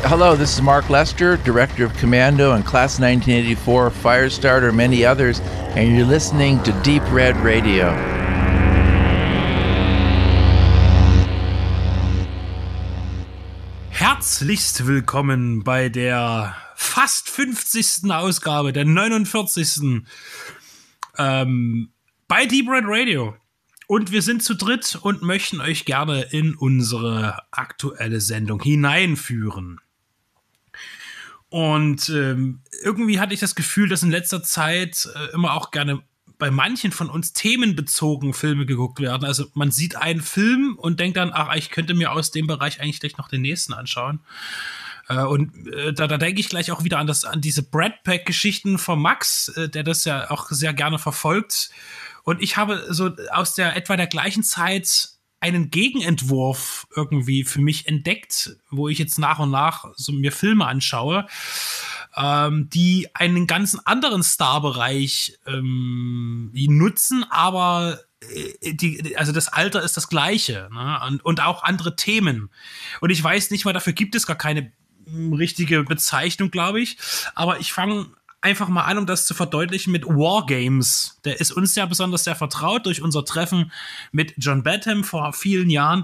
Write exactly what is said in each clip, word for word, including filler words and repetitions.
Hello, this is Mark Lester, Director of Commando and Class nineteen eighty-four, Firestarter, many others, and you're listening to Deep Red Radio. Herzlichst willkommen bei der fast fünfzigsten Ausgabe, der neunundvierzigsten Ähm, bei Deep Red Radio. Und wir sind zu dritt und möchten euch gerne in unsere aktuelle Sendung hineinführen. Und ähm, irgendwie hatte ich das Gefühl, dass in letzter Zeit äh, immer auch gerne bei manchen von uns themenbezogen Filme geguckt werden. Also man sieht einen Film und denkt dann, ach, ich könnte mir aus dem Bereich eigentlich gleich noch den nächsten anschauen. Äh, und äh, da, da denke ich gleich auch wieder an, das, an diese Brat Pack-Geschichten von Max, äh, der das ja auch sehr gerne verfolgt. Und ich habe so aus der etwa der gleichen Zeit einen Gegenentwurf irgendwie für mich entdeckt, wo ich jetzt nach und nach so mir Filme anschaue, ähm, die einen ganz anderen Starbereich ähm, nutzen, aber äh, die, also das Alter ist das gleiche, ne? und, und auch andere Themen. Und ich weiß nicht mal, dafür gibt es gar keine richtige Bezeichnung, glaube ich. Aber ich fange einfach mal an, um das zu verdeutlichen, mit Wargames. Der ist uns ja besonders sehr vertraut durch unser Treffen mit John Badham vor vielen Jahren.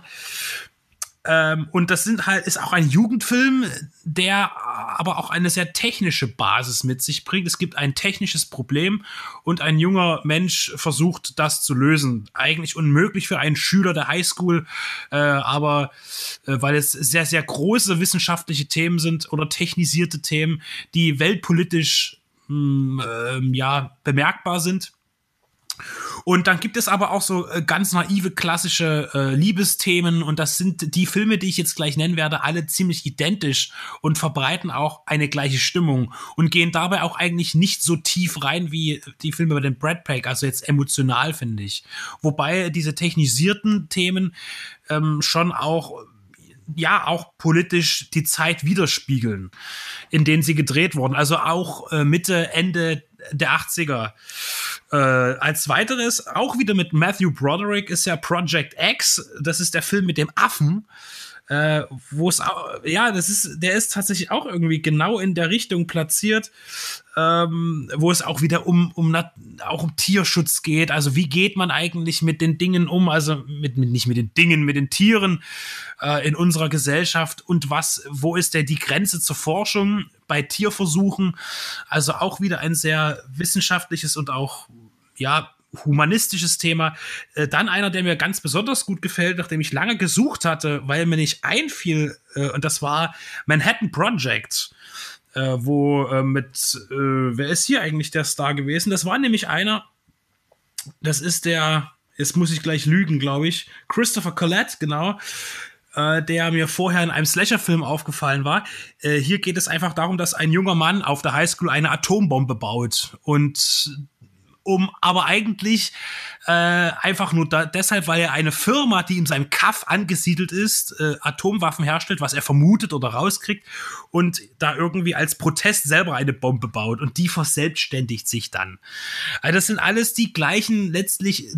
Ähm, und das sind halt, ist auch ein Jugendfilm, der aber auch eine sehr technische Basis mit sich bringt. Es gibt ein technisches Problem und ein junger Mensch versucht, das zu lösen. Eigentlich unmöglich für einen Schüler der Highschool, äh, aber äh, weil es sehr, sehr große wissenschaftliche Themen sind oder technisierte Themen, die weltpolitisch mh, äh, ja, bemerkbar sind. Und dann gibt es aber auch so äh, ganz naive, klassische äh, Liebesthemen und das sind die Filme, die ich jetzt gleich nennen werde, alle ziemlich identisch und verbreiten auch eine gleiche Stimmung und gehen dabei auch eigentlich nicht so tief rein wie die Filme bei den Brat Pack, also jetzt emotional, finde ich. Wobei diese technisierten Themen ähm, schon auch ja auch politisch die Zeit widerspiegeln, in denen sie gedreht wurden. Also auch äh, Mitte, Ende der achtziger. Äh, als weiteres, auch wieder mit Matthew Broderick, ist ja Project X. Das ist der Film mit dem Affen. Äh, wo es auch, ja, das ist, der ist tatsächlich auch irgendwie genau in der Richtung platziert, ähm, wo es auch wieder um, um, auch um Tierschutz geht. Also wie geht man eigentlich mit den Dingen um? Also mit, mit nicht mit den Dingen, mit den Tieren äh, in unserer Gesellschaft und was, wo ist denn die Grenze zur Forschung bei Tierversuchen? Also auch wieder ein sehr wissenschaftliches und auch, ja, humanistisches Thema. Äh, dann einer, der mir ganz besonders gut gefällt, nachdem ich lange gesucht hatte, weil mir nicht einfiel, äh, und das war Manhattan Project, äh, wo äh, mit, äh, wer ist hier eigentlich der Star gewesen? Das war nämlich einer, das ist der, jetzt muss ich gleich lügen, glaube ich, Christopher Collette, genau, äh, der mir vorher in einem Slasher-Film aufgefallen war. Äh, hier geht es einfach darum, dass ein junger Mann auf der Highschool eine Atombombe baut und um aber eigentlich äh, einfach nur da, deshalb, weil er eine Firma, die in seinem Kaff angesiedelt ist, äh, Atomwaffen herstellt, was er vermutet oder rauskriegt und da irgendwie als Protest selber eine Bombe baut und die verselbstständigt sich dann. Also das sind alles die gleichen letztlich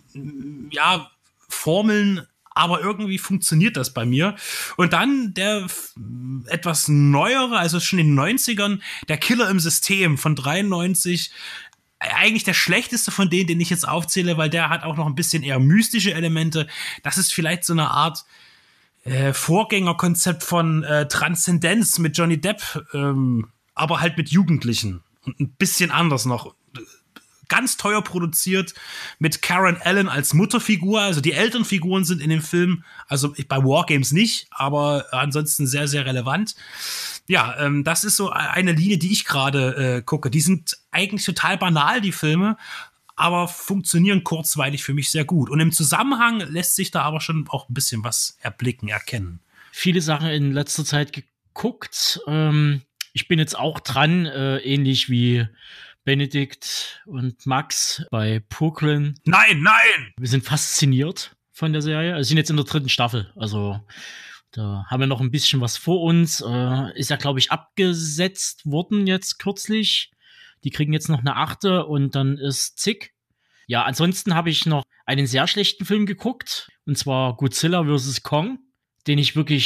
ja Formeln, aber irgendwie funktioniert das bei mir. Und dann der f- etwas neuere, also schon in den neunzigern, der Killer im System von dreiundneunzig, eigentlich der schlechteste von denen, den ich jetzt aufzähle, weil der hat auch noch ein bisschen eher mystische Elemente. Das ist vielleicht so eine Art äh, Vorgängerkonzept von äh, Transzendenz mit Johnny Depp, ähm, aber halt mit Jugendlichen und ein bisschen anders noch. Ganz teuer produziert mit Karen Allen als Mutterfigur. Also die Elternfiguren sind in dem Film, also bei Wargames nicht, aber ansonsten sehr, sehr relevant. Ja, ähm, das ist so eine Linie, die ich gerade äh, gucke. Die sind eigentlich total banal, die Filme, aber funktionieren kurzweilig für mich sehr gut. Und im Zusammenhang lässt sich da aber schon auch ein bisschen was erblicken, erkennen. Viele Sachen in letzter Zeit geguckt. Ähm, ich bin jetzt auch dran, äh, ähnlich wie Benedikt und Max bei Brooklyn. Nein, nein! Wir sind fasziniert von der Serie. Wir sind jetzt in der dritten Staffel. Also da haben wir noch ein bisschen was vor uns. Äh, ist ja, glaube ich, abgesetzt worden jetzt kürzlich. Die kriegen jetzt noch eine achte und dann ist Zick. Ja, ansonsten habe ich noch einen sehr schlechten Film geguckt. Und zwar Godzilla versus. Kong, den ich wirklich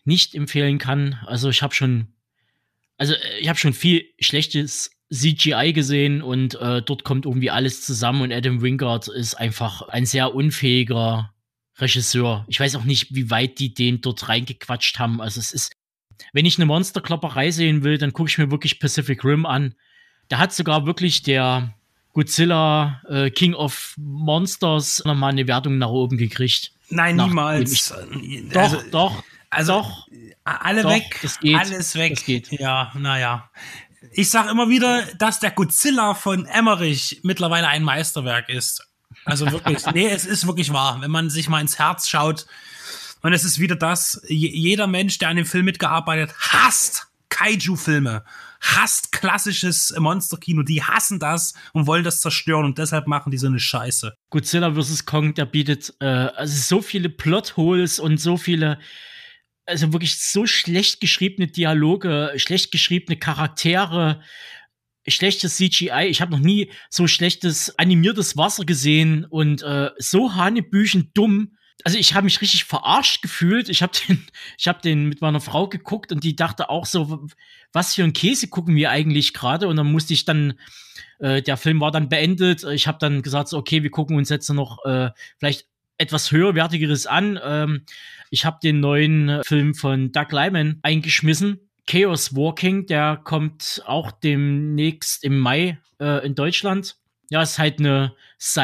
nicht empfehlen kann. Also ich habe schon, also ich habe schon viel schlechtes C G I gesehen und äh, dort kommt irgendwie alles zusammen und Adam Wingard ist einfach ein sehr unfähiger Regisseur. Ich weiß auch nicht, wie weit die den dort reingequatscht haben. Also es ist, wenn ich eine Monsterklopperei sehen will, dann gucke ich mir wirklich Pacific Rim an. Da hat sogar wirklich der Godzilla äh, King of Monsters nochmal eine Wertung nach oben gekriegt. Nein, nach niemals. Ich, doch, also, doch, also doch. Alle doch, weg, das geht, alles weg. Das geht. Ja, naja. Ich sag immer wieder, dass der Godzilla von Emmerich mittlerweile ein Meisterwerk ist. Also wirklich, nee, es ist wirklich wahr. Wenn man sich mal ins Herz schaut, und es ist wieder das, jeder Mensch, der an dem Film mitgearbeitet, hasst Kaiju-Filme, hasst klassisches Monsterkino, die hassen das und wollen das zerstören und deshalb machen die so eine Scheiße. Godzilla versus. Kong, der bietet äh, also so viele Plotholes und so viele, also wirklich so schlecht geschriebene Dialoge, schlecht geschriebene Charaktere, schlechtes C G I. Ich habe noch nie so schlechtes animiertes Wasser gesehen und äh, so hanebüchen dumm. Also ich habe mich richtig verarscht gefühlt. Ich habe den, ich habe den mit meiner Frau geguckt und die dachte auch so, was für ein Käse gucken wir eigentlich gerade? Und dann musste ich dann, äh, der Film war dann beendet. Ich habe dann gesagt, so, okay, wir gucken uns jetzt noch äh, vielleicht etwas höherwertigeres an. Ähm, ich habe den neuen Film von Doug Liman eingeschmissen. Chaos Walking, der kommt auch demnächst im Mai äh, in Deutschland. Ja, ist halt eine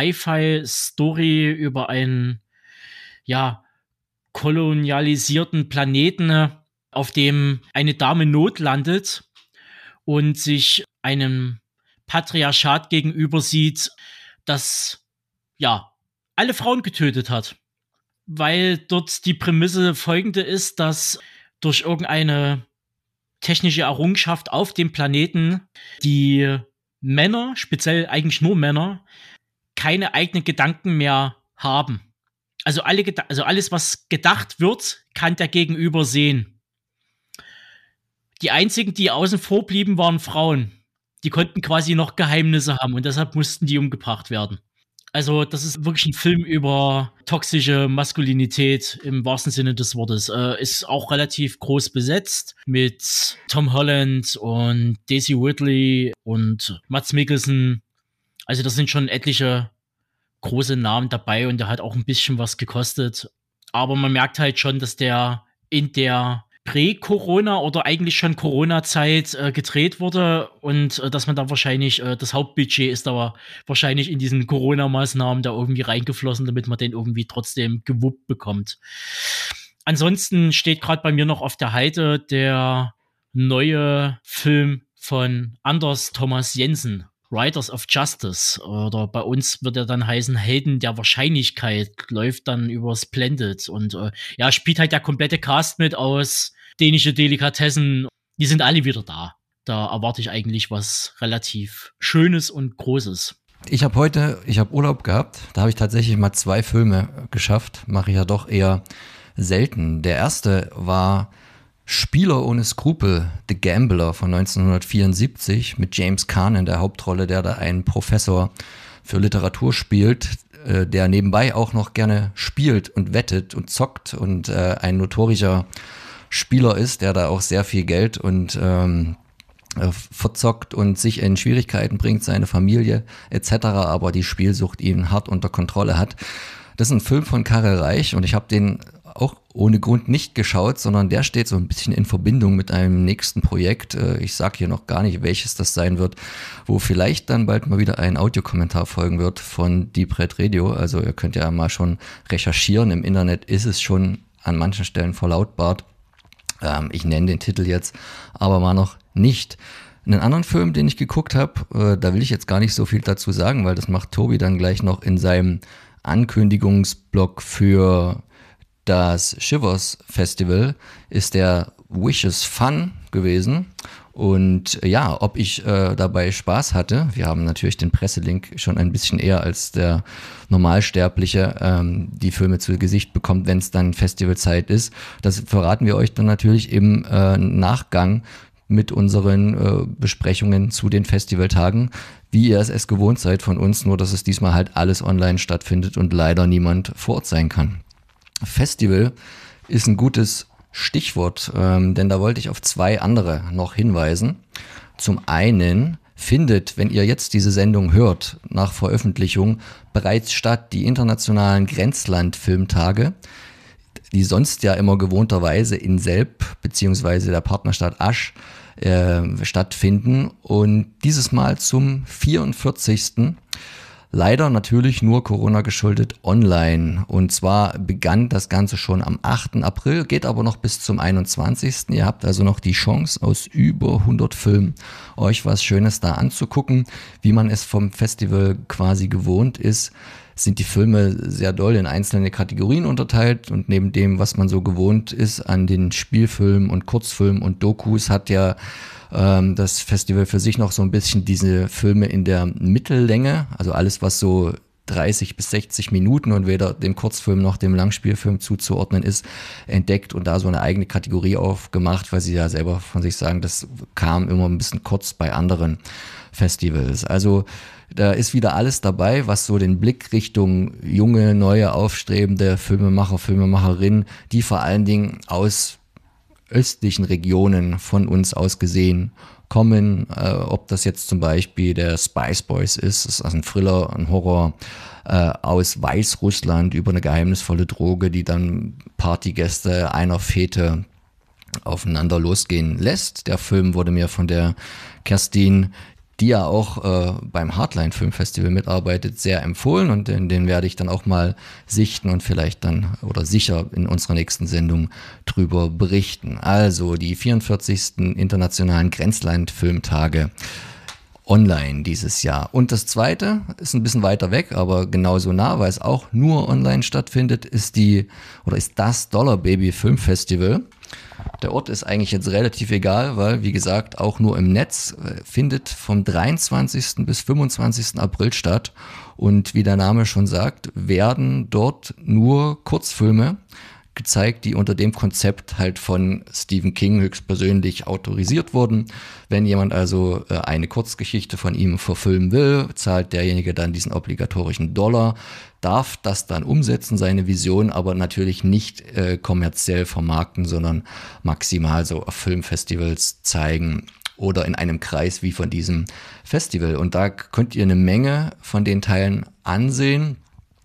Sci-Fi-Story über einen, ja, kolonialisierten Planeten, auf dem eine Dame Not landet und sich einem Patriarchat gegenüber sieht, das, ja, alle Frauen getötet hat. Weil dort die Prämisse folgende ist, dass durch irgendeine technische Errungenschaft auf dem Planeten die Männer, speziell eigentlich nur Männer, keine eigenen Gedanken mehr haben. Also, alle, also alles, was gedacht wird, kann der Gegenüber sehen. Die einzigen, die außen vor blieben, waren Frauen. Die konnten quasi noch Geheimnisse haben und deshalb mussten die umgebracht werden. Also das ist wirklich ein Film über toxische Maskulinität im wahrsten Sinne des Wortes. Äh, ist auch relativ groß besetzt mit Tom Holland und Daisy Ridley und Mads Mikkelsen. Also das sind schon etliche große Namen dabei und der hat auch ein bisschen was gekostet. Aber man merkt halt schon, dass der in der Prä-Corona oder eigentlich schon Corona-Zeit äh, gedreht wurde und äh, dass man da wahrscheinlich, äh, das Hauptbudget ist da wahrscheinlich in diesen Corona-Maßnahmen da irgendwie reingeflossen, damit man den irgendwie trotzdem gewuppt bekommt. Ansonsten steht gerade bei mir noch auf der Halde der neue Film von Anders Thomas Jensen, Riders of Justice, oder bei uns wird er dann heißen Helden der Wahrscheinlichkeit, läuft dann über Splendid und äh, ja, spielt halt der komplette Cast mit aus dänische Delikatessen, die sind alle wieder da. Da erwarte ich eigentlich was relativ Schönes und Großes. Ich habe heute, ich habe Urlaub gehabt, da habe ich tatsächlich mal zwei Filme geschafft, mache ich ja doch eher selten. Der erste war Spieler ohne Skrupel, The Gambler von neunzehnhundertvierundsiebzig mit James Caan in der Hauptrolle, der da einen Professor für Literatur spielt, äh, der nebenbei auch noch gerne spielt und wettet und zockt und äh, ein notorischer Spieler ist, der da auch sehr viel Geld und ähm, äh, verzockt und sich in Schwierigkeiten bringt, seine Familie et cetera, aber die Spielsucht ihn hart unter Kontrolle hat. Das ist ein Film von Karel Reich und ich habe den auch ohne Grund nicht geschaut, sondern der steht so ein bisschen in Verbindung mit einem nächsten Projekt. Ich sage hier noch gar nicht, welches das sein wird, wo vielleicht dann bald mal wieder ein Audiokommentar folgen wird von Deep Red Radio. Also ihr könnt ja mal schon recherchieren. Im Internet ist es schon an manchen Stellen verlautbart. Ähm, ich nenne den Titel jetzt, aber mal noch nicht. Einen anderen Film, den ich geguckt habe, äh, da will ich jetzt gar nicht so viel dazu sagen, weil das macht Tobi dann gleich noch in seinem Ankündigungsblock für das Shivers Festival, ist der Wishes Fun gewesen. Und ja, ob ich äh, dabei Spaß hatte, wir haben natürlich den Presselink schon ein bisschen eher als der Normalsterbliche ähm, die Filme zu Gesicht bekommt, wenn es dann Festivalzeit ist. Das verraten wir euch dann natürlich im äh, Nachgang mit unseren äh, Besprechungen zu den Festivaltagen, wie ihr es, es gewohnt seid von uns, nur dass es diesmal halt alles online stattfindet und leider niemand vor Ort sein kann. Festival ist ein gutes Stichwort, ähm, denn da wollte ich auf zwei andere noch hinweisen. Zum einen findet, wenn ihr jetzt diese Sendung hört, nach Veröffentlichung bereits statt die internationalen Grenzland-Filmtage, die sonst ja immer gewohnterweise in Selb beziehungsweise der Partnerstadt Asch äh, stattfinden und dieses Mal zum vierundvierzigsten Leider natürlich nur Corona geschuldet online. Und zwar begann das Ganze schon am achten April, geht aber noch bis zum einundzwanzigsten Ihr habt also noch die Chance, aus über hundert Filmen euch was Schönes da anzugucken. Wie man es vom Festival quasi gewohnt ist, sind die Filme sehr doll in einzelne Kategorien unterteilt. Und neben dem, was man so gewohnt ist an den Spielfilmen und Kurzfilmen und Dokus, hat ja das Festival für sich noch so ein bisschen diese Filme in der Mittellänge, also alles, was so dreißig bis sechzig Minuten und weder dem Kurzfilm noch dem Langspielfilm zuzuordnen ist, entdeckt und da so eine eigene Kategorie aufgemacht, weil sie ja selber von sich sagen, das kam immer ein bisschen kurz bei anderen Festivals. Also da ist wieder alles dabei, was so den Blick Richtung junge, neue, aufstrebende Filmemacher, Filmemacherinnen, die vor allen Dingen aus östlichen Regionen von uns aus gesehen kommen, äh, ob das jetzt zum Beispiel der Spice Boys ist, das ist also ein Thriller, ein Horror äh, aus Weißrussland über eine geheimnisvolle Droge, die dann Partygäste einer Fete aufeinander losgehen lässt. Der Film wurde mir von der Kerstin, die ja auch äh, beim Hardline Filmfestival mitarbeitet, sehr empfohlen und den, den werde ich dann auch mal sichten und vielleicht dann oder sicher in unserer nächsten Sendung drüber berichten. Also die vierundvierzigsten internationalen Grenzland-Filmtage online dieses Jahr. Und das zweite ist ein bisschen weiter weg, aber genauso nah, weil es auch nur online stattfindet, ist die oder ist das Dollar Baby Filmfestival. Der Ort ist eigentlich jetzt relativ egal, weil, wie gesagt, auch nur im Netz äh, findet vom dreiundzwanzigsten bis fünfundzwanzigsten April statt. Und wie der Name schon sagt, werden dort nur Kurzfilme gezeigt, die unter dem Konzept halt von Stephen King höchstpersönlich autorisiert wurden. Wenn jemand also äh, eine Kurzgeschichte von ihm verfilmen will, zahlt derjenige dann diesen obligatorischen Dollar, darf das dann umsetzen, seine Vision, aber natürlich nicht äh, kommerziell vermarkten, sondern maximal so auf Filmfestivals zeigen oder in einem Kreis wie von diesem Festival. Und da könnt ihr eine Menge von den Teilen ansehen.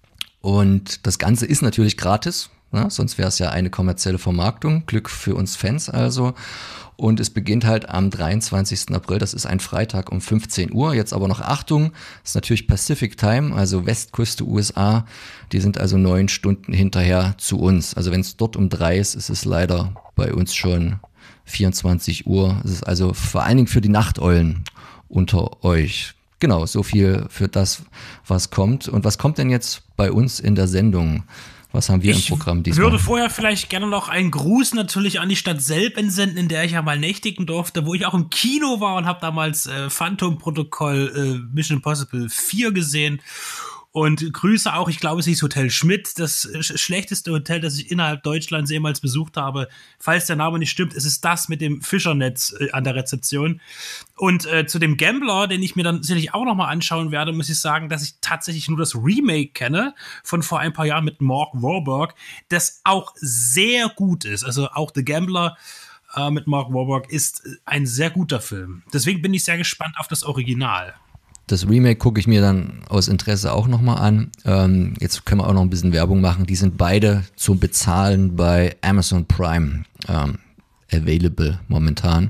Und das Ganze ist natürlich gratis. Na, sonst wäre es ja eine kommerzielle Vermarktung. Glück für uns Fans also. Und es beginnt halt am dreiundzwanzigsten April, das ist ein Freitag um fünfzehn Uhr. Jetzt aber noch Achtung, das ist natürlich Pacific Time, also Westküste U S A. Die sind also neun Stunden hinterher zu uns. Also wenn es dort um drei ist, ist es leider bei uns schon vierundzwanzig Uhr. Es ist also vor allen Dingen für die Nachteulen unter euch. Genau, so viel für das, was kommt. Und was kommt denn jetzt bei uns in der Sendung? Was haben wir ich im Programm diesmal? Ich würde vorher vielleicht gerne noch einen Gruß natürlich an die Stadt Selb entsenden, in der ich ja mal nächtigen durfte, wo ich auch im Kino war und habe damals äh, Phantom-Protokoll äh, Mission Impossible vier gesehen. Und Grüße auch, ich glaube, es hieß Hotel Schmidt, das sch- schlechteste Hotel, das ich innerhalb Deutschlands jemals besucht habe. Falls der Name nicht stimmt, es ist das mit dem Fischernetz äh, an der Rezeption. Und äh, zu dem Gambler, den ich mir dann sicherlich auch nochmal anschauen werde, muss ich sagen, dass ich tatsächlich nur das Remake kenne von vor ein paar Jahren mit Mark Wahlberg, das auch sehr gut ist. Also auch The Gambler äh, mit Mark Wahlberg ist ein sehr guter Film. Deswegen bin ich sehr gespannt auf das Original. Das Remake gucke ich mir dann aus Interesse auch nochmal an. Ähm, jetzt können wir auch noch ein bisschen Werbung machen. Die sind beide zum Bezahlen bei Amazon Prime ähm, available momentan.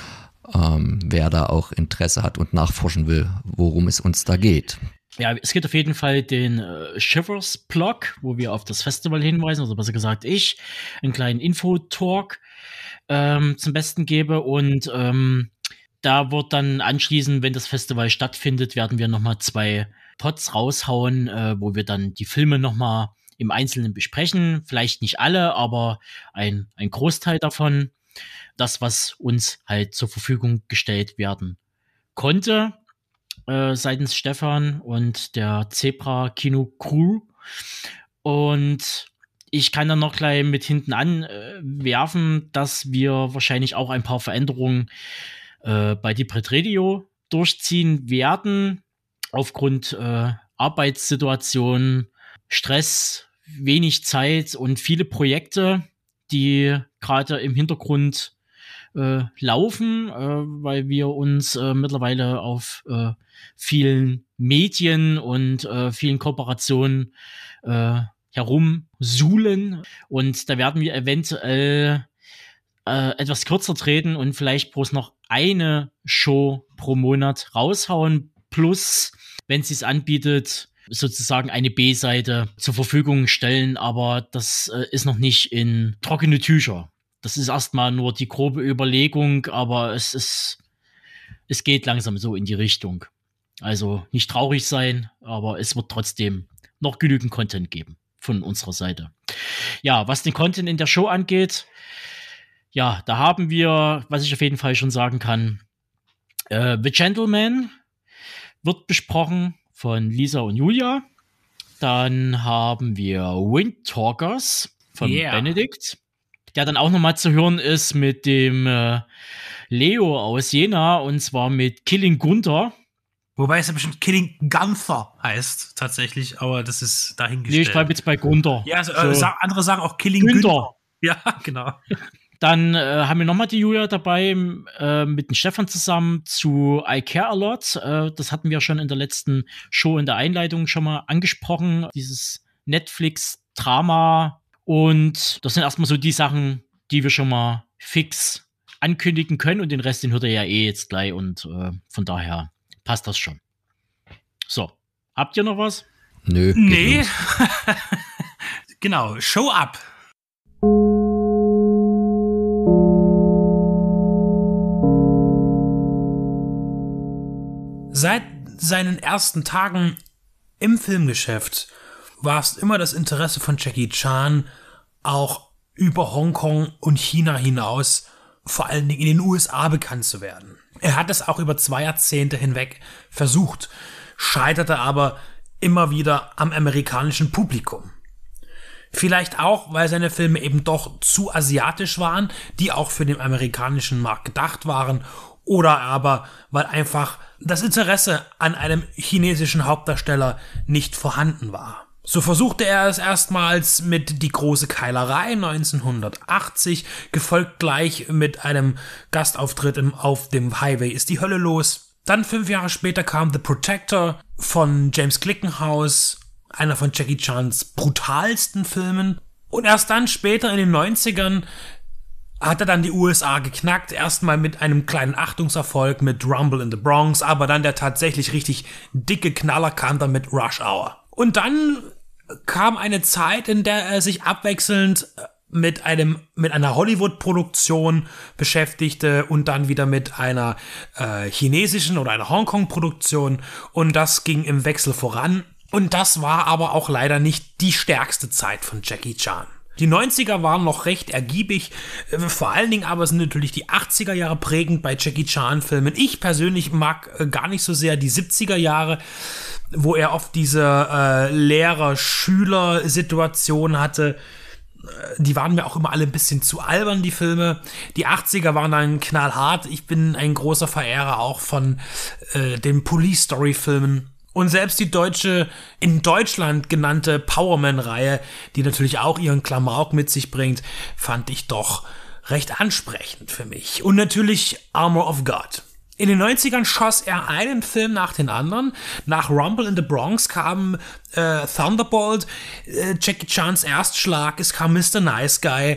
Ähm, wer da auch Interesse hat und nachforschen will, worum es uns da geht. Ja, es gibt auf jeden Fall den äh, Shivers-Blog, wo wir auf das Festival hinweisen, also besser gesagt ich, einen kleinen Info-Talk ähm, zum Besten gebe und ähm, da wird dann anschließend, wenn das Festival stattfindet, werden wir nochmal zwei Pods raushauen, äh, wo wir dann die Filme nochmal im Einzelnen besprechen. Vielleicht nicht alle, aber ein, ein Großteil davon. Das, was uns halt zur Verfügung gestellt werden konnte, äh, seitens Stefan und der Zebra Kino Crew. Und ich kann dann noch gleich mit hinten anwerfen, dass wir wahrscheinlich auch ein paar Veränderungen äh, bei die Pretradio durchziehen werden, aufgrund äh, Arbeitssituation, Stress, wenig Zeit und viele Projekte, die gerade im Hintergrund äh, laufen, äh, weil wir uns äh, mittlerweile auf äh, vielen Medien und äh, vielen Kooperationen äh, herumsuhlen. Und da werden wir eventuell äh, etwas kürzer treten und vielleicht bloß noch eine Show pro Monat raushauen. Plus, wenn sie es anbietet, sozusagen eine B-Seite zur Verfügung stellen. Aber das äh, ist noch nicht in trockene Tücher. Das ist erstmal nur die grobe Überlegung, aber es ist, es geht langsam so in die Richtung. Also nicht traurig sein, aber es wird trotzdem noch genügend Content geben von unserer Seite. Ja, was den Content in der Show angeht, ja, da haben wir, was ich auf jeden Fall schon sagen kann, äh, The Gentleman wird besprochen von Lisa und Julia. Dann haben wir Windtalkers von Yeah. Benedikt, der dann auch nochmal zu hören ist mit dem äh, Leo aus Jena, und zwar mit Killing Gunther. Wobei es ja bestimmt Killing Gunther heißt, tatsächlich, aber das ist Nee, dahingestellt. ich bleibe jetzt bei Gunther. Ja, also, äh, So. sa- andere sagen auch Killing Günther. Günther. Ja, genau. Dann äh, haben wir nochmal die Julia dabei äh, mit dem Stefan zusammen zu I Care A Lot. Äh, das hatten wir schon in der letzten Show in der Einleitung schon mal angesprochen. Dieses Netflix-Drama. Und das sind erstmal so die Sachen, die wir schon mal fix ankündigen können. Und den Rest, den hört ihr ja eh jetzt gleich. Und äh, von daher passt das schon. So, habt ihr noch was? Nö. geht Nee. los. Genau, Show up. Seit seinen ersten Tagen im Filmgeschäft war es immer das Interesse von Jackie Chan, auch über Hongkong und China hinaus, vor allen Dingen in den U S A bekannt zu werden. Er hat es auch über zwei Jahrzehnte hinweg versucht, scheiterte aber immer wieder am amerikanischen Publikum. Vielleicht auch, weil seine Filme eben doch zu asiatisch waren, die auch für den amerikanischen Markt gedacht waren, oder aber, weil einfach das Interesse an einem chinesischen Hauptdarsteller nicht vorhanden war. So versuchte er es erstmals mit Die große Keilerei neunzehnhundertachtzig, gefolgt gleich mit einem Gastauftritt im Auf dem Highway ist die Hölle los. Dann fünf Jahre später kam The Protector von James Glickenhaus, einer von Jackie Chans brutalsten Filmen. Und erst dann später in den neunzigern hat er dann die U S A geknackt, erstmal mit einem kleinen Achtungserfolg mit Rumble in the Bronx, aber dann der tatsächlich richtig dicke Knaller kam dann mit Rush Hour. Und dann kam eine Zeit, in der er sich abwechselnd mit einem mit einer Hollywood-Produktion beschäftigte und dann wieder mit einer äh, chinesischen oder einer Hongkong-Produktion, und das ging im Wechsel voran. Und das war aber auch leider nicht die stärkste Zeit von Jackie Chan. Die neunziger waren noch recht ergiebig, äh, vor allen Dingen aber sind natürlich die achtziger Jahre prägend bei Jackie Chan-Filmen. Ich persönlich mag äh, gar nicht so sehr die siebziger Jahre, wo er oft diese äh, Lehrer-Schüler-Situation hatte. Die waren mir auch immer alle ein bisschen zu albern, die Filme. Die achtziger waren dann knallhart. Ich bin ein großer Verehrer auch von äh, den Police-Story-Filmen. Und selbst die deutsche, in Deutschland genannte Powerman-Reihe, die natürlich auch ihren Klamauk mit sich bringt, fand ich doch recht ansprechend für mich. Und natürlich Armor of God. In den neunzigern schoss er einen Film nach den anderen. Nach Rumble in the Bronx kam äh, Thunderbolt, äh, Jackie Chans Erstschlag, es kam Mister Nice Guy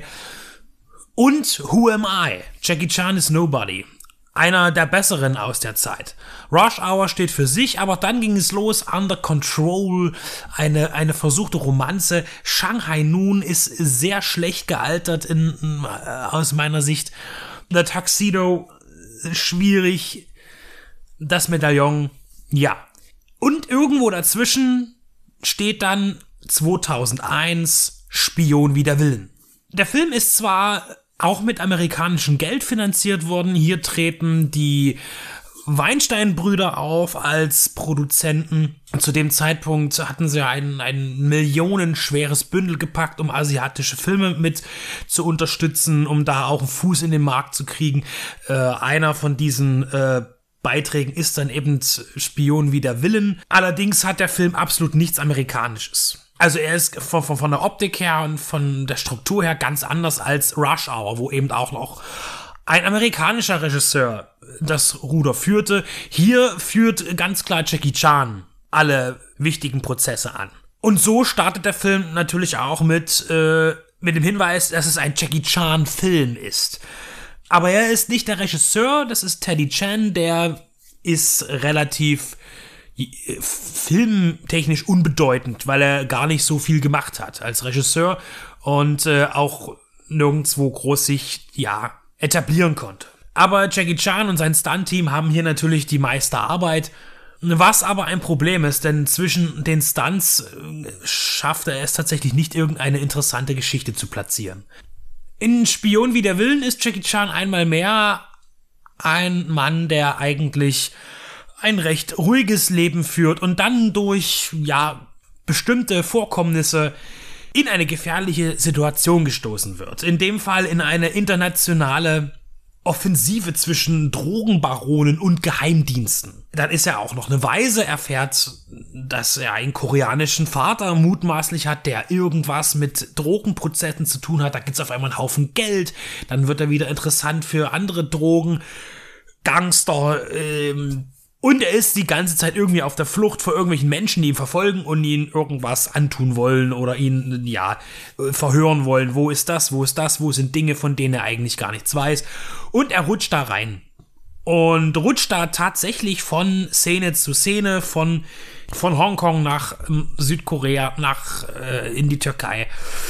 und Who Am I? Jackie Chan is Nobody. Einer der besseren aus der Zeit. Rush Hour steht für sich, aber dann ging es los. Under Control, eine, eine versuchte Romanze. Shanghai Noon ist sehr schlecht gealtert in, in, aus meiner Sicht. The Tuxedo, schwierig. Das Medaillon, ja. Und irgendwo dazwischen steht dann zweitausendeins Spion wider Willen. Der Film ist zwar auch mit amerikanischem Geld finanziert worden. Hier treten die Weinstein-Brüder auf als Produzenten. Zu dem Zeitpunkt hatten sie ein, ein millionenschweres Bündel gepackt, um asiatische Filme mit zu unterstützen, um da auch einen Fuß in den Markt zu kriegen. Äh, einer von diesen äh, Beiträgen ist dann eben Spion wider Willen. Allerdings hat der Film absolut nichts Amerikanisches. Also er ist von, von, von der Optik her und von der Struktur her ganz anders als Rush Hour, wo eben auch noch ein amerikanischer Regisseur das Ruder führte. Hier führt ganz klar Jackie Chan alle wichtigen Prozesse an. Und so startet der Film natürlich auch mit, äh, mit dem Hinweis, dass es ein Jackie Chan-Film ist. Aber er ist nicht der Regisseur, das ist Teddy Chan, der ist relativ filmtechnisch unbedeutend, weil er gar nicht so viel gemacht hat als Regisseur und äh, auch nirgendwo groß sich, ja, etablieren konnte. Aber Jackie Chan und sein Stunt-Team haben hier natürlich die meiste Arbeit, was aber ein Problem ist, denn zwischen den Stunts äh, schafft er es tatsächlich nicht, irgendeine interessante Geschichte zu platzieren. In Spion wie der Willen ist Jackie Chan einmal mehr ein Mann, der eigentlich ein recht ruhiges Leben führt und dann durch, ja, bestimmte Vorkommnisse in eine gefährliche Situation gestoßen wird. In dem Fall in eine internationale Offensive zwischen Drogenbaronen und Geheimdiensten. Dann ist er auch noch eine Waise, erfährt, dass er einen koreanischen Vater mutmaßlich hat, der irgendwas mit Drogenprozessen zu tun hat. Da gibt's auf einmal einen Haufen Geld. Dann wird er wieder interessant für andere Drogen, Gangster, ähm, und er ist die ganze Zeit irgendwie auf der Flucht vor irgendwelchen Menschen, die ihn verfolgen und ihn irgendwas antun wollen oder ihn, ja, verhören wollen. Wo ist das? Wo ist das? Wo sind Dinge, von denen er eigentlich gar nichts weiß? Und er rutscht da rein. Und rutscht da tatsächlich von Szene zu Szene, von, von Hongkong nach ähm, Südkorea, nach, äh, in die Türkei.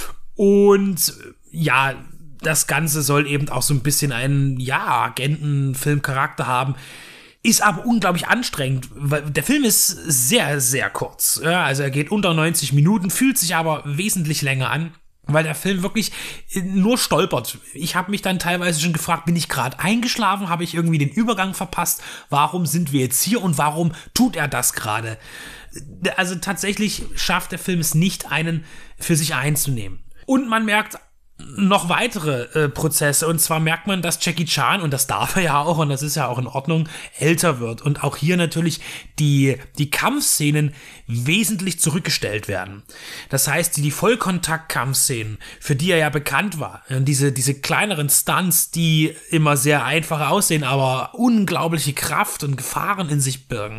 Und, ja, das Ganze soll eben auch so ein bisschen einen, ja, Agentenfilmcharakter haben. Ist aber unglaublich anstrengend, weil der Film ist sehr, sehr kurz. Ja, also er geht unter neunzig Minuten, fühlt sich aber wesentlich länger an, weil der Film wirklich nur stolpert. Ich habe mich dann teilweise schon gefragt, bin ich gerade eingeschlafen? Habe ich irgendwie den Übergang verpasst? Warum sind wir jetzt hier und warum tut er das gerade? Also tatsächlich schafft der Film es nicht, einen für sich einzunehmen. Und man merkt noch weitere äh, Prozesse, und zwar merkt man, dass Jackie Chan, und das darf er ja auch, und das ist ja auch in Ordnung, älter wird und auch hier natürlich die, die Kampfszenen wesentlich zurückgestellt werden. Das heißt, die, die Vollkontakt-Kampfszenen, für die er ja bekannt war, diese, diese kleineren Stunts, die immer sehr einfach aussehen, aber unglaubliche Kraft und Gefahren in sich birgen,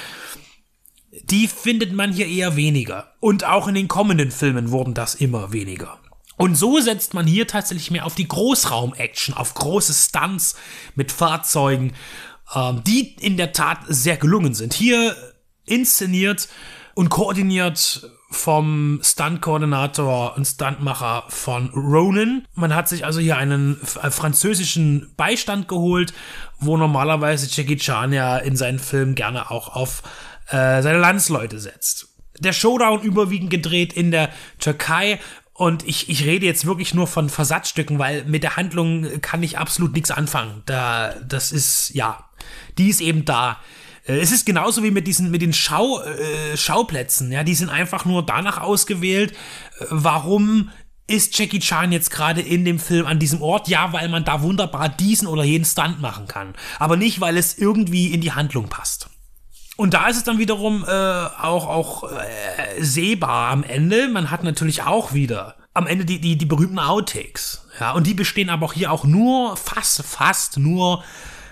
die findet man hier eher weniger. Und auch in den kommenden Filmen wurden das immer weniger. Und so setzt man hier tatsächlich mehr auf die Großraum-Action, auf große Stunts mit Fahrzeugen, ähm, die in der Tat sehr gelungen sind. Hier inszeniert und koordiniert vom Stunt-Koordinator und Stuntmacher von Ronin. Man hat sich also hier einen äh, französischen Beistand geholt, wo normalerweise Jackie Chan ja in seinen Filmen gerne auch auf äh, seine Landsleute setzt. Der Showdown überwiegend gedreht in der Türkei. Und ich, ich rede jetzt wirklich nur von Versatzstücken, weil mit der Handlung kann ich absolut nichts anfangen. Da, das ist, ja, die ist eben da. Es ist genauso wie mit diesen, mit den Schau, äh, Schauplätzen, ja, die sind einfach nur danach ausgewählt, warum ist Jackie Chan jetzt gerade in dem Film an diesem Ort? Ja, weil man da wunderbar diesen oder jeden Stunt machen kann. Aber nicht, weil es irgendwie in die Handlung passt. Und da ist es dann wiederum äh, auch, auch äh, sehbar am Ende. Man hat natürlich auch wieder am Ende die, die, die berühmten Outtakes. Ja, und die bestehen aber auch hier auch nur, fast, fast nur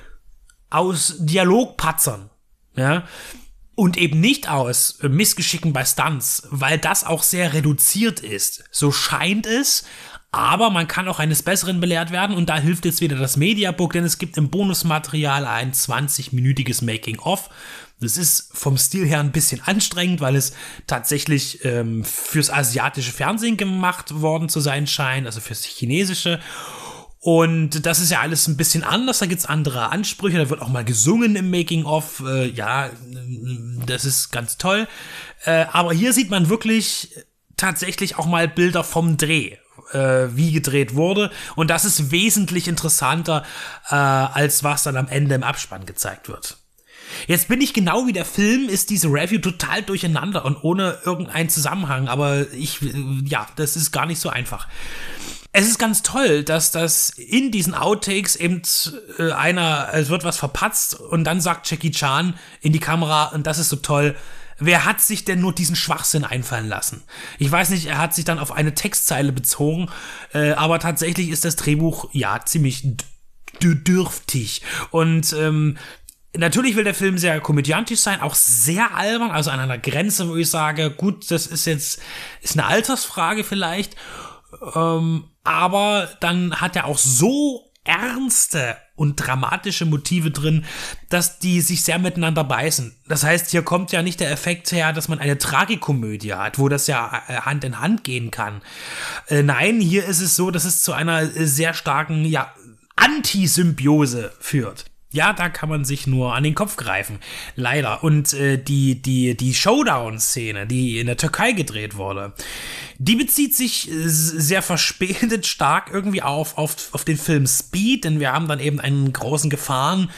aus Dialogpatzern. Ja, und eben nicht aus äh, Missgeschicken bei Stunts, weil das auch sehr reduziert ist. So scheint es. Aber man kann auch eines Besseren belehrt werden, und da hilft jetzt wieder das Mediabook, denn es gibt im Bonusmaterial ein zwanzig-minütiges Making-of. Das ist vom Stil her ein bisschen anstrengend, weil es tatsächlich ähm, fürs asiatische Fernsehen gemacht worden zu sein scheint, also fürs chinesische. Und das ist ja alles ein bisschen anders, da gibt's andere Ansprüche, da wird auch mal gesungen im Making-of, äh, ja, das ist ganz toll. Äh, aber hier sieht man wirklich tatsächlich auch mal Bilder vom Dreh, äh, wie gedreht wurde. Und das ist wesentlich interessanter, äh, als was dann am Ende im Abspann gezeigt wird. Jetzt bin ich genau wie der Film, ist diese Review total durcheinander und ohne irgendeinen Zusammenhang, aber ich, ja, das ist gar nicht so einfach. Es ist ganz toll, dass das in diesen Outtakes eben äh, einer, es wird was verpatzt und dann sagt Jackie Chan in die Kamera, und das ist so toll, wer hat sich denn nur diesen Schwachsinn einfallen lassen? Ich weiß nicht, er hat sich dann auf eine Textzeile bezogen, äh, aber tatsächlich ist das Drehbuch ja ziemlich d- dürftig. Und ähm, natürlich will der Film sehr komödiantisch sein, auch sehr albern, also an einer Grenze, wo ich sage, gut, das ist jetzt ist eine Altersfrage vielleicht, ähm, aber dann hat er auch so ernste und dramatische Motive drin, dass die sich sehr miteinander beißen. Das heißt, hier kommt ja nicht der Effekt her, dass man eine Tragikomödie hat, wo das ja Hand in Hand gehen kann. Äh, nein, hier ist es so, dass es zu einer sehr starken, ja, Antisymbiose führt. Ja, da kann man sich nur an den Kopf greifen. Leider. Und äh, die, die, die Showdown-Szene, die in der Türkei gedreht wurde, die bezieht sich äh, sehr verspätet stark irgendwie auf, auf, auf den Film Speed, denn wir haben dann eben einen großen Gefahren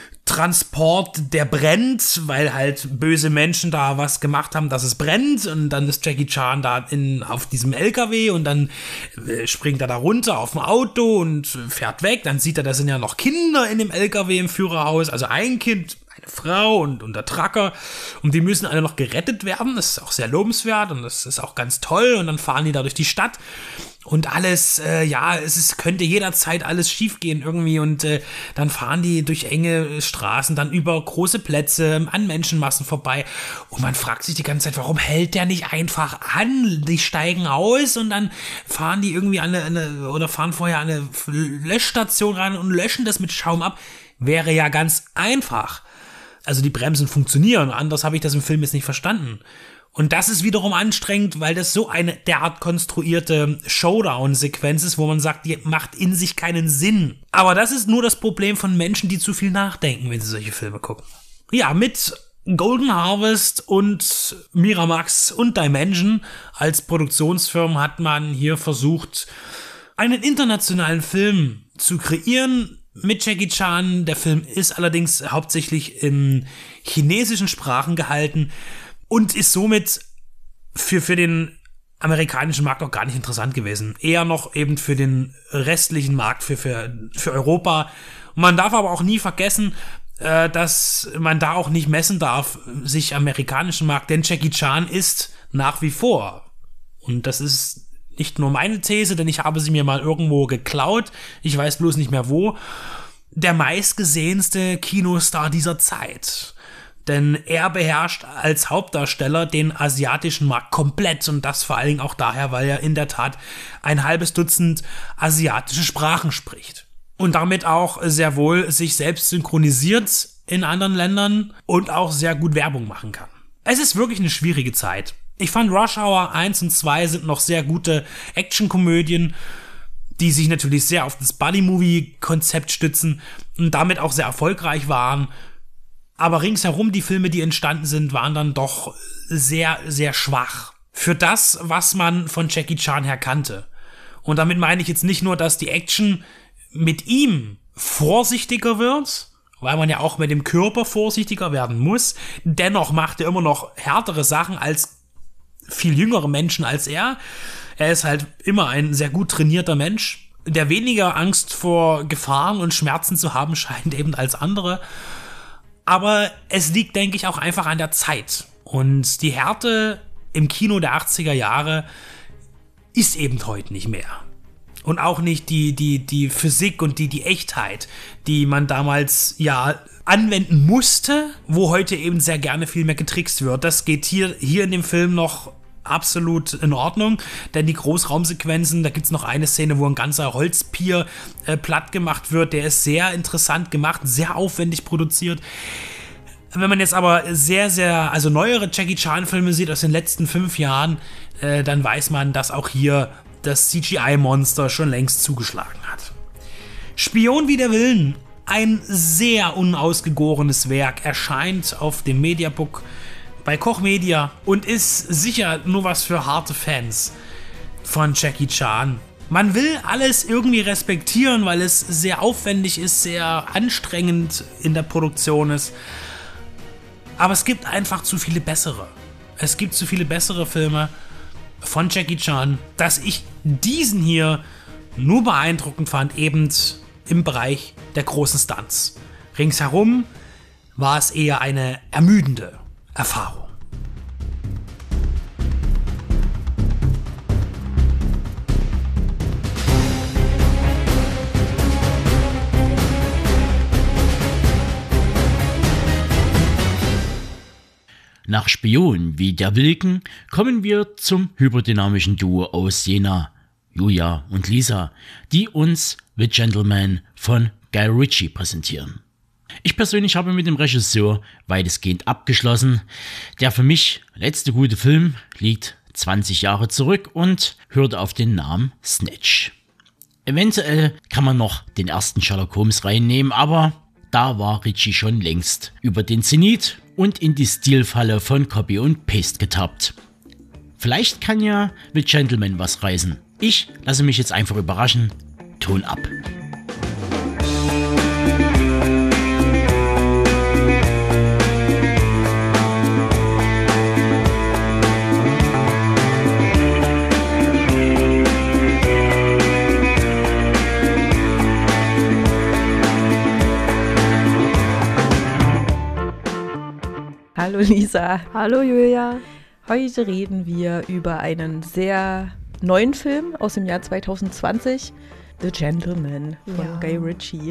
Transport, der brennt, weil halt böse Menschen da was gemacht haben, dass es brennt, und dann ist Jackie Chan da in, auf diesem L K W und dann äh, springt er da runter auf dem Auto und fährt weg. Dann sieht er, da sind ja noch Kinder in dem L K W im Führerhaus, also ein Kind, eine Frau und, und der Trucker, und die müssen alle noch gerettet werden. Das ist auch sehr lobenswert und das ist auch ganz toll, und dann fahren die da durch die Stadt. Und alles, äh, ja, es ist, könnte jederzeit alles schiefgehen irgendwie, und äh, dann fahren die durch enge Straßen, dann über große Plätze, an Menschenmassen vorbei, und man fragt sich die ganze Zeit, warum hält der nicht einfach an? Die steigen aus und dann fahren die irgendwie an eine, eine oder fahren vorher an eine Löschstation rein und löschen das mit Schaum ab. Wäre ja ganz einfach. Also die Bremsen funktionieren, anders habe ich das im Film jetzt nicht verstanden. Und das ist wiederum anstrengend, weil das so eine derart konstruierte Showdown-Sequenz ist, wo man sagt, die macht in sich keinen Sinn. Aber das ist nur das Problem von Menschen, die zu viel nachdenken, wenn sie solche Filme gucken. Ja, mit Golden Harvest und Miramax und Dimension als Produktionsfirmen hat man hier versucht, einen internationalen Film zu kreieren mit Jackie Chan. Der Film ist allerdings hauptsächlich in chinesischen Sprachen gehalten und ist somit für, für den amerikanischen Markt auch gar nicht interessant gewesen. Eher noch eben für den restlichen Markt, für, für, für Europa. Und man darf aber auch nie vergessen, äh, dass man da auch nicht messen darf, sich amerikanischen Markt, denn Jackie Chan ist nach wie vor, und das ist nicht nur meine These, denn ich habe sie mir mal irgendwo geklaut, ich weiß bloß nicht mehr wo, der meistgesehenste Kinostar dieser Zeit. Denn er beherrscht als Hauptdarsteller den asiatischen Markt komplett, und das vor allen Dingen auch daher, weil er in der Tat ein halbes Dutzend asiatische Sprachen spricht. Und damit auch sehr wohl sich selbst synchronisiert in anderen Ländern und auch sehr gut Werbung machen kann. Es ist wirklich eine schwierige Zeit. Ich fand Rush Hour eins und zwei sind noch sehr gute Actionkomödien, die sich natürlich sehr auf das Buddy-Movie-Konzept stützen und damit auch sehr erfolgreich waren. Aber ringsherum, die Filme, die entstanden sind, waren dann doch sehr, sehr schwach. Für das, was man von Jackie Chan her kannte. Und damit meine ich jetzt nicht nur, dass die Action mit ihm vorsichtiger wird, weil man ja auch mit dem Körper vorsichtiger werden muss. Dennoch macht er immer noch härtere Sachen als viel jüngere Menschen als er. Er ist halt immer ein sehr gut trainierter Mensch, der weniger Angst vor Gefahren und Schmerzen zu haben scheint eben als andere. Aber es liegt, denke ich, auch einfach an der Zeit. Und die Härte im Kino der achtziger Jahre ist eben heute nicht mehr. Und auch nicht die, die, die Physik und die, die Echtheit, die man damals ja anwenden musste, wo heute eben sehr gerne viel mehr getrickst wird. Das geht hier, hier in dem Film noch absolut in Ordnung, denn die Großraumsequenzen, da gibt's noch eine Szene, wo ein ganzer Holzpier äh, platt gemacht wird, der ist sehr interessant gemacht, sehr aufwendig produziert. Wenn man jetzt aber sehr, sehr, also neuere Jackie Chan-Filme sieht aus den letzten fünf Jahren, äh, dann weiß man, dass auch hier das C G I-Monster schon längst zugeschlagen hat. Spion wider Willen, ein sehr unausgegorenes Werk, erscheint auf dem Mediabook bei Koch Media und ist sicher nur was für harte Fans von Jackie Chan. Man will alles irgendwie respektieren, weil es sehr aufwendig ist, sehr anstrengend in der Produktion ist. Aber es gibt einfach zu viele bessere. Es gibt zu viele bessere Filme von Jackie Chan, dass ich diesen hier nur beeindruckend fand, eben im Bereich der großen Stunts. Ringsherum war es eher eine ermüdende Erfahrung. Nach Spionen wie der Wilken kommen wir zum hyperdynamischen Duo aus Jena, Julia und Lisa, die uns The Gentleman von Guy Ritchie präsentieren. Ich persönlich habe mit dem Regisseur weitestgehend abgeschlossen. Der für mich letzte gute Film liegt zwanzig Jahre zurück und hörte auf den Namen Snatch. Eventuell kann man noch den ersten Sherlock Holmes reinnehmen, aber da war Ritchie schon längst über den Zenit und in die Stilfalle von Copy und Paste getappt. Vielleicht kann ja The Gentleman was reißen. Ich lasse mich jetzt einfach überraschen. Ton ab. Hallo Lisa. Hallo Julia. Heute reden wir über einen sehr neuen Film aus dem Jahr zwanzig zwanzig, The Gentleman von ja. Guy Ritchie.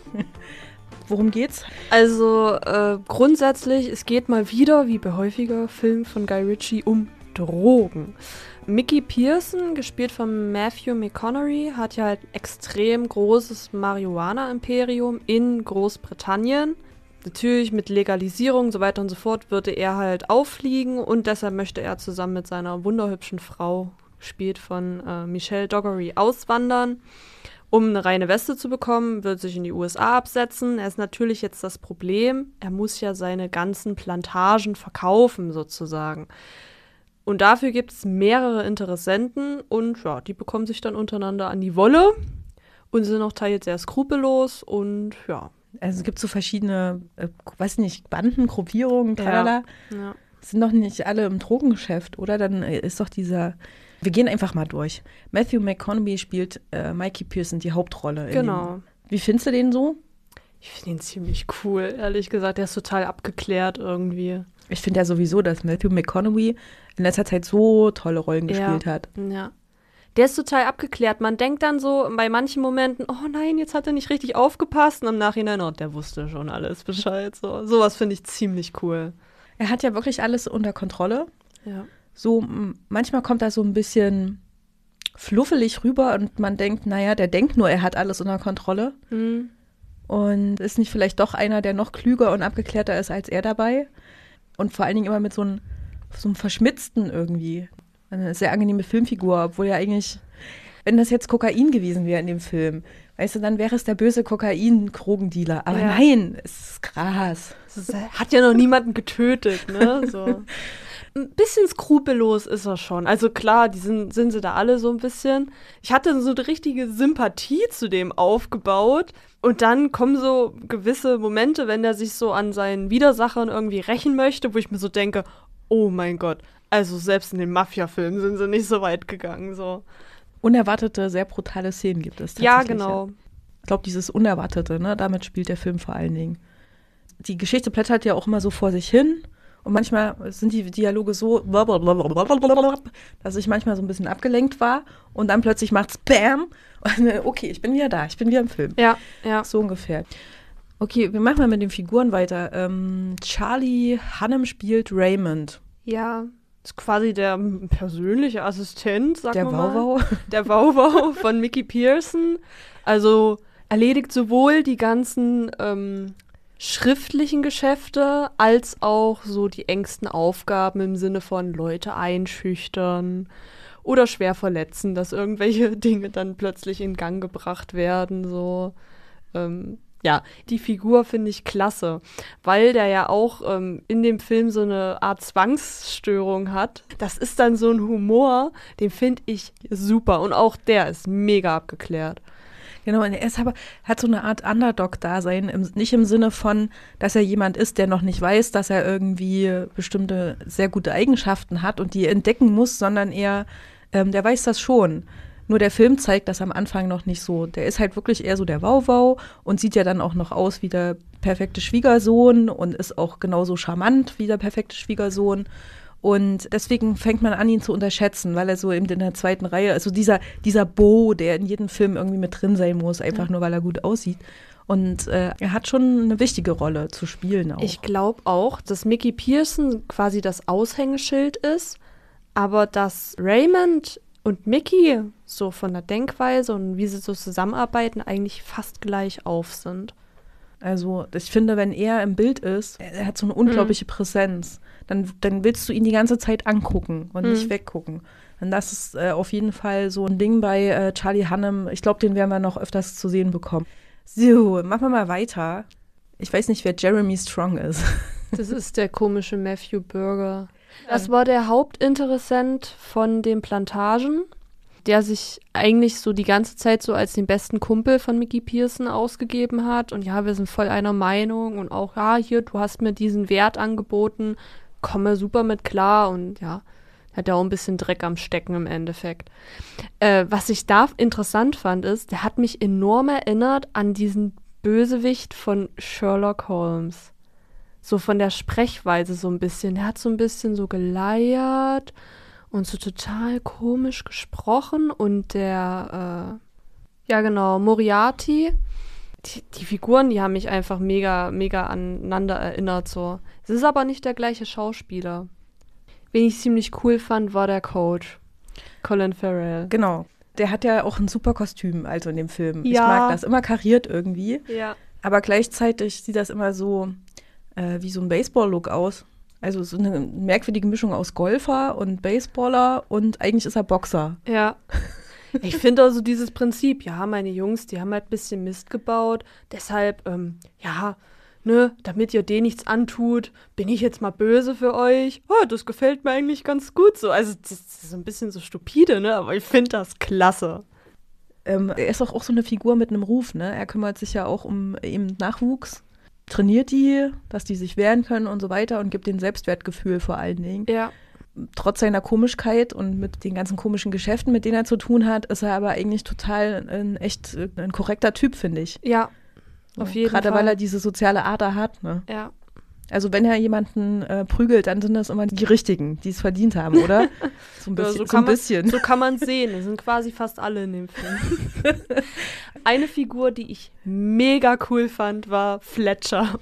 Worum geht's? Also äh, grundsätzlich, es geht mal wieder, wie bei häufiger Filmen von Guy Ritchie, um Drogen. Mickey Pearson, gespielt von Matthew McConaughey, hat ja halt extrem großes Marihuana-Imperium in Großbritannien. Natürlich mit Legalisierung und so weiter und so fort würde er halt auffliegen und deshalb möchte er zusammen mit seiner wunderhübschen Frau, gespielt von äh, Michelle Dockery, auswandern, um eine reine Weste zu bekommen, wird sich in die U S A absetzen. Er ist natürlich jetzt das Problem, er muss ja seine ganzen Plantagen verkaufen sozusagen. Und dafür gibt es mehrere Interessenten und ja, die bekommen sich dann untereinander an die Wolle und sind auch teils sehr skrupellos und ja. Also es gibt so verschiedene, äh, weiß nicht, Banden, Gruppierungen, tralala. Ja. Ja. Sind doch nicht alle im Drogengeschäft, oder? Dann ist doch dieser, wir gehen einfach mal durch. Matthew McConaughey spielt äh, Mikey Pearson die Hauptrolle. Genau. Dem, wie findest du den so? Ich finde ihn ziemlich cool, ehrlich gesagt. Der ist total abgeklärt irgendwie. Ich finde ja sowieso, dass Matthew McConaughey in letzter Zeit so tolle Rollen gespielt ja. hat. Ja. Der ist total abgeklärt. Man denkt dann so bei manchen Momenten, oh nein, jetzt hat er nicht richtig aufgepasst. Und im Nachhinein, oh, der wusste schon alles Bescheid. So, sowas finde ich ziemlich cool. Er hat ja wirklich alles unter Kontrolle. Ja. So, m- manchmal kommt er so ein bisschen fluffelig rüber und man denkt, naja, der denkt nur, er hat alles unter Kontrolle. Mhm. Und ist nicht vielleicht doch einer, der noch klüger und abgeklärter ist als er dabei. Und vor allen Dingen immer mit so einem, so einem Verschmitzten irgendwie. Eine sehr angenehme Filmfigur, obwohl ja eigentlich, wenn das jetzt Kokain gewesen wäre in dem Film, weißt du, dann wäre es der böse Kokain-Drogendealer. Aber ja. nein, es ist Gras. Das hat ja noch niemanden getötet, ne? So. Ein bisschen skrupellos ist er schon. Also klar, die sind, sind sie da alle so ein bisschen. Ich hatte so eine richtige Sympathie zu dem aufgebaut. Und dann kommen so gewisse Momente, wenn er sich so an seinen Widersachern irgendwie rächen möchte, wo ich mir so denke, oh mein Gott, also selbst in den Mafia-Filmen sind sie nicht so weit gegangen. So. Unerwartete, sehr brutale Szenen gibt es tatsächlich. Ja, genau. Ja. Ich glaube, dieses Unerwartete, ne, damit spielt der Film vor allen Dingen. Die Geschichte plättert ja auch immer so vor sich hin. Und manchmal sind die Dialoge so, dass ich manchmal so ein bisschen abgelenkt war. Und dann plötzlich macht's Bam. Und okay, ich bin wieder da, ich bin wieder im Film. Ja, ja. So ungefähr. Okay, wir machen mal mit den Figuren weiter. Ähm, Charlie Hunnam spielt Raymond. Ja, ist quasi der persönliche Assistent, sag der mal mal. Wauwau. Der Wauwau von Mickey Pearson. Also erledigt sowohl die ganzen ähm, schriftlichen Geschäfte als auch so die engsten Aufgaben im Sinne von Leute einschüchtern oder schwer verletzen, dass irgendwelche Dinge dann plötzlich in Gang gebracht werden. So, ähm, ja, die Figur finde ich klasse, weil der ja auch ähm, in dem Film so eine Art Zwangsstörung hat. Das ist dann so ein Humor, den finde ich super und auch der ist mega abgeklärt. Genau, und er ist aber, hat so eine Art Underdog-Dasein, im, nicht im Sinne von, dass er jemand ist, der noch nicht weiß, dass er irgendwie bestimmte sehr gute Eigenschaften hat und die entdecken muss, sondern eher, ähm, der weiß das schon. Nur der Film zeigt das am Anfang noch nicht so. Der ist halt wirklich eher so der Wauwau und sieht ja dann auch noch aus wie der perfekte Schwiegersohn und ist auch genauso charmant wie der perfekte Schwiegersohn. Und deswegen fängt man an, ihn zu unterschätzen, weil er so eben in der zweiten Reihe, also dieser, dieser Beau, der in jedem Film irgendwie mit drin sein muss, einfach nur weil er gut aussieht. Und äh, er hat schon eine wichtige Rolle zu spielen auch. Ich glaube auch, dass Mickey Pearson quasi das Aushängeschild ist, aber dass Raymond und Mickey so von der Denkweise und wie sie so zusammenarbeiten eigentlich fast gleich auf sind. Also ich finde, wenn er im Bild ist, er hat so eine unglaubliche mhm. Präsenz, dann, dann willst du ihn die ganze Zeit angucken und mhm. nicht weggucken. Und das ist äh, auf jeden Fall so ein Ding bei äh, Charlie Hunnam. Ich glaube, den werden wir noch öfters zu sehen bekommen. So, machen wir mal weiter. Ich weiß nicht, wer Jeremy Strong ist. Das ist der komische Matthew Berger. Das war der Hauptinteressent von den Plantagen, der sich eigentlich so die ganze Zeit so als den besten Kumpel von Mickey Pearson ausgegeben hat. Und ja, wir sind voll einer Meinung und auch, ja, hier, du hast mir diesen Wert angeboten, komme super mit klar und ja, hat ja auch ein bisschen Dreck am Stecken im Endeffekt. Äh, was ich da interessant fand, ist, der hat mich enorm erinnert an diesen Bösewicht von Sherlock Holmes. So von der Sprechweise so ein bisschen. Der hat so ein bisschen so geleiert und so total komisch gesprochen. Und der, äh, ja genau, Moriarty, die, die Figuren, die haben mich einfach mega, mega aneinander erinnert. So. Es ist aber nicht der gleiche Schauspieler. Wen ich ziemlich cool fand, war der Coach, Colin Farrell. Genau. Der hat ja auch ein super Kostüm, also in dem Film. Ja. Ich mag das, immer kariert irgendwie. Ja. Aber gleichzeitig sieht das immer so äh, wie so ein Baseball-Look aus. Also so eine merkwürdige Mischung aus Golfer und Baseballer und eigentlich ist er Boxer. Ja. Ich finde also dieses Prinzip, ja, meine Jungs, die haben halt ein bisschen Mist gebaut, deshalb, ähm, ja, ne, damit ihr denen nichts antut, bin ich jetzt mal böse für euch. Oh, das gefällt mir eigentlich ganz gut so. Also das ist so ein bisschen so stupide, ne, aber ich finde das klasse. Ähm, er ist auch, auch so eine Figur mit einem Ruf, ne? Er kümmert sich ja auch um eben Nachwuchs, trainiert die, dass die sich wehren können und so weiter und gibt denen Selbstwertgefühl vor allen Dingen. Ja. Trotz seiner Komischkeit und mit den ganzen komischen Geschäften, mit denen er zu tun hat, ist er aber eigentlich total ein echt ein korrekter Typ, finde ich. Ja, auf jeden Fall. Gerade weil er diese soziale Ader hat, ne? Ja. Also wenn er jemanden äh, prügelt, dann sind das immer die Richtigen, die es verdient haben, oder? So ein bisschen. Ja, so so kann ein bisschen. Man, so kann man es sehen. Das sind quasi fast alle in dem Film. Eine Figur, die ich mega cool fand, war Fletcher,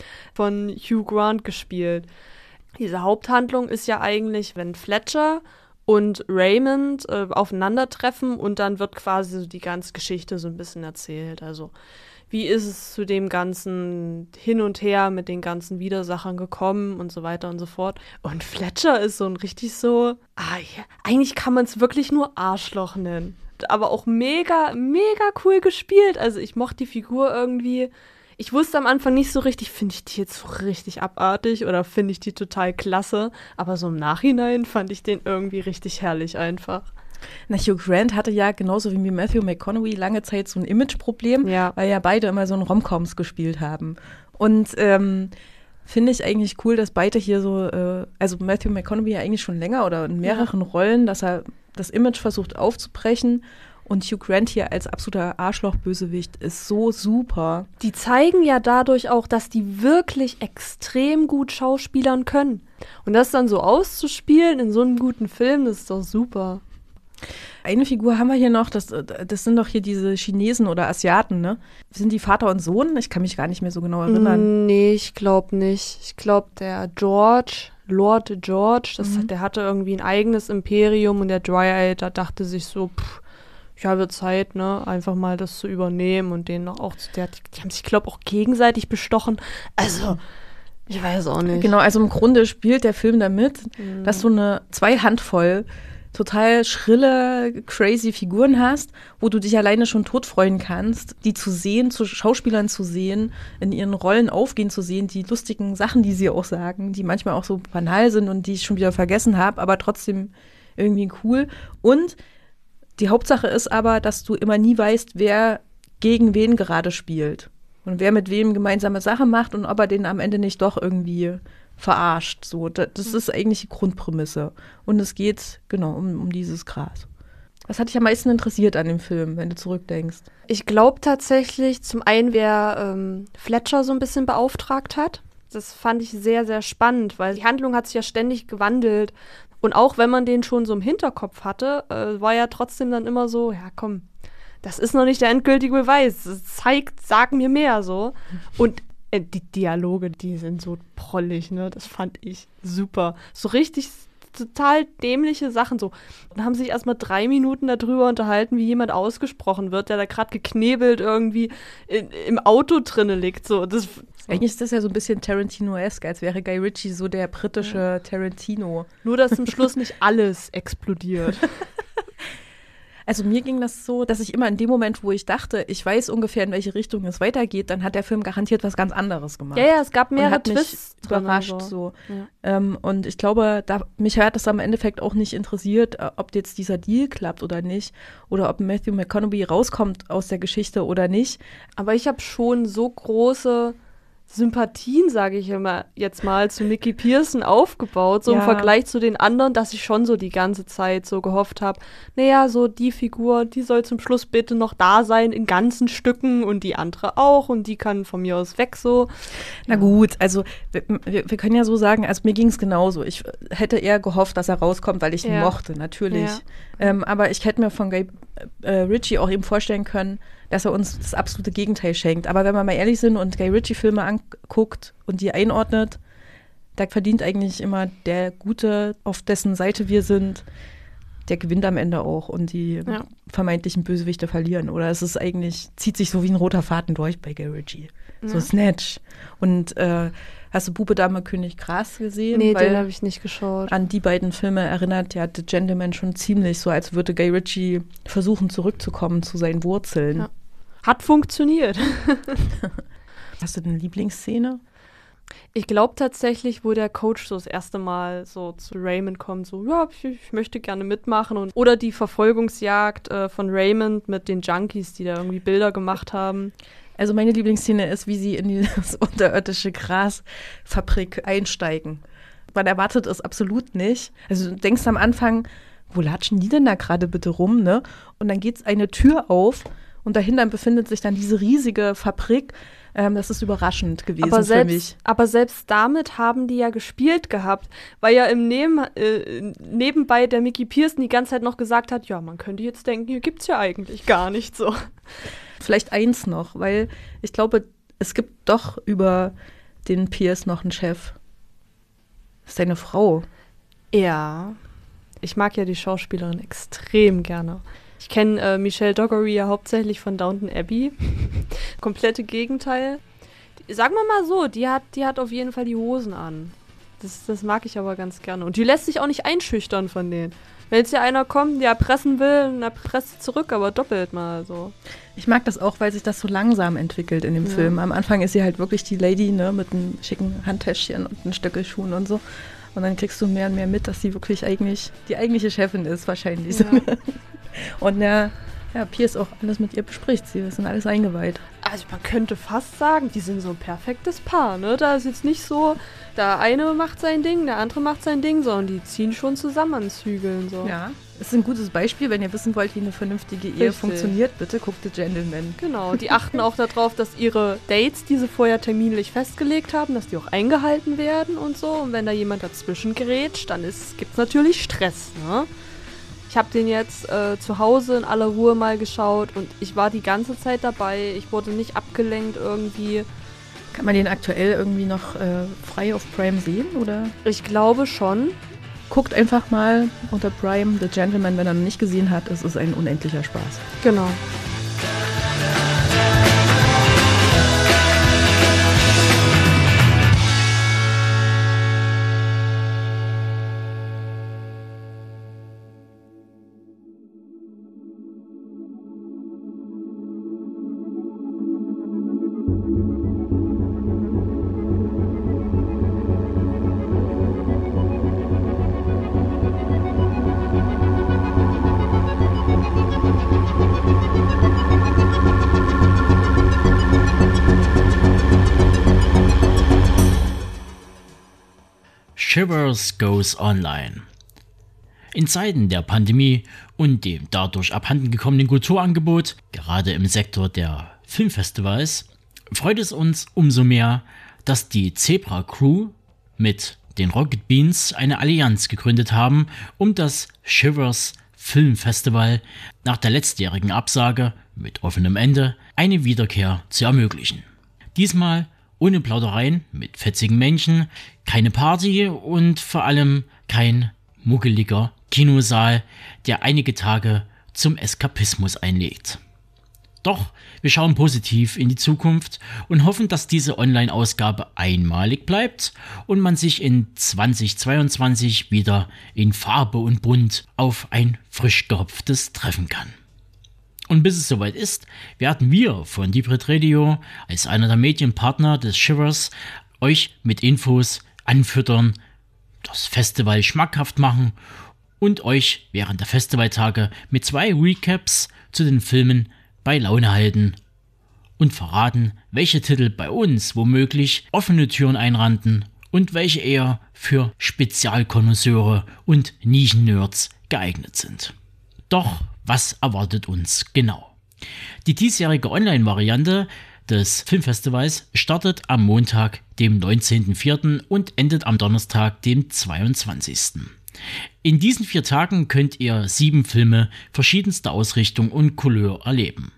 von Hugh Grant gespielt. Diese Haupthandlung ist ja eigentlich, wenn Fletcher und Raymond äh, aufeinandertreffen und dann wird quasi so die ganze Geschichte so ein bisschen erzählt. Also wie ist es zu dem ganzen Hin und Her mit den ganzen Widersachern gekommen und so weiter und so fort. Und Fletcher ist so ein richtig so, ah, ja, eigentlich kann man es wirklich nur Arschloch nennen. Aber auch mega, mega cool gespielt. Also ich mochte die Figur irgendwie. Ich wusste am Anfang nicht so richtig, finde ich die jetzt so richtig abartig oder finde ich die total klasse. Aber so im Nachhinein fand ich den irgendwie richtig herrlich einfach. Na, Hugh Grant hatte ja genauso wie Matthew McConaughey lange Zeit so ein Imageproblem, ja. weil ja beide immer so in Romcoms gespielt haben. Und ähm, finde ich eigentlich cool, dass beide hier so, äh, also Matthew McConaughey ja eigentlich schon länger oder in mehreren ja. Rollen, dass er das Image versucht aufzubrechen. Und Hugh Grant hier als absoluter Arschloch-Bösewicht ist so super. Die zeigen ja dadurch auch, dass die wirklich extrem gut schauspielern können. Und das dann so auszuspielen in so einem guten Film, das ist doch super. Eine Figur haben wir hier noch, das, das sind doch hier diese Chinesen oder Asiaten, ne? Sind die Vater und Sohn? Ich kann mich gar nicht mehr so genau erinnern. Nee, ich glaube nicht. Ich glaube, der George, Lord George, das, mhm. der hatte irgendwie ein eigenes Imperium und der Dryad, da dachte sich so, pff, ja, wird Zeit, ne, einfach mal das zu übernehmen und den noch auch, der, die haben sich, glaube ich, auch gegenseitig bestochen. Also, ich weiß auch nicht. Genau, also im Grunde spielt der Film damit, mhm. dass du eine zwei Handvoll total schrille, crazy Figuren hast, wo du dich alleine schon totfreuen kannst, die zu sehen, zu Schauspielern zu sehen, in ihren Rollen aufgehen zu sehen, die lustigen Sachen, die sie auch sagen, die manchmal auch so banal sind und die ich schon wieder vergessen habe, aber trotzdem irgendwie cool. Und die Hauptsache ist aber, dass du immer nie weißt, wer gegen wen gerade spielt und wer mit wem gemeinsame Sachen macht und ob er den am Ende nicht doch irgendwie verarscht. So, das ist eigentlich die Grundprämisse. Und es geht, genau, um, um dieses Gras. Was hat dich am meisten interessiert an dem Film, wenn du zurückdenkst? Ich glaube tatsächlich, zum einen, wer ähm, Fletcher so ein bisschen beauftragt hat. Das fand ich sehr, sehr spannend, weil die Handlung hat sich ja ständig gewandelt. Und auch wenn man den schon so im Hinterkopf hatte, äh, war ja trotzdem dann immer so, ja komm, das ist noch nicht der endgültige Beweis. Das zeigt, sag mir mehr so. Und äh, die Dialoge, die sind so prollig, ne? Das fand ich super. So richtig total dämliche Sachen so. Und haben sich erstmal drei Minuten darüber unterhalten, wie jemand ausgesprochen wird, der da gerade geknebelt irgendwie in, im Auto drinne liegt. So, das, so. Eigentlich ist das ja so ein bisschen Tarantino-esque, als wäre Guy Ritchie so der britische ja. Tarantino. Nur, dass zum Schluss nicht alles explodiert. Also mir ging das so, dass ich immer in dem Moment, wo ich dachte, ich weiß ungefähr, in welche Richtung es weitergeht, dann hat der Film garantiert was ganz anderes gemacht. Ja, ja, es gab mehrere und hat Twists mich überrascht so. so. Ja. Ähm, und ich glaube, da, mich hat das am Endeffekt auch nicht interessiert, ob jetzt dieser Deal klappt oder nicht oder ob Matthew McConaughey rauskommt aus der Geschichte oder nicht. Aber ich habe schon so große Sympathien, sage ich immer jetzt mal, zu Mickey Pearson aufgebaut, so ja. im Vergleich zu den anderen, dass ich schon so die ganze Zeit so gehofft habe, naja, so die Figur, die soll zum Schluss bitte noch da sein in ganzen Stücken und die andere auch und die kann von mir aus weg so. Na gut, also wir, wir können ja so sagen, also mir ging es genauso. Ich hätte eher gehofft, dass er rauskommt, weil ich ihn ja. mochte, natürlich. Ja. Ähm, aber ich hätte mir von Guy äh, Ritchie auch eben vorstellen können, dass er uns das absolute Gegenteil schenkt. Aber wenn wir mal ehrlich sind und Guy Ritchie-Filme anguckt und die einordnet, da verdient eigentlich immer der Gute, auf dessen Seite wir sind, der gewinnt am Ende auch und die ja. vermeintlichen Bösewichte verlieren. Oder es ist eigentlich, zieht sich so wie ein roter Faden durch bei Guy Ritchie. Ja. So Snatch. Und äh, hast du Bube, Dame, König, Gras gesehen? Nee, Weil den habe ich nicht geschaut. An die beiden Filme erinnert ja The Gentleman schon ziemlich so, als würde Guy Ritchie versuchen, zurückzukommen zu seinen Wurzeln. Ja. Hat funktioniert. Hast du eine Lieblingsszene? Ich glaube tatsächlich, wo der Coach so das erste Mal so zu Raymond kommt, so, ja, ich, ich möchte gerne mitmachen. Und, oder die Verfolgungsjagd äh, von Raymond mit den Junkies, die da irgendwie Bilder gemacht haben. Also meine Lieblingsszene ist, wie sie in die unterirdische Grasfabrik einsteigen. Man erwartet es absolut nicht. Also du denkst am Anfang, wo latschen die denn da gerade bitte rum, ne? Und dann geht eine Tür auf und dahinter befindet sich dann diese riesige Fabrik. Ähm, das ist überraschend gewesen aber selbst, für mich. Aber selbst damit haben die ja gespielt gehabt, weil ja im Neben, äh, nebenbei der Mickey Pearson die ganze Zeit noch gesagt hat, ja, man könnte jetzt denken, hier gibt's ja eigentlich gar nicht so. Vielleicht eins noch, weil ich glaube, es gibt doch über den Pierce noch einen Chef. Das ist seine Frau. Ja, ich mag ja die Schauspielerin extrem gerne. Ich kenne äh, Michelle Dockery ja hauptsächlich von Downton Abbey. Komplette Gegenteil. Die, sagen wir mal so, die hat, die hat auf jeden Fall die Hosen an. Das, das mag ich aber ganz gerne. Und die lässt sich auch nicht einschüchtern von denen. Wenn jetzt hier einer kommt, der erpressen will, dann erpresst zurück, aber doppelt mal so. Ich mag das auch, weil sich das so langsam entwickelt in dem ja. Film. Am Anfang ist sie halt wirklich die Lady, ne, mit einem schicken Handtäschchen und einem Stöckelschuhen und so. Und dann kriegst du mehr und mehr mit, dass sie wirklich eigentlich die eigentliche Chefin ist, wahrscheinlich. Ja. Und ja, ja, Pierce auch alles mit ihr bespricht. Sie sind alles eingeweiht. Also man könnte fast sagen, die sind so ein perfektes Paar, ne? Da ist jetzt nicht so, der eine macht sein Ding, der andere macht sein Ding, sondern die ziehen schon zusammen an Zügeln. So. Ja, das ist ein gutes Beispiel, wenn ihr wissen wollt, wie eine vernünftige Ehe Richtig. funktioniert, bitte guckt The Gentleman. Genau, die achten auch darauf, dass ihre Dates, die sie vorher terminlich festgelegt haben, dass die auch eingehalten werden und so. Und wenn da jemand dazwischen gerätscht, dann gibt es natürlich Stress, ne? Ich habe den jetzt äh, zu Hause in aller Ruhe mal geschaut und ich war die ganze Zeit dabei. Ich wurde nicht abgelenkt irgendwie. Kann man den aktuell irgendwie noch äh, frei auf Prime sehen, oder? Ich glaube schon. Guckt einfach mal unter Prime The Gentleman, wenn er noch nicht gesehen hat. Es ist ein unendlicher Spaß. Genau. Shivers Goes Online. In Zeiten der Pandemie und dem dadurch abhanden gekommenen Kulturangebot, gerade im Sektor der Filmfestivals, freut es uns umso mehr, dass die Zebra Crew mit den Rocket Beans eine Allianz gegründet haben, um das Shivers Filmfestival nach der letztjährigen Absage mit offenem Ende eine Wiederkehr zu ermöglichen. Diesmal ohne Plaudereien mit fetzigen Männchen, keine Party und vor allem kein muggeliger Kinosaal, der einige Tage zum Eskapismus einlädt. Doch wir schauen positiv in die Zukunft und hoffen, dass diese Online-Ausgabe einmalig bleibt und man sich in zweitausendzweiundzwanzig wieder in Farbe und Bunt auf ein frisch gehopftes treffen kann. Und bis es soweit ist, werden wir von Deep Red Radio als einer der Medienpartner des Shivers euch mit Infos anfüttern, das Festival schmackhaft machen und euch während der Festivaltage mit zwei Recaps zu den Filmen bei Laune halten und verraten, welche Titel bei uns womöglich offene Türen einrannten und welche eher für Spezialkonnoisseure und Nischen-Nerds geeignet sind. Doch was erwartet uns genau? Die diesjährige Online-Variante des Filmfestivals startet am Montag, dem neunzehnten vierten und endet am Donnerstag, dem zweiundzwanzigsten In diesen vier Tagen könnt ihr sieben Filme verschiedenster Ausrichtung und Couleur erleben.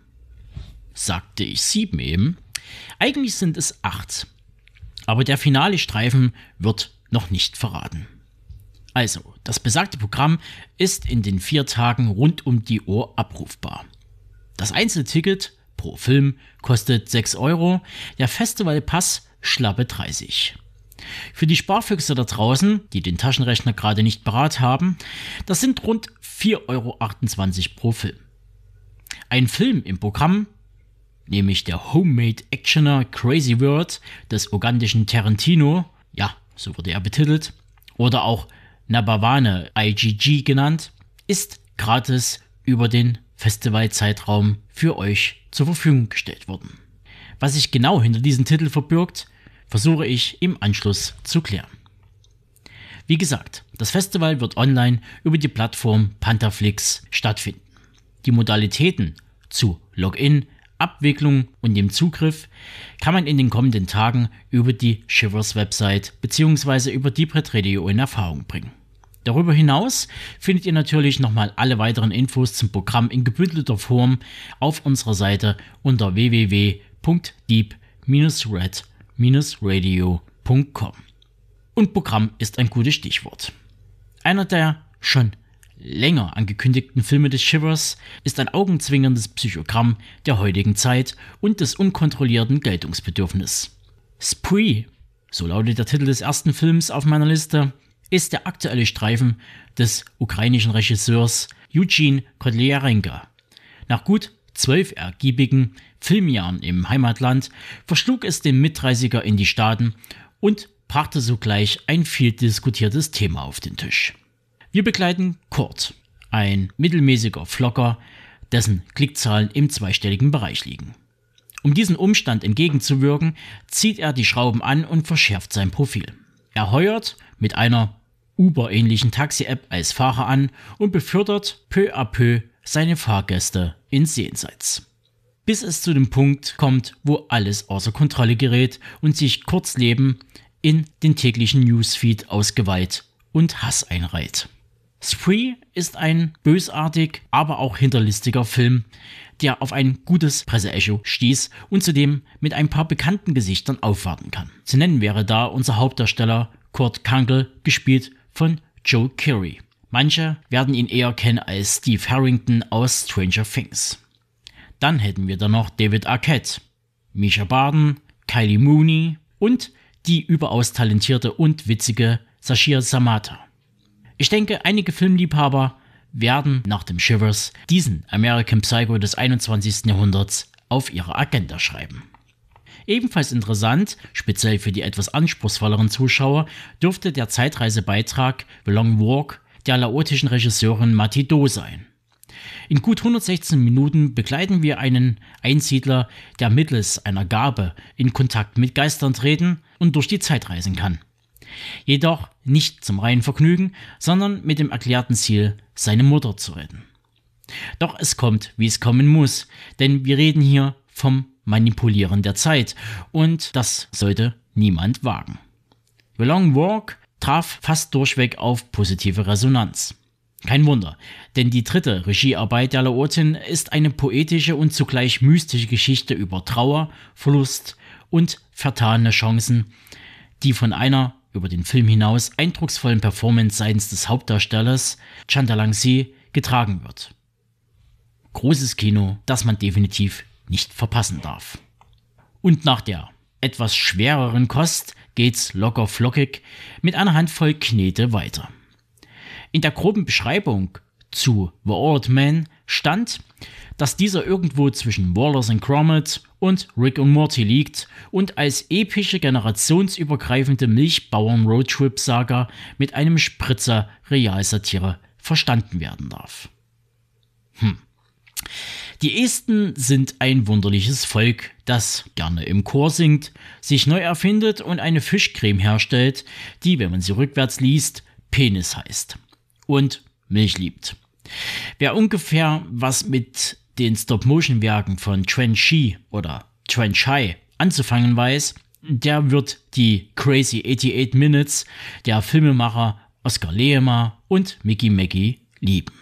Sagte ich sieben eben? Eigentlich sind es acht. Aber der finale Streifen wird noch nicht verraten. Also, das besagte Programm ist in den vier Tagen rund um die Uhr abrufbar. Das Einzelticket pro Film kostet sechs Euro, der Festivalpass schlappe dreißig. Für die Sparfüchse da draußen, die den Taschenrechner gerade nicht parat haben, das sind rund vier Euro achtundzwanzig pro Film. Ein Film im Programm, nämlich der Homemade Actioner Crazy World des ugandischen Tarantino, ja, so wurde er betitelt, oder auch Nabawane I G G genannt, ist gratis über den Festivalzeitraum für euch zur Verfügung gestellt worden. Was sich genau hinter diesem Titel verbirgt, versuche ich im Anschluss zu klären. Wie gesagt, das Festival wird online über die Plattform Pantherflix stattfinden. Die Modalitäten zu Login, Abwicklung und dem Zugriff kann man in den kommenden Tagen über die Shivers Website bzw. über Deep Red Radio in Erfahrung bringen. Darüber hinaus findet ihr natürlich nochmal alle weiteren Infos zum Programm in gebündelter Form auf unserer Seite unter w w w punkt deep red radio punkt com. Und Programm ist ein gutes Stichwort. Einer der schon länger angekündigten Filme des Shivers ist ein augenzwinkerndes Psychogramm der heutigen Zeit und des unkontrollierten Geltungsbedürfnisses. Spree, so lautet der Titel des ersten Films auf meiner Liste, ist der aktuelle Streifen des ukrainischen Regisseurs Eugene Kodlyarenko. Nach gut zwölf ergiebigen Filmjahren im Heimatland verschlug es den Mitdreißiger in die Staaten und brachte sogleich ein viel diskutiertes Thema auf den Tisch. Wir begleiten Kurt, ein mittelmäßiger Vlogger, dessen Klickzahlen im zweistelligen Bereich liegen. Um diesem Umstand entgegenzuwirken, zieht er die Schrauben an und verschärft sein Profil. Er heuert mit einer Uber-ähnlichen Taxi-App als Fahrer an und befördert peu à peu seine Fahrgäste ins Jenseits. Bis es zu dem Punkt kommt, wo alles außer Kontrolle gerät und sich Kurts Leben in den täglichen Newsfeed ausgeweiht und Hass einreiht. Spree ist ein bösartig, aber auch hinterlistiger Film, der auf ein gutes Presseecho stieß und zudem mit ein paar bekannten Gesichtern aufwarten kann. Zu nennen wäre da unser Hauptdarsteller Kurt Kunkel, gespielt von Joe Keery. Manche werden ihn eher kennen als Steve Harrington aus Stranger Things. Dann hätten wir da noch David Arquette, Misha Barton, Kylie Mooney und die überaus talentierte und witzige Sashir Zamata. Ich denke, einige Filmliebhaber werden nach dem Shivers diesen American Psycho des einundzwanzigsten Jahrhunderts auf ihre Agenda schreiben. Ebenfalls interessant, speziell für die etwas anspruchsvolleren Zuschauer, dürfte der Zeitreisebeitrag The Long Walk der laotischen Regisseurin Mati Do sein. In gut hundertsechzehn Minuten begleiten wir einen Einsiedler, der mittels einer Gabe in Kontakt mit Geistern treten und durch die Zeit reisen kann. Jedoch nicht zum reinen Vergnügen, sondern mit dem erklärten Ziel, seine Mutter zu retten. Doch es kommt, wie es kommen muss, denn wir reden hier vom Manipulieren der Zeit und das sollte niemand wagen. The Long Walk traf fast durchweg auf positive Resonanz. Kein Wunder, denn die dritte Regiearbeit der Laotin ist eine poetische und zugleich mystische Geschichte über Trauer, Verlust und vertane Chancen, die von einer über den Film hinaus eindrucksvollen Performance seitens des Hauptdarstellers Chantalangsi getragen wird. Großes Kino, das man definitiv nicht verpassen darf. Und nach der etwas schwereren Kost geht's locker flockig mit einer Handvoll Knete weiter. In der groben Beschreibung zu The Old Man stand, dass dieser irgendwo zwischen Wallace and Gromit und Rick und Morty liegt und als epische generationsübergreifende Milchbauern-Roadtrip-Saga mit einem Spritzer Realsatire verstanden werden darf. Hm. Die Esten sind ein wunderliches Volk, das gerne im Chor singt, sich neu erfindet und eine Fischcreme herstellt, die, wenn man sie rückwärts liest, Penis heißt. Und Milch liebt. Wer ungefähr was mit den Stop-Motion-Werken von Quan Chi oder Quan Chai anzufangen weiß, der wird die Crazy achtundachtzig Minutes der Filmemacher Oskar Lehmer und Mickey Maggie lieben.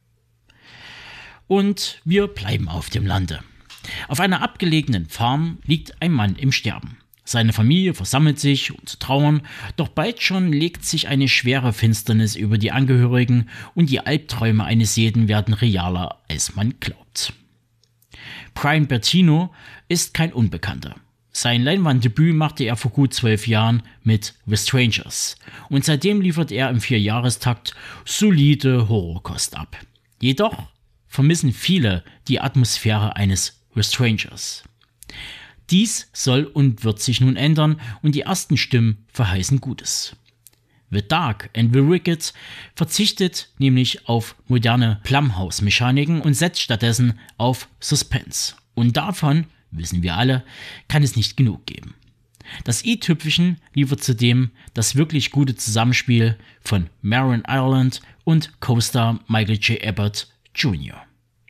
Und wir bleiben auf dem Lande. Auf einer abgelegenen Farm liegt ein Mann im Sterben. Seine Familie versammelt sich, um zu trauern, doch bald schon legt sich eine schwere Finsternis über die Angehörigen und die Albträume eines jeden werden realer, als man glaubt. Brian Bertino ist kein Unbekannter. Sein Leinwanddebüt machte er vor gut zwölf Jahren mit The Strangers und seitdem liefert er im Vierjahrestakt solide Horrorkost ab. Jedoch vermissen viele die Atmosphäre eines The Strangers. Dies soll und wird sich nun ändern und die ersten Stimmen verheißen Gutes. The Dark and the Wicked verzichtet nämlich auf moderne Blumhouse-Mechaniken und setzt stattdessen auf Suspense. Und davon, wissen wir alle, kann es nicht genug geben. Das i-Tüpfelchen liefert zudem das wirklich gute Zusammenspiel von Marin Ireland und Co-Star Michael J. Abbott Junior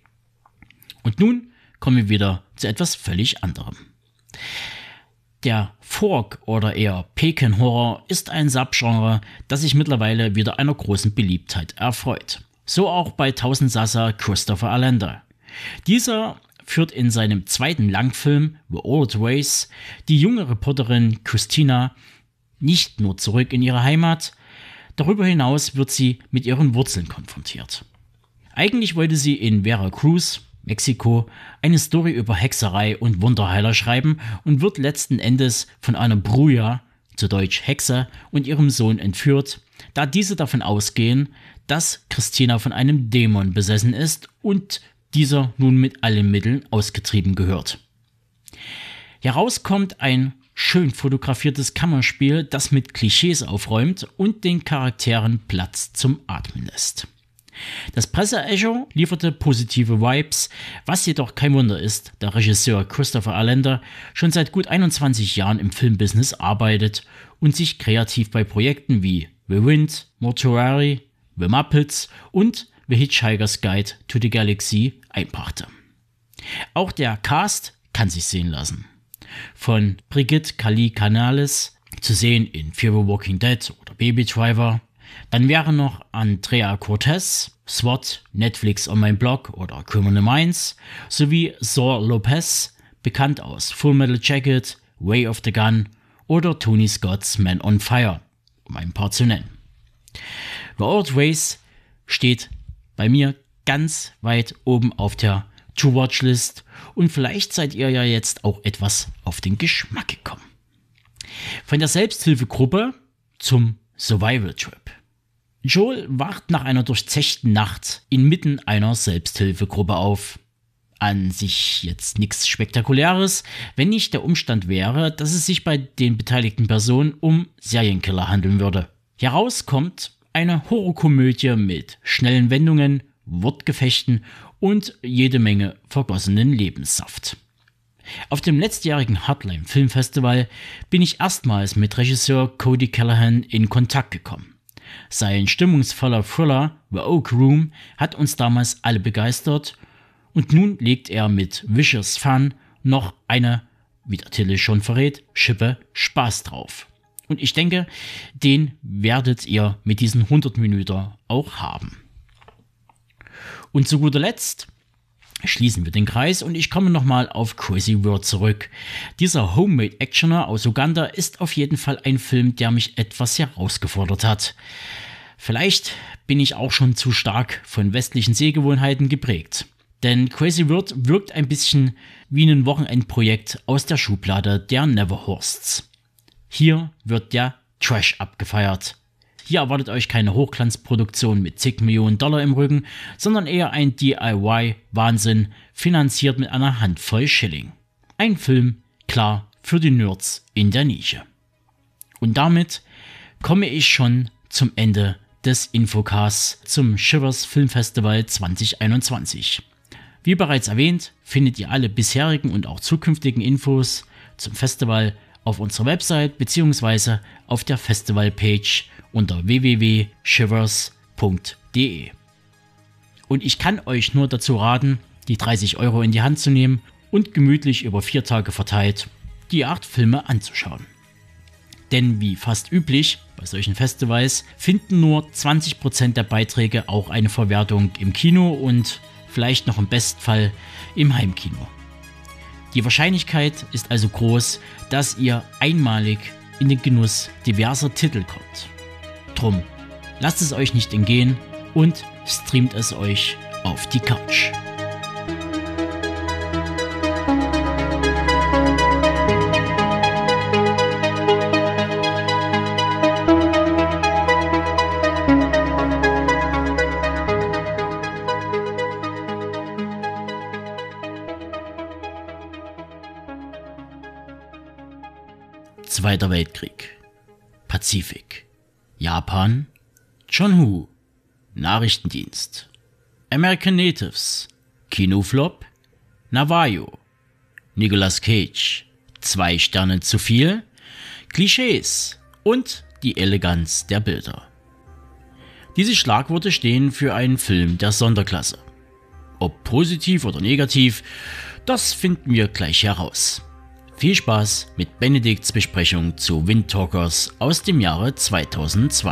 Und nun kommen wir wieder zu etwas völlig anderem. Der Folk- oder eher Pecan-Horror ist ein Subgenre, das sich mittlerweile wieder einer großen Beliebtheit erfreut. So auch bei Tausendsasser Christopher Allender. Dieser führt in seinem zweiten Langfilm The Old Ways die junge Reporterin Christina nicht nur zurück in ihre Heimat, darüber hinaus wird sie mit ihren Wurzeln konfrontiert. Eigentlich wollte sie in Veracruz, Mexiko, eine Story über Hexerei und Wunderheiler schreiben und wird letzten Endes von einer Bruja, zu Deutsch Hexe, und ihrem Sohn entführt, da diese davon ausgehen, dass Christina von einem Dämon besessen ist und dieser nun mit allen Mitteln ausgetrieben gehört. Heraus kommt ein schön fotografiertes Kammerspiel, das mit Klischees aufräumt und den Charakteren Platz zum Atmen lässt. Das Presseecho lieferte positive Vibes, was jedoch kein Wunder ist, da Regisseur Christopher Allender schon seit gut einundzwanzig Jahren im Filmbusiness arbeitet und sich kreativ bei Projekten wie The Wind, Mortuary, The Muppets und The Hitchhiker's Guide to the Galaxy einbrachte. Auch der Cast kann sich sehen lassen. Von Brigitte Cali Canales, zu sehen in Fear the Walking Dead oder Baby Driver. Dann wäre noch Andrea Cortez, SWAT, Netflix on My Blog oder Criminal Minds, sowie Zor Lopez, bekannt aus Full Metal Jacket, Way of the Gun oder Tony Scott's Man on Fire, um ein paar zu nennen. The Old Ways steht bei mir ganz weit oben auf der To-Watch-List und vielleicht seid ihr ja jetzt auch etwas auf den Geschmack gekommen. Von der Selbsthilfegruppe zum Survival-Trip. Joel wacht nach einer durchzechten Nacht inmitten einer Selbsthilfegruppe auf. An sich jetzt nichts Spektakuläres, wenn nicht der Umstand wäre, dass es sich bei den beteiligten Personen um Serienkiller handeln würde. Heraus kommt eine Horrorkomödie mit schnellen Wendungen, Wortgefechten und jede Menge vergossenen Lebenssaft. Auf dem letztjährigen Hardline Filmfestival bin ich erstmals mit Regisseur Cody Callahan in Kontakt gekommen. Sein stimmungsvoller Thriller The Oak Room hat uns damals alle begeistert und nun legt er mit Vicious Fun noch eine, wie der Titel schon verrät, Schippe Spaß drauf. Und ich denke, den werdet ihr mit diesen hundert Minuten auch haben. Und zu guter Letzt schließen wir den Kreis und ich komme nochmal auf Crazy World zurück. Dieser Homemade-Actioner aus Uganda ist auf jeden Fall ein Film, der mich etwas herausgefordert hat. Vielleicht bin ich auch schon zu stark von westlichen Sehgewohnheiten geprägt. Denn Crazy World wirkt ein bisschen wie ein Wochenendprojekt aus der Schublade der Neverhorsts. Hier wird der Trash abgefeiert. Hier erwartet euch keine Hochglanzproduktion mit zig Millionen Dollar im Rücken, sondern eher ein D I Y-Wahnsinn, finanziert mit einer Handvoll Schilling. Ein Film, klar, für die Nerds in der Nische. Und damit komme ich schon zum Ende des Infocasts zum Shivers Filmfestival zwanzig einundzwanzig. Wie bereits erwähnt, findet ihr alle bisherigen und auch zukünftigen Infos zum Festival auf unserer Website bzw. auf der Festivalpage unter w w w punkt shivers punkt d e. Und ich kann euch nur dazu raten, die dreißig Euro in die Hand zu nehmen und gemütlich über vier Tage verteilt die acht Filme anzuschauen. Denn wie fast üblich bei solchen Festivals finden nur zwanzig Prozent der Beiträge auch eine Verwertung im Kino und vielleicht noch im Bestfall im Heimkino. Die Wahrscheinlichkeit ist also groß, dass ihr einmalig in den Genuss diverser Titel kommt. Drum, lasst es euch nicht entgehen und streamt es euch auf die Couch. Zweiter Weltkrieg, Pazifik, Japan, John Woo, Nachrichtendienst, American Natives, Kinoflop, Navajo, Nicolas Cage, zwei Sterne zu viel, Klischees und die Eleganz der Bilder. Diese Schlagworte stehen für einen Film der Sonderklasse. Ob positiv oder negativ, das finden wir gleich heraus. Viel Spaß mit Benedikts Besprechung zu Windtalkers aus dem Jahre zweitausendzwei.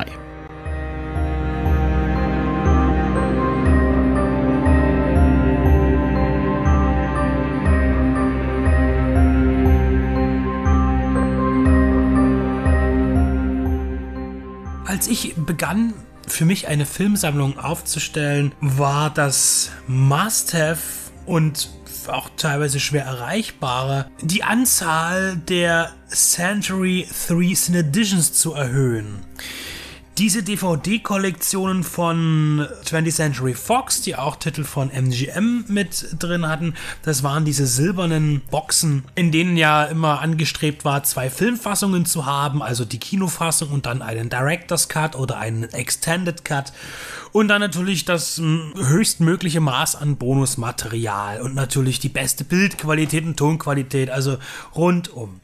Als ich begann, für mich eine Filmsammlung aufzustellen, war das Must-Have und auch teilweise schwer erreichbare, die Anzahl der Century drei Cine Editions zu erhöhen. Diese D V D-Kollektionen von twentieth Century Fox, die auch Titel von M G M mit drin hatten, das waren diese silbernen Boxen, in denen ja immer angestrebt war, zwei Filmfassungen zu haben, also die Kinofassung und dann einen Director's Cut oder einen Extended Cut und dann natürlich das höchstmögliche Maß an Bonusmaterial und natürlich die beste Bildqualität und Tonqualität, also rundum.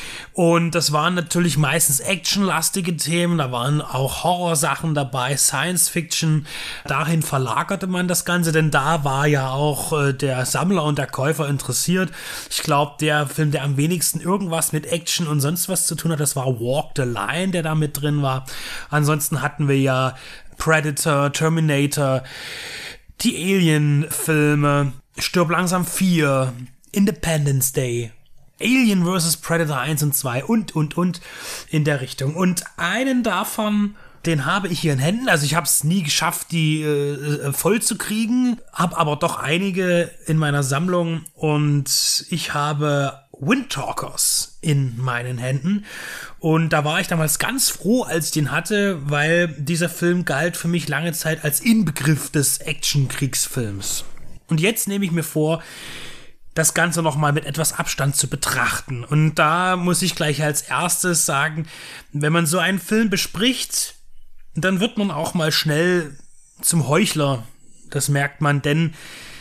Und das waren natürlich meistens actionlastige Themen, da waren auch Horrorsachen dabei, Science Fiction. Dahin verlagerte man das Ganze, denn da war ja auch äh, der Sammler und der Käufer interessiert. Ich glaube, der Film, der am wenigsten irgendwas mit Action und sonst was zu tun hat, das war Walk the Line, der da mit drin war. Ansonsten hatten wir ja Predator, Terminator, die Alien-Filme, Stirb langsam vier, Independence Day, Alien versus. Predator eins und zwei und, und, und in der Richtung. Und einen davon, den habe ich hier in Händen. Also ich habe es nie geschafft, die äh, voll zu kriegen, habe aber doch einige in meiner Sammlung und ich habe Windtalkers in meinen Händen. Und da war ich damals ganz froh, als ich den hatte, weil dieser Film galt für mich lange Zeit als Inbegriff des Action-Kriegsfilms. Und jetzt nehme ich mir vor, das Ganze nochmal mit etwas Abstand zu betrachten. Und da muss ich gleich als erstes sagen, wenn man so einen Film bespricht, dann wird man auch mal schnell zum Heuchler. Das merkt man, denn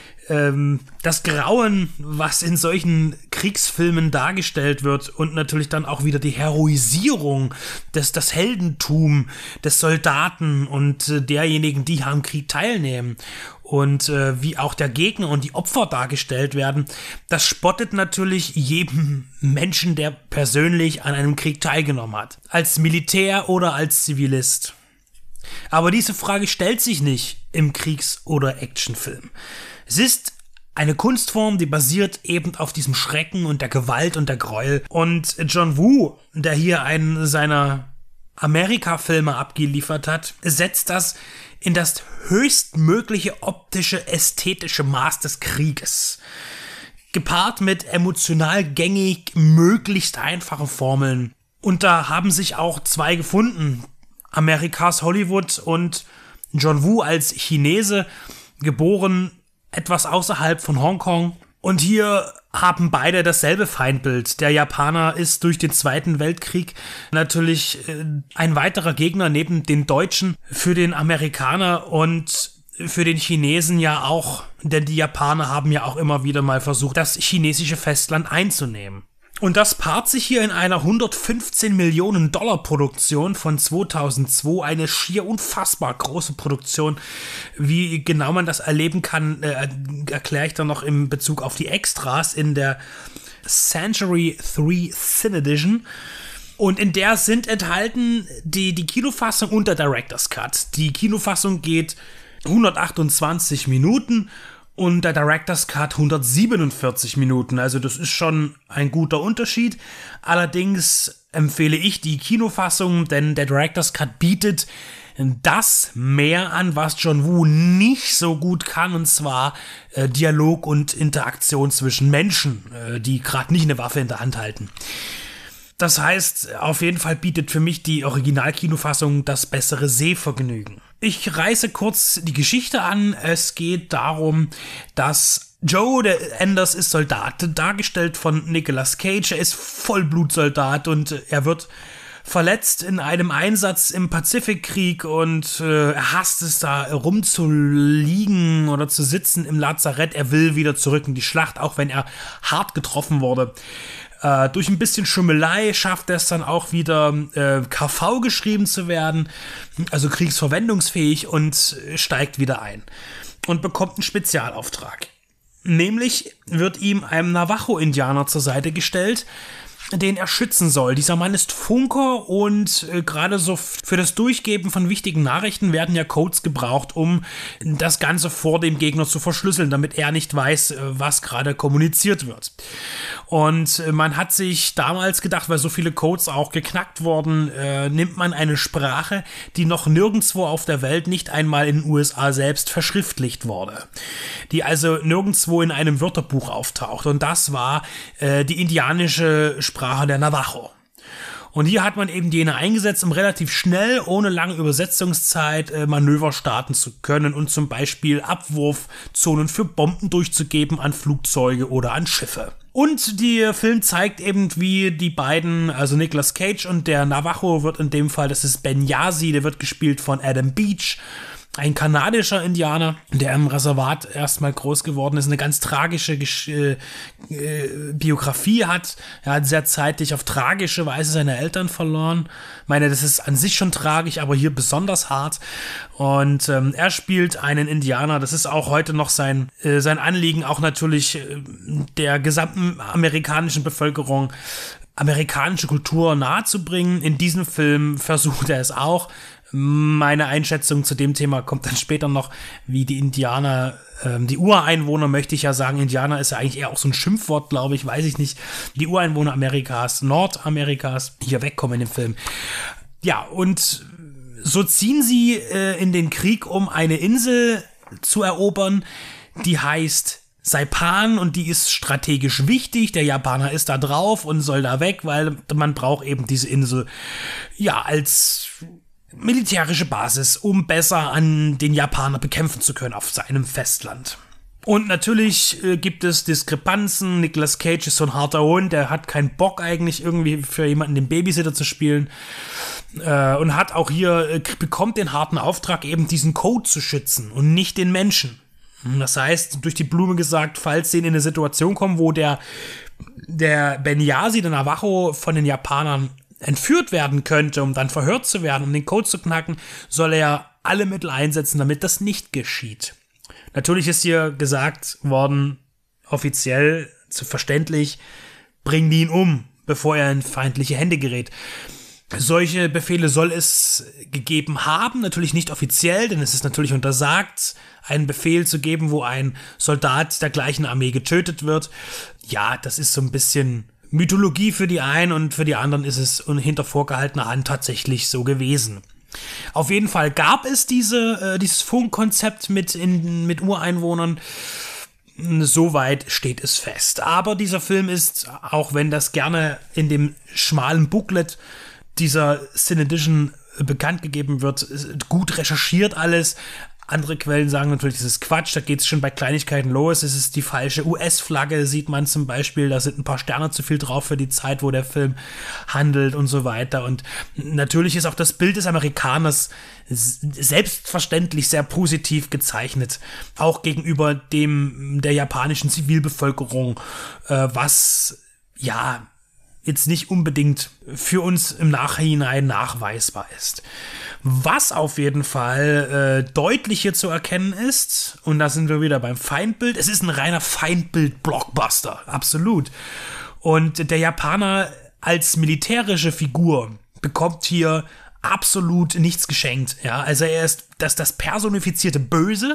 ähm, das Grauen, was in solchen Kriegsfilmen dargestellt wird und natürlich dann auch wieder die Heroisierung, des, das Heldentum des Soldaten und äh, derjenigen, die am Krieg teilnehmen und äh, wie auch der Gegner und die Opfer dargestellt werden, das spottet natürlich jedem Menschen, der persönlich an einem Krieg teilgenommen hat. Als Militär oder als Zivilist. Aber diese Frage stellt sich nicht im Kriegs- oder Actionfilm. Es ist eine Kunstform, die basiert eben auf diesem Schrecken und der Gewalt und der Gräuel. Und John Woo, der hier einen seiner Amerika-Filme abgeliefert hat, setzt das in das höchstmögliche optische, ästhetische Maß des Krieges. Gepaart mit emotional gängig, möglichst einfachen Formeln. Und da haben sich auch zwei gefunden. Amerikas Hollywood und John Woo als Chinese, geboren etwas außerhalb von Hongkong. Und hier haben beide dasselbe Feindbild. Der Japaner ist durch den Zweiten Weltkrieg natürlich äh, ein weiterer Gegner neben den Deutschen für den Amerikaner und für den Chinesen ja auch, denn die Japaner haben ja auch immer wieder mal versucht, das chinesische Festland einzunehmen. Und das paart sich hier in einer hundertfünfzehn Millionen Dollar Produktion von zweitausendzwei, eine schier unfassbar große Produktion. Wie genau man das erleben kann, äh, erkläre ich dann noch in Bezug auf die Extras in der Century drei Cine Edition. Und in der sind enthalten die, die Kinofassung und der Director's Cut. Die Kinofassung geht hundertachtundzwanzig Minuten und der Director's Cut hundertsiebenundvierzig Minuten. Also das ist schon ein guter Unterschied. Allerdings empfehle ich die Kinofassung, denn der Director's Cut bietet das mehr an, was John Woo nicht so gut kann, und zwar äh, Dialog und Interaktion zwischen Menschen, äh, die gerade nicht eine Waffe in der Hand halten. Das heißt, auf jeden Fall bietet für mich die Original-Kinofassung das bessere Sehvergnügen. Ich reiße kurz die Geschichte an. Es geht darum, dass Joe, der Anders, ist Soldat, dargestellt von Nicolas Cage. Er ist Vollblutsoldat und er wird verletzt in einem Einsatz im Pazifikkrieg und äh, er hasst es, da rumzuliegen oder zu sitzen im Lazarett. Er will wieder zurück in die Schlacht, auch wenn er hart getroffen wurde. Äh, durch ein bisschen Schummelei schafft er es dann auch wieder, äh, K V geschrieben zu werden, also kriegsverwendungsfähig, und steigt wieder ein und bekommt einen Spezialauftrag. Nämlich wird ihm ein Navajo-Indianer zur Seite gestellt, den er schützen soll. Dieser Mann ist Funker und äh, gerade so für das Durchgeben von wichtigen Nachrichten werden ja Codes gebraucht, um das Ganze vor dem Gegner zu verschlüsseln, damit er nicht weiß, äh, was gerade kommuniziert wird. Und äh, man hat sich damals gedacht, weil so viele Codes auch geknackt wurden, äh, nimmt man eine Sprache, die noch nirgendwo auf der Welt, nicht einmal in den U S A selbst, verschriftlicht wurde. Die also nirgendwo in einem Wörterbuch auftaucht. Und das war äh, die indianische Sprache der Navajo. Und hier hat man eben jene eingesetzt, um relativ schnell, ohne lange Übersetzungszeit, äh, Manöver starten zu können und zum Beispiel Abwurfzonen für Bomben durchzugeben an Flugzeuge oder an Schiffe. Und der Film zeigt eben, wie die beiden, also Nicolas Cage und der Navajo wird in dem Fall, das ist Ben Yazzie, der wird gespielt von Adam Beach, ein kanadischer Indianer, der im Reservat erstmal groß geworden ist, eine ganz tragische Gesch- äh, äh, Biografie hat. Er hat sehr zeitig auf tragische Weise seine Eltern verloren. Ich meine, das ist an sich schon tragisch, aber hier besonders hart. Und ähm, er spielt einen Indianer. Das ist auch heute noch sein, äh, sein Anliegen, auch natürlich äh, der gesamten amerikanischen Bevölkerung amerikanische Kultur nahezubringen. In diesem Film versucht er es auch. Meine Einschätzung zu dem Thema kommt dann später noch, wie die Indianer, ähm, die Ureinwohner, möchte ich ja sagen, Indianer ist ja eigentlich eher auch so ein Schimpfwort, glaube ich, weiß ich nicht, die Ureinwohner Amerikas, Nordamerikas, hier wegkommen in dem Film. Ja, und so ziehen sie äh, in den Krieg, um eine Insel zu erobern, die heißt Saipan, und die ist strategisch wichtig. Der Japaner ist da drauf und soll da weg, weil man braucht eben diese Insel, ja, als militärische Basis, um besser an den Japaner bekämpfen zu können auf seinem Festland. Und natürlich äh, gibt es Diskrepanzen. Nicolas Cage ist so ein harter Hund, der hat keinen Bock eigentlich irgendwie für jemanden den Babysitter zu spielen, äh, und hat auch hier, äh, bekommt den harten Auftrag, eben diesen Code zu schützen und nicht den Menschen. Das heißt, durch die Blume gesagt, falls sie in eine Situation kommen, wo der, der Ben Yazzie, der Navajo, von den Japanern entführt werden könnte, um dann verhört zu werden, um den Code zu knacken, soll er alle Mittel einsetzen, damit das nicht geschieht. Natürlich ist hier gesagt worden, offiziell, zu verständlich, bringen die ihn um, bevor er in feindliche Hände gerät. Solche Befehle soll es gegeben haben, natürlich nicht offiziell, denn es ist natürlich untersagt, einen Befehl zu geben, wo ein Soldat der gleichen Armee getötet wird. Ja, das ist so ein bisschen Mythologie für die einen und für die anderen ist es hinter vorgehaltener Hand tatsächlich so gewesen. Auf jeden Fall gab es diese, äh, dieses Funkkonzept mit, in, mit Ureinwohnern. Soweit steht es fest. Aber dieser Film ist, auch wenn das gerne in dem schmalen Booklet dieser Cine Edition bekannt gegeben wird, gut recherchiert alles. Andere Quellen sagen natürlich, das ist Quatsch, da geht es schon bei Kleinigkeiten los. Es ist die falsche U S-Flagge, sieht man zum Beispiel, da sind ein paar Sterne zu viel drauf für die Zeit, wo der Film handelt und so weiter. Und natürlich ist auch das Bild des Amerikaners selbstverständlich sehr positiv gezeichnet, auch gegenüber dem der japanischen Zivilbevölkerung, äh, was ja jetzt nicht unbedingt für uns im Nachhinein nachweisbar ist. Was auf jeden Fall äh, deutlich hier zu erkennen ist, und da sind wir wieder beim Feindbild, es ist ein reiner Feindbild-Blockbuster, absolut. Und der Japaner als militärische Figur bekommt hier absolut nichts geschenkt. Ja? Also er ist das, das personifizierte Böse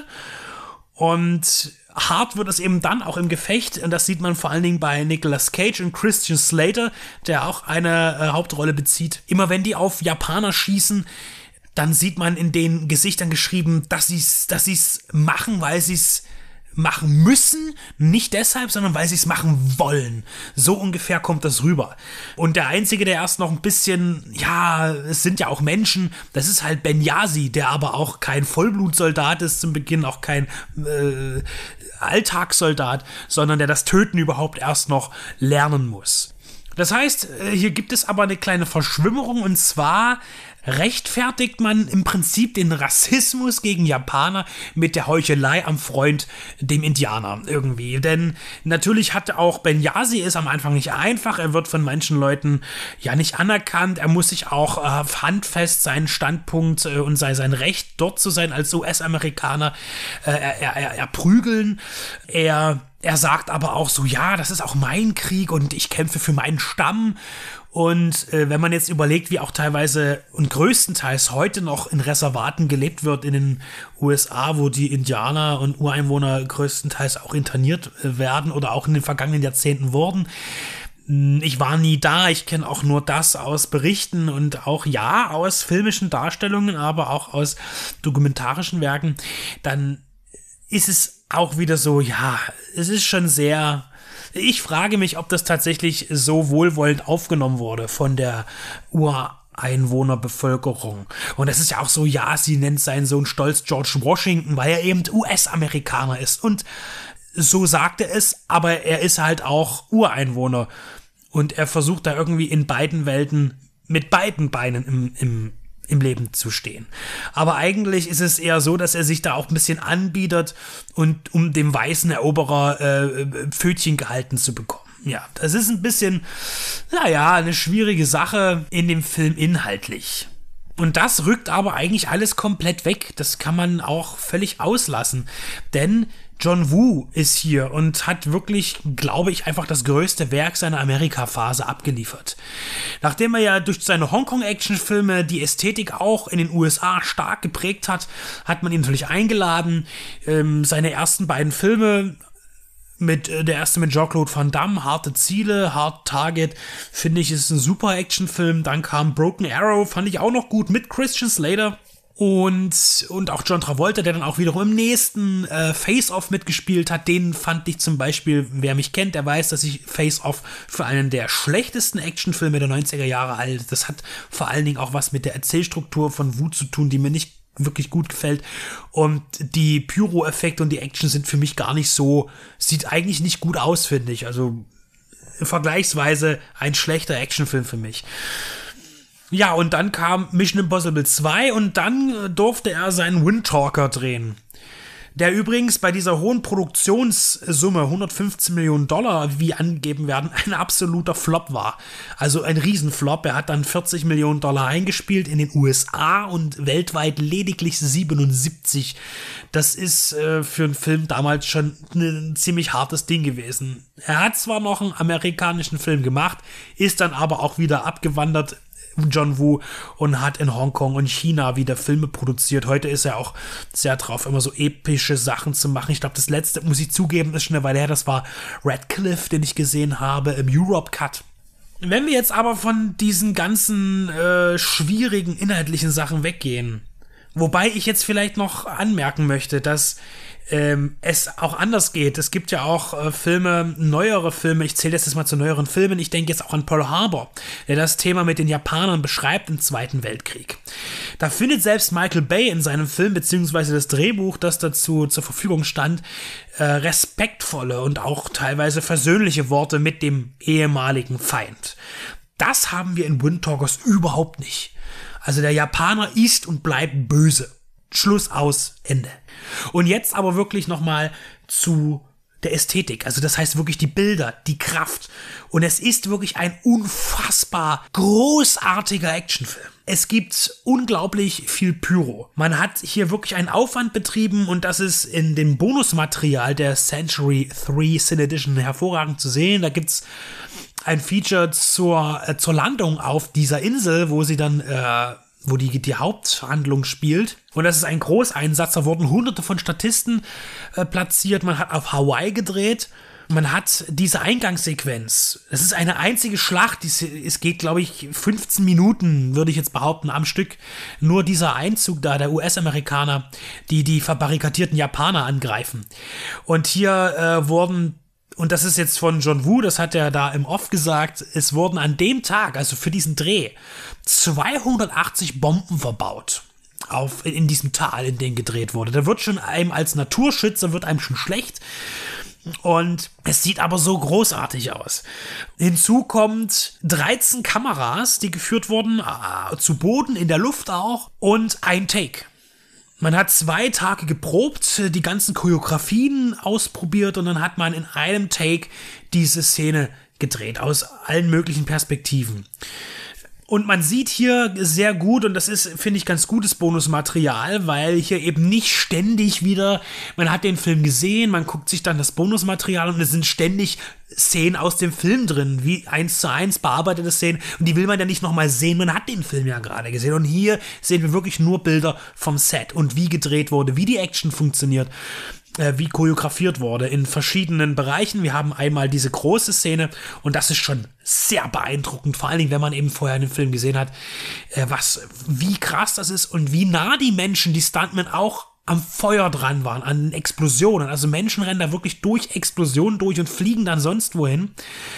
und hart wird es eben dann auch im Gefecht, und das sieht man vor allen Dingen bei Nicolas Cage und Christian Slater, der auch eine äh, Hauptrolle bezieht. Immer wenn die auf Japaner schießen, dann sieht man in den Gesichtern geschrieben, dass sie es dass sie's machen, weil sie es machen müssen, nicht deshalb, sondern weil sie es machen wollen. So ungefähr kommt das rüber. Und der Einzige, der erst noch ein bisschen, ja, es sind ja auch Menschen, das ist halt Benyazi, der aber auch kein Vollblutsoldat ist zum Beginn, auch kein äh, Alltagssoldat, sondern der das Töten überhaupt erst noch lernen muss. Das heißt, hier gibt es aber eine kleine Verschwimmerung, und zwar rechtfertigt man im Prinzip den Rassismus gegen Japaner mit der Heuchelei am Freund, dem Indianer irgendwie. Denn natürlich hat auch Benyazi es am Anfang nicht einfach. Er wird von manchen Leuten ja nicht anerkannt. Er muss sich auch äh, handfest seinen Standpunkt äh, und sein, sein Recht, dort zu sein als U S-Amerikaner, äh, er, er, er prügeln. Er Er sagt aber auch so, ja, das ist auch mein Krieg und ich kämpfe für meinen Stamm. Und äh, wenn man jetzt überlegt, wie auch teilweise und größtenteils heute noch in Reservaten gelebt wird in den U S A, wo die Indianer und Ureinwohner größtenteils auch interniert werden oder auch in den vergangenen Jahrzehnten wurden. Ich war nie da, ich kenne auch nur das aus Berichten und auch, ja, aus filmischen Darstellungen, aber auch aus dokumentarischen Werken. Dann ist es auch wieder so, ja, es ist schon sehr, ich frage mich, ob das tatsächlich so wohlwollend aufgenommen wurde von der Ureinwohnerbevölkerung. Und es ist ja auch so, ja, sie nennt seinen Sohn stolz George Washington, weil er eben U S-Amerikaner ist. Und so sagt er es, aber er ist halt auch Ureinwohner. Und er versucht da irgendwie in beiden Welten mit beiden Beinen im, im im Leben zu stehen. Aber eigentlich ist es eher so, dass er sich da auch ein bisschen anbietet und um dem weißen Eroberer äh, Pfötchen gehalten zu bekommen. Ja, das ist ein bisschen, naja, eine schwierige Sache in dem Film inhaltlich. Und das rückt aber eigentlich alles komplett weg. Das kann man auch völlig auslassen. Denn John Woo ist hier und hat wirklich, glaube ich, einfach das größte Werk seiner Amerika-Phase abgeliefert. Nachdem er ja durch seine Hongkong-Action-Filme die Ästhetik auch in den U S A stark geprägt hat, hat man ihn natürlich eingeladen. Ähm, seine ersten beiden Filme, mit äh, der erste mit Jean-Claude Van Damme, Harte Ziele, Hard Target, finde ich, ist ein super Actionfilm. Dann kam Broken Arrow, fand ich auch noch gut, mit Christian Slater. Und, und auch John Travolta, der dann auch wiederum im nächsten äh, Face-Off mitgespielt hat, den fand ich zum Beispiel, wer mich kennt, der weiß, dass ich Face-Off für einen der schlechtesten Actionfilme der neunziger Jahre halte. Das hat vor allen Dingen auch was mit der Erzählstruktur von Woo zu tun, die mir nicht wirklich gut gefällt. Und die Pyro-Effekte und die Action sind für mich gar nicht so, sieht eigentlich nicht gut aus, finde ich. Also vergleichsweise ein schlechter Actionfilm für mich. Ja, und dann kam Mission Impossible zwei und dann durfte er seinen Windtalker drehen. Der übrigens bei dieser hohen Produktionssumme, hundertfünfzehn Millionen Dollar, wie angegeben werden, ein absoluter Flop war. Also ein Riesenflop. Er hat dann vierzig Millionen Dollar eingespielt in den U S A und weltweit lediglich siebenundsiebzig. Das ist äh, für einen Film damals schon ein ziemlich hartes Ding gewesen. Er hat zwar noch einen amerikanischen Film gemacht, ist dann aber auch wieder abgewandert John Woo, und hat in Hongkong und China wieder Filme produziert. Heute ist er auch sehr drauf, immer so epische Sachen zu machen. Ich glaube, das letzte, muss ich zugeben, ist schon eine Weile her, das war Radcliffe, den ich gesehen habe im Europe Cut. Wenn wir jetzt aber von diesen ganzen äh, schwierigen inhaltlichen Sachen weggehen, wobei ich jetzt vielleicht noch anmerken möchte, dass ähm, es auch anders geht. Es gibt ja auch äh, Filme, neuere Filme, ich zähle das jetzt mal zu neueren Filmen, ich denke jetzt auch an Pearl Harbor, der das Thema mit den Japanern beschreibt im Zweiten Weltkrieg. Da findet selbst Michael Bay in seinem Film, beziehungsweise das Drehbuch, das dazu zur Verfügung stand, äh, respektvolle und auch teilweise versöhnliche Worte mit dem ehemaligen Feind. Das haben wir in Wind Talkers überhaupt nicht. Also der Japaner ist und bleibt böse. Schluss, aus, Ende. Und jetzt aber wirklich nochmal zu der Ästhetik. Also das heißt wirklich die Bilder, die Kraft. Und es ist wirklich ein unfassbar großartiger Actionfilm. Es gibt unglaublich viel Pyro. Man hat hier wirklich einen Aufwand betrieben und das ist in dem Bonusmaterial der Century drei Cine Edition hervorragend zu sehen. Da gibt's ein Feature zur, äh, zur Landung auf dieser Insel, wo sie dann äh, wo die, die Haupthandlung spielt. Und das ist ein Großeinsatz. Da wurden hunderte von Statisten äh, platziert. Man hat auf Hawaii gedreht. Man hat diese Eingangssequenz. Das ist eine einzige Schlacht. Die, es geht, glaube ich, fünfzehn Minuten, würde ich jetzt behaupten, am Stück. Nur dieser Einzug da, der U S-Amerikaner, die die verbarrikadierten Japaner angreifen. Und hier äh, wurden, und das ist jetzt von John Woo, das hat er da im Off gesagt, es wurden an dem Tag, also für diesen Dreh, zweihundertachtzig Bomben verbaut. Auf, in diesem Tal, in dem gedreht wurde. Da wird schon einem als Naturschützer, wird einem schon schlecht. Und es sieht aber so großartig aus. Hinzu kommt dreizehn Kameras, die geführt wurden, äh, zu Boden, in der Luft auch, und ein Take. Man hat zwei Tage geprobt, die ganzen Choreografien ausprobiert und dann hat man in einem Take diese Szene gedreht, aus allen möglichen Perspektiven. Und man sieht hier sehr gut, und das ist, finde ich, ganz gutes Bonusmaterial, weil hier eben nicht ständig wieder, man hat den Film gesehen, man guckt sich dann das Bonusmaterial und es sind ständig Szenen aus dem Film drin, wie eins zu eins bearbeitete Szenen, und die will man ja nicht nochmal sehen, man hat den Film ja gerade gesehen, und hier sehen wir wirklich nur Bilder vom Set und wie gedreht wurde, wie die Action funktioniert, wie choreografiert wurde in verschiedenen Bereichen. Wir haben einmal diese große Szene und das ist schon sehr beeindruckend, vor allen Dingen, wenn man eben vorher den Film gesehen hat, was, wie krass das ist und wie nah die Menschen, die Stuntmen auch am Feuer dran waren, an Explosionen. Also Menschen rennen da wirklich durch Explosionen durch und fliegen dann sonst wohin.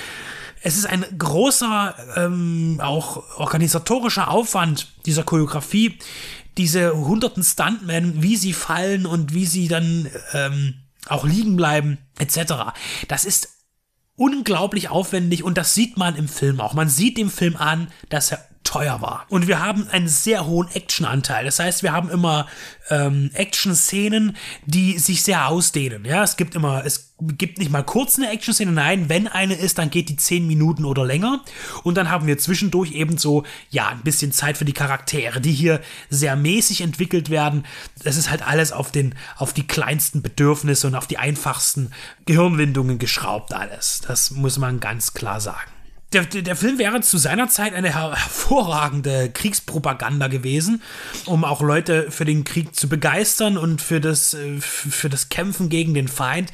Es ist ein großer, ähm, auch organisatorischer Aufwand dieser Choreografie, diese hunderten Stuntmen, wie sie fallen und wie sie dann ähm, auch liegen bleiben, et cetera. Das ist unglaublich aufwendig und das sieht man im Film auch. Man sieht dem Film an, dass er teuer war. Und wir haben einen sehr hohen Action-Anteil. Das heißt, wir haben immer ähm, Action-Szenen, die sich sehr ausdehnen. Ja, es gibt immer, es gibt nicht mal kurz eine Action-Szene. Nein, wenn eine ist, dann geht die zehn Minuten oder länger. Und dann haben wir zwischendurch eben so, ja, ein bisschen Zeit für die Charaktere, die hier sehr mäßig entwickelt werden. Das ist halt alles auf den, auf die kleinsten Bedürfnisse und auf die einfachsten Gehirnwindungen geschraubt alles. Das muss man ganz klar sagen. Der, der Film wäre zu seiner Zeit eine her- hervorragende Kriegspropaganda gewesen, um auch Leute für den Krieg zu begeistern und für das, für das Kämpfen gegen den Feind.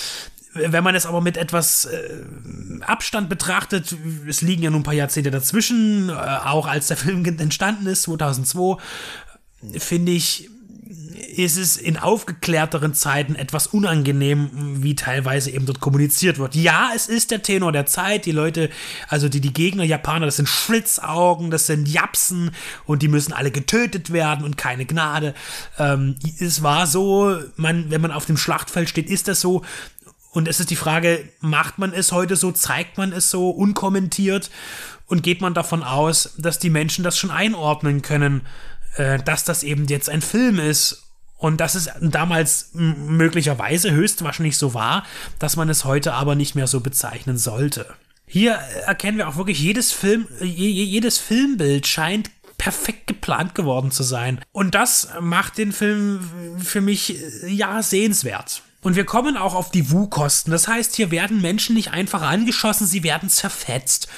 Wenn man es aber mit etwas äh, Abstand betrachtet, es liegen ja nun ein paar Jahrzehnte dazwischen, äh, auch als der Film entstanden ist, zweitausendzwei, finde ich, ist es in aufgeklärteren Zeiten etwas unangenehm, wie teilweise eben dort kommuniziert wird. Ja, es ist der Tenor der Zeit, die Leute, also die, die Gegner Japaner, das sind Schlitzaugen, das sind Japsen und die müssen alle getötet werden und keine Gnade. Ähm, es war so, man, wenn man auf dem Schlachtfeld steht, ist das so. Und es ist die Frage, macht man es heute so, zeigt man es so unkommentiert und geht man davon aus, dass die Menschen das schon einordnen können, äh, dass das eben jetzt ein Film ist und dass es damals m- möglicherweise höchstwahrscheinlich so war, dass man es heute aber nicht mehr so bezeichnen sollte. Hier erkennen wir auch wirklich, jedes Film, je, jedes Filmbild scheint perfekt geplant geworden zu sein. Und das macht den Film für mich, ja, sehenswert. Und wir kommen auch auf die Wu-Kosten. Das heißt, hier werden Menschen nicht einfach angeschossen, sie werden zerfetzt.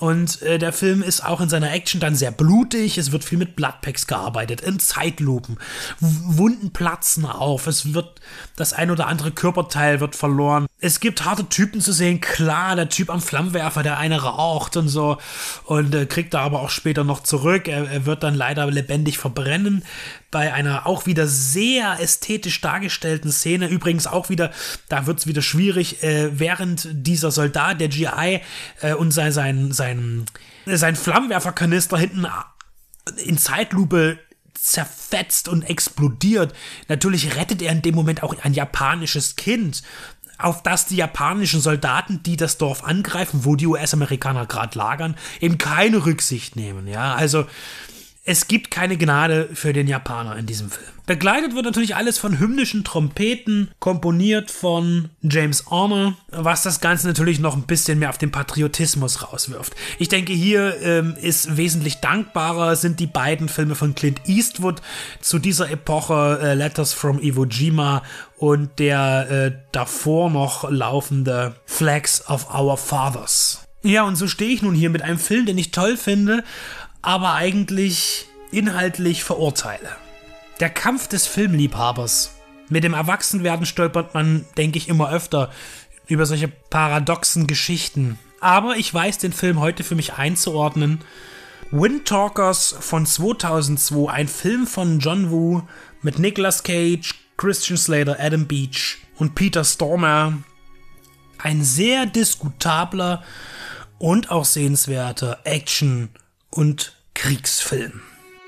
Und äh, der Film ist auch in seiner Action dann sehr blutig. Es wird viel mit Bloodpacks gearbeitet, in Zeitlupen. W- Wunden platzen auf. Es wird, das ein oder andere Körperteil wird verloren. Es gibt harte Typen zu sehen. Klar, der Typ am Flammenwerfer, der eine raucht und so. Und äh, kriegt da aber auch später noch zurück. Er, er wird dann leider lebendig verbrennen. Bei einer auch wieder sehr ästhetisch dargestellten Szene. Übrigens auch wieder, da wird es wieder schwierig, äh, während dieser Soldat, der G I, äh, und sein, sein, sein, sein Flammenwerferkanister hinten in Zeitlupe zerfetzt und explodiert. Natürlich rettet er in dem Moment auch ein japanisches Kind, auf das die japanischen Soldaten, die das Dorf angreifen, wo die U S-Amerikaner gerade lagern, eben keine Rücksicht nehmen. Ja, also es gibt keine Gnade für den Japaner in diesem Film. Begleitet wird natürlich alles von hymnischen Trompeten, komponiert von James Horner, was das Ganze natürlich noch ein bisschen mehr auf den Patriotismus rauswirft. Ich denke, hier ähm, ist wesentlich dankbarer sind die beiden Filme von Clint Eastwood zu dieser Epoche, äh, Letters from Iwo Jima und der äh, davor noch laufende Flags of Our Fathers. Ja, und so stehe ich nun hier mit einem Film, den ich toll finde, aber eigentlich inhaltlich verurteile. Der Kampf des Filmliebhabers. Mit dem Erwachsenwerden stolpert man, denke ich, immer öfter über solche paradoxen Geschichten. Aber ich weiß, den Film heute für mich einzuordnen. Windtalkers von zweitausendzwei, ein Film von John Woo mit Nicolas Cage, Christian Slater, Adam Beach und Peter Stormare. Ein sehr diskutabler und auch sehenswerter Action- und Kriegsfilm.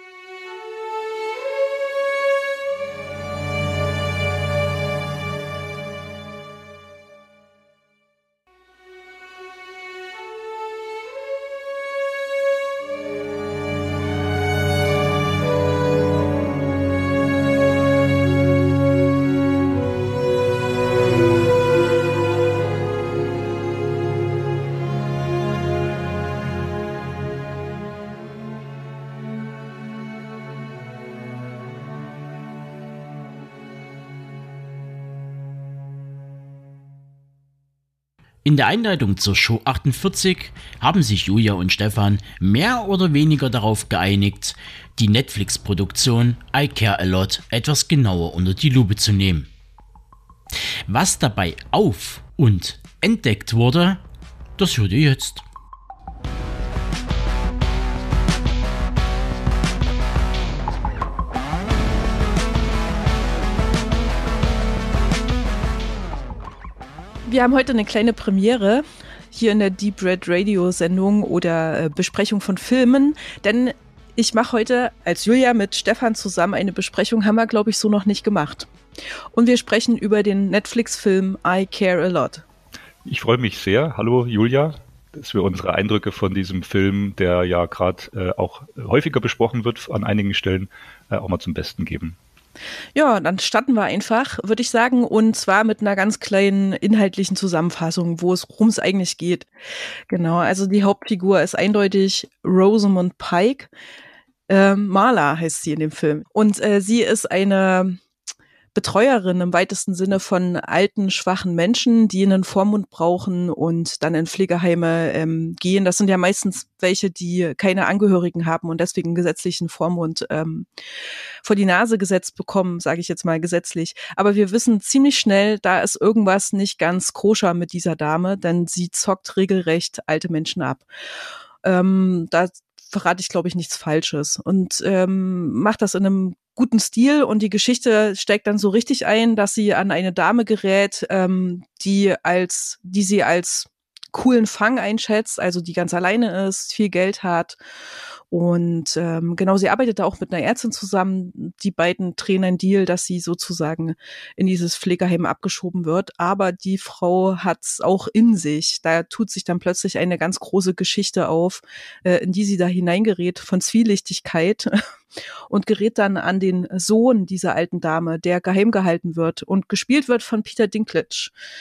In der Einleitung zur Show achtundvierzig haben sich Julia und Stefan mehr oder weniger darauf geeinigt, die Netflix-Produktion I Care A Lot etwas genauer unter die Lupe zu nehmen. Was dabei auf- und entdeckt wurde, das hört ihr jetzt. Wir haben heute eine kleine Premiere hier in der Deep Red Radio Sendung oder äh, Besprechung von Filmen, denn ich mache heute als Julia mit Stefan zusammen eine Besprechung, haben wir glaube ich so noch nicht gemacht. Und wir sprechen über den Netflix-Film I Care A Lot. Ich freue mich sehr, hallo Julia, dass wir unsere Eindrücke von diesem Film, der ja gerade äh, auch häufiger besprochen wird an einigen Stellen, äh, auch mal zum Besten geben. Ja, dann starten wir einfach, würde ich sagen, und zwar mit einer ganz kleinen inhaltlichen Zusammenfassung, wo es worum es eigentlich geht. Genau, also die Hauptfigur ist eindeutig Rosamund Pike. Äh, Marla heißt sie in dem Film. Und äh, sie ist eine Betreuerin im weitesten Sinne von alten, schwachen Menschen, die einen Vormund brauchen und dann in Pflegeheime ähm, gehen. Das sind ja meistens welche, die keine Angehörigen haben und deswegen einen gesetzlichen Vormund ähm, vor die Nase gesetzt bekommen, sage ich jetzt mal gesetzlich. Aber wir wissen ziemlich schnell, da ist irgendwas nicht ganz koscher mit dieser Dame, denn sie zockt regelrecht alte Menschen ab. Ähm, da verrate ich, glaube ich, nichts Falsches und ähm, macht das in einem guten Stil und die Geschichte steigt dann so richtig ein, dass sie an eine Dame gerät, ähm, die als, die sie als coolen Fang einschätzt, also die ganz alleine ist, viel Geld hat und ähm, genau, sie arbeitet da auch mit einer Ärztin zusammen. Die beiden drehen einen Deal, dass sie sozusagen in dieses Pflegeheim abgeschoben wird, aber die Frau hat's auch in sich. Da tut sich dann plötzlich eine ganz große Geschichte auf, äh, in die sie da hineingerät von Zwielichtigkeit und gerät dann an den Sohn dieser alten Dame, der geheim gehalten wird und gespielt wird von Peter Dinklage.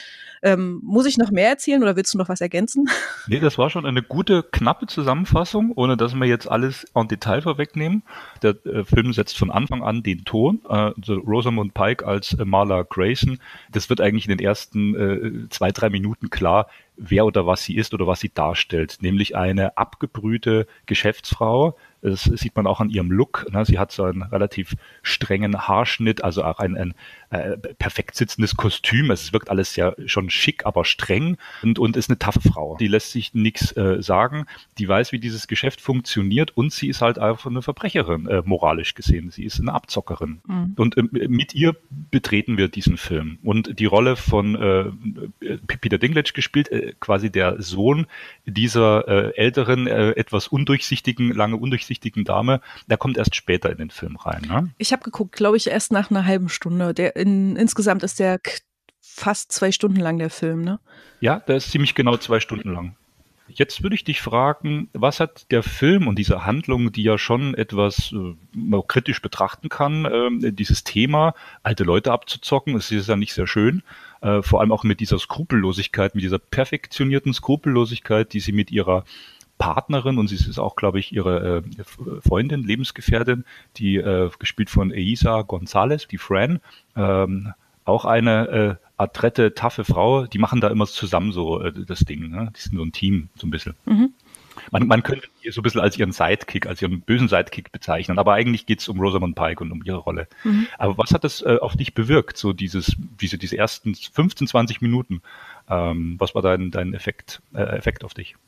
Ähm, muss ich noch mehr erzählen oder willst du noch was ergänzen? Nee, das war schon eine gute, knappe Zusammenfassung, ohne dass wir jetzt alles en Detail vorwegnehmen. Der äh, Film setzt von Anfang an den Ton. Äh, also Rosamund Pike als äh, Marla Grayson. Das wird eigentlich in den ersten äh, zwei, drei Minuten klar, wer oder was sie ist oder was sie darstellt. Nämlich eine abgebrühte Geschäftsfrau. Das sieht man auch an ihrem Look. Ne? Sie hat so einen relativ strengen Haarschnitt, also auch ein, ein äh, perfekt sitzendes Kostüm. Es wirkt alles ja schon schick, aber streng und, und ist eine taffe Frau. Die lässt sich nichts äh, sagen. Die weiß, wie dieses Geschäft funktioniert und sie ist halt einfach eine Verbrecherin, äh, moralisch gesehen. Sie ist eine Abzockerin. Mhm. Und äh, mit ihr betreten wir diesen Film. Und die Rolle von äh, Peter Dinklage gespielt, äh, quasi der Sohn dieser äh, älteren, äh, etwas undurchsichtigen, lange undurchsichtigen Dame, der kommt erst später in den Film rein. Ne? Ich habe geguckt, glaube ich, erst nach einer halben Stunde. Der in, insgesamt ist der k- fast zwei Stunden lang, der Film, ne? Ja, der ist ziemlich genau zwei Stunden lang. Jetzt würde ich dich fragen, was hat der Film und diese Handlung, die ja schon etwas äh, man kritisch betrachten kann, äh, dieses Thema, alte Leute abzuzocken, das ist ja nicht sehr schön, äh, vor allem auch mit dieser Skrupellosigkeit, mit dieser perfektionierten Skrupellosigkeit, die sie mit ihrer Partnerin, und sie ist auch, glaube ich, ihre äh, Freundin, Lebensgefährtin, die äh, gespielt von Eiza González, die Fran, ähm, auch eine äh, adrette, taffe Frau, die machen da immer zusammen so äh, das Ding, ne? Die sind so ein Team, so ein bisschen. Mhm. Man, man könnte die so ein bisschen als ihren Sidekick, als ihren bösen Sidekick bezeichnen, aber eigentlich geht es um Rosamund Pike und um ihre Rolle. Mhm. Aber was hat das äh, auf dich bewirkt, so dieses, diese, diese ersten fünfzehn, zwanzig Minuten? Ähm, was war dein, dein Effekt, äh, Effekt auf dich?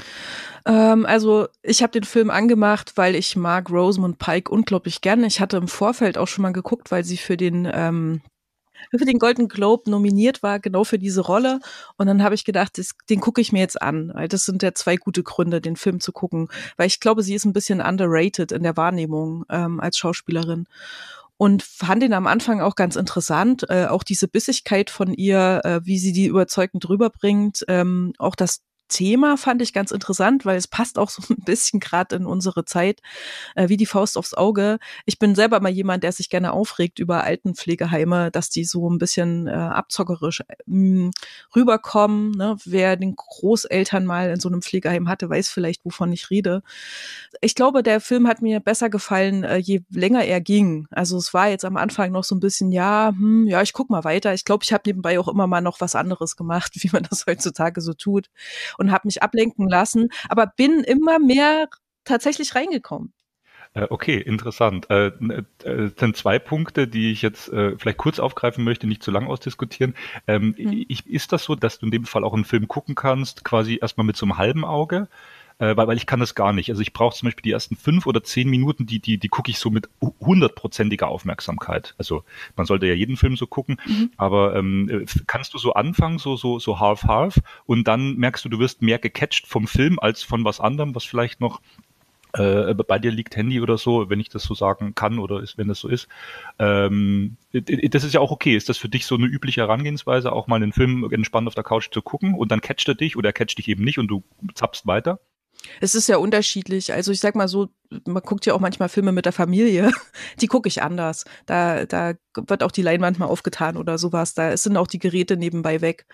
Ähm, also ich habe den Film angemacht, weil ich mag Rosamund Pike unglaublich gerne. Ich hatte im Vorfeld auch schon mal geguckt, weil sie für den ähm, für den Golden Globe nominiert war, genau für diese Rolle. Und dann habe ich gedacht, das, den gucke ich mir jetzt an. Weil das sind ja zwei gute Gründe, den Film zu gucken. Weil ich glaube, sie ist ein bisschen underrated in der Wahrnehmung ähm, als Schauspielerin. Und fand ihn am Anfang auch ganz interessant, äh, auch diese Bissigkeit von ihr, äh, wie sie die überzeugend rüberbringt, ähm, auch das Thema fand ich ganz interessant, weil es passt auch so ein bisschen gerade in unsere Zeit, äh, wie die Faust aufs Auge. Ich bin selber mal jemand, der sich gerne aufregt über Altenpflegeheime, dass die so ein bisschen äh, abzockerisch äh, rüberkommen. Ne? Wer den Großeltern mal in so einem Pflegeheim hatte, weiß vielleicht, wovon ich rede. Ich glaube, der Film hat mir besser gefallen, äh, je länger er ging. Also es war jetzt am Anfang noch so ein bisschen, ja, hm, ja, ich guck mal weiter. Ich glaube, ich habe nebenbei auch immer mal noch was anderes gemacht, wie man das heutzutage so tut. Und habe mich ablenken lassen, aber bin immer mehr tatsächlich reingekommen. Okay, interessant. Äh, äh, sind zwei Punkte, die ich jetzt äh, vielleicht kurz aufgreifen möchte, nicht zu lang ausdiskutieren. Ähm, mhm. ich, ist das so, dass du in dem Fall auch einen Film gucken kannst, quasi erstmal mit so einem halben Auge? Äh, weil, weil ich kann das gar nicht. Also ich brauche zum Beispiel die ersten fünf oder zehn Minuten, die, die, die gucke ich so mit hundertprozentiger Aufmerksamkeit. Also man sollte ja jeden Film so gucken, mhm. aber ähm, kannst du so anfangen, so, so, so half-half, und dann merkst du, du wirst mehr gecatcht vom Film als von was anderem, was vielleicht noch äh, bei dir liegt, Handy oder so, wenn ich das so sagen kann oder ist, wenn das so ist. Ähm, das ist ja auch okay. Ist das für dich so eine übliche Herangehensweise, auch mal einen Film entspannt auf der Couch zu gucken und dann catcht er dich oder er catcht dich eben nicht und du zappst weiter? Es ist ja unterschiedlich. Also ich sag mal so, man guckt ja auch manchmal Filme mit der Familie. Die gucke ich anders. Da, da wird auch die Leinwand mal aufgetan oder sowas. Da sind auch die Geräte nebenbei weg.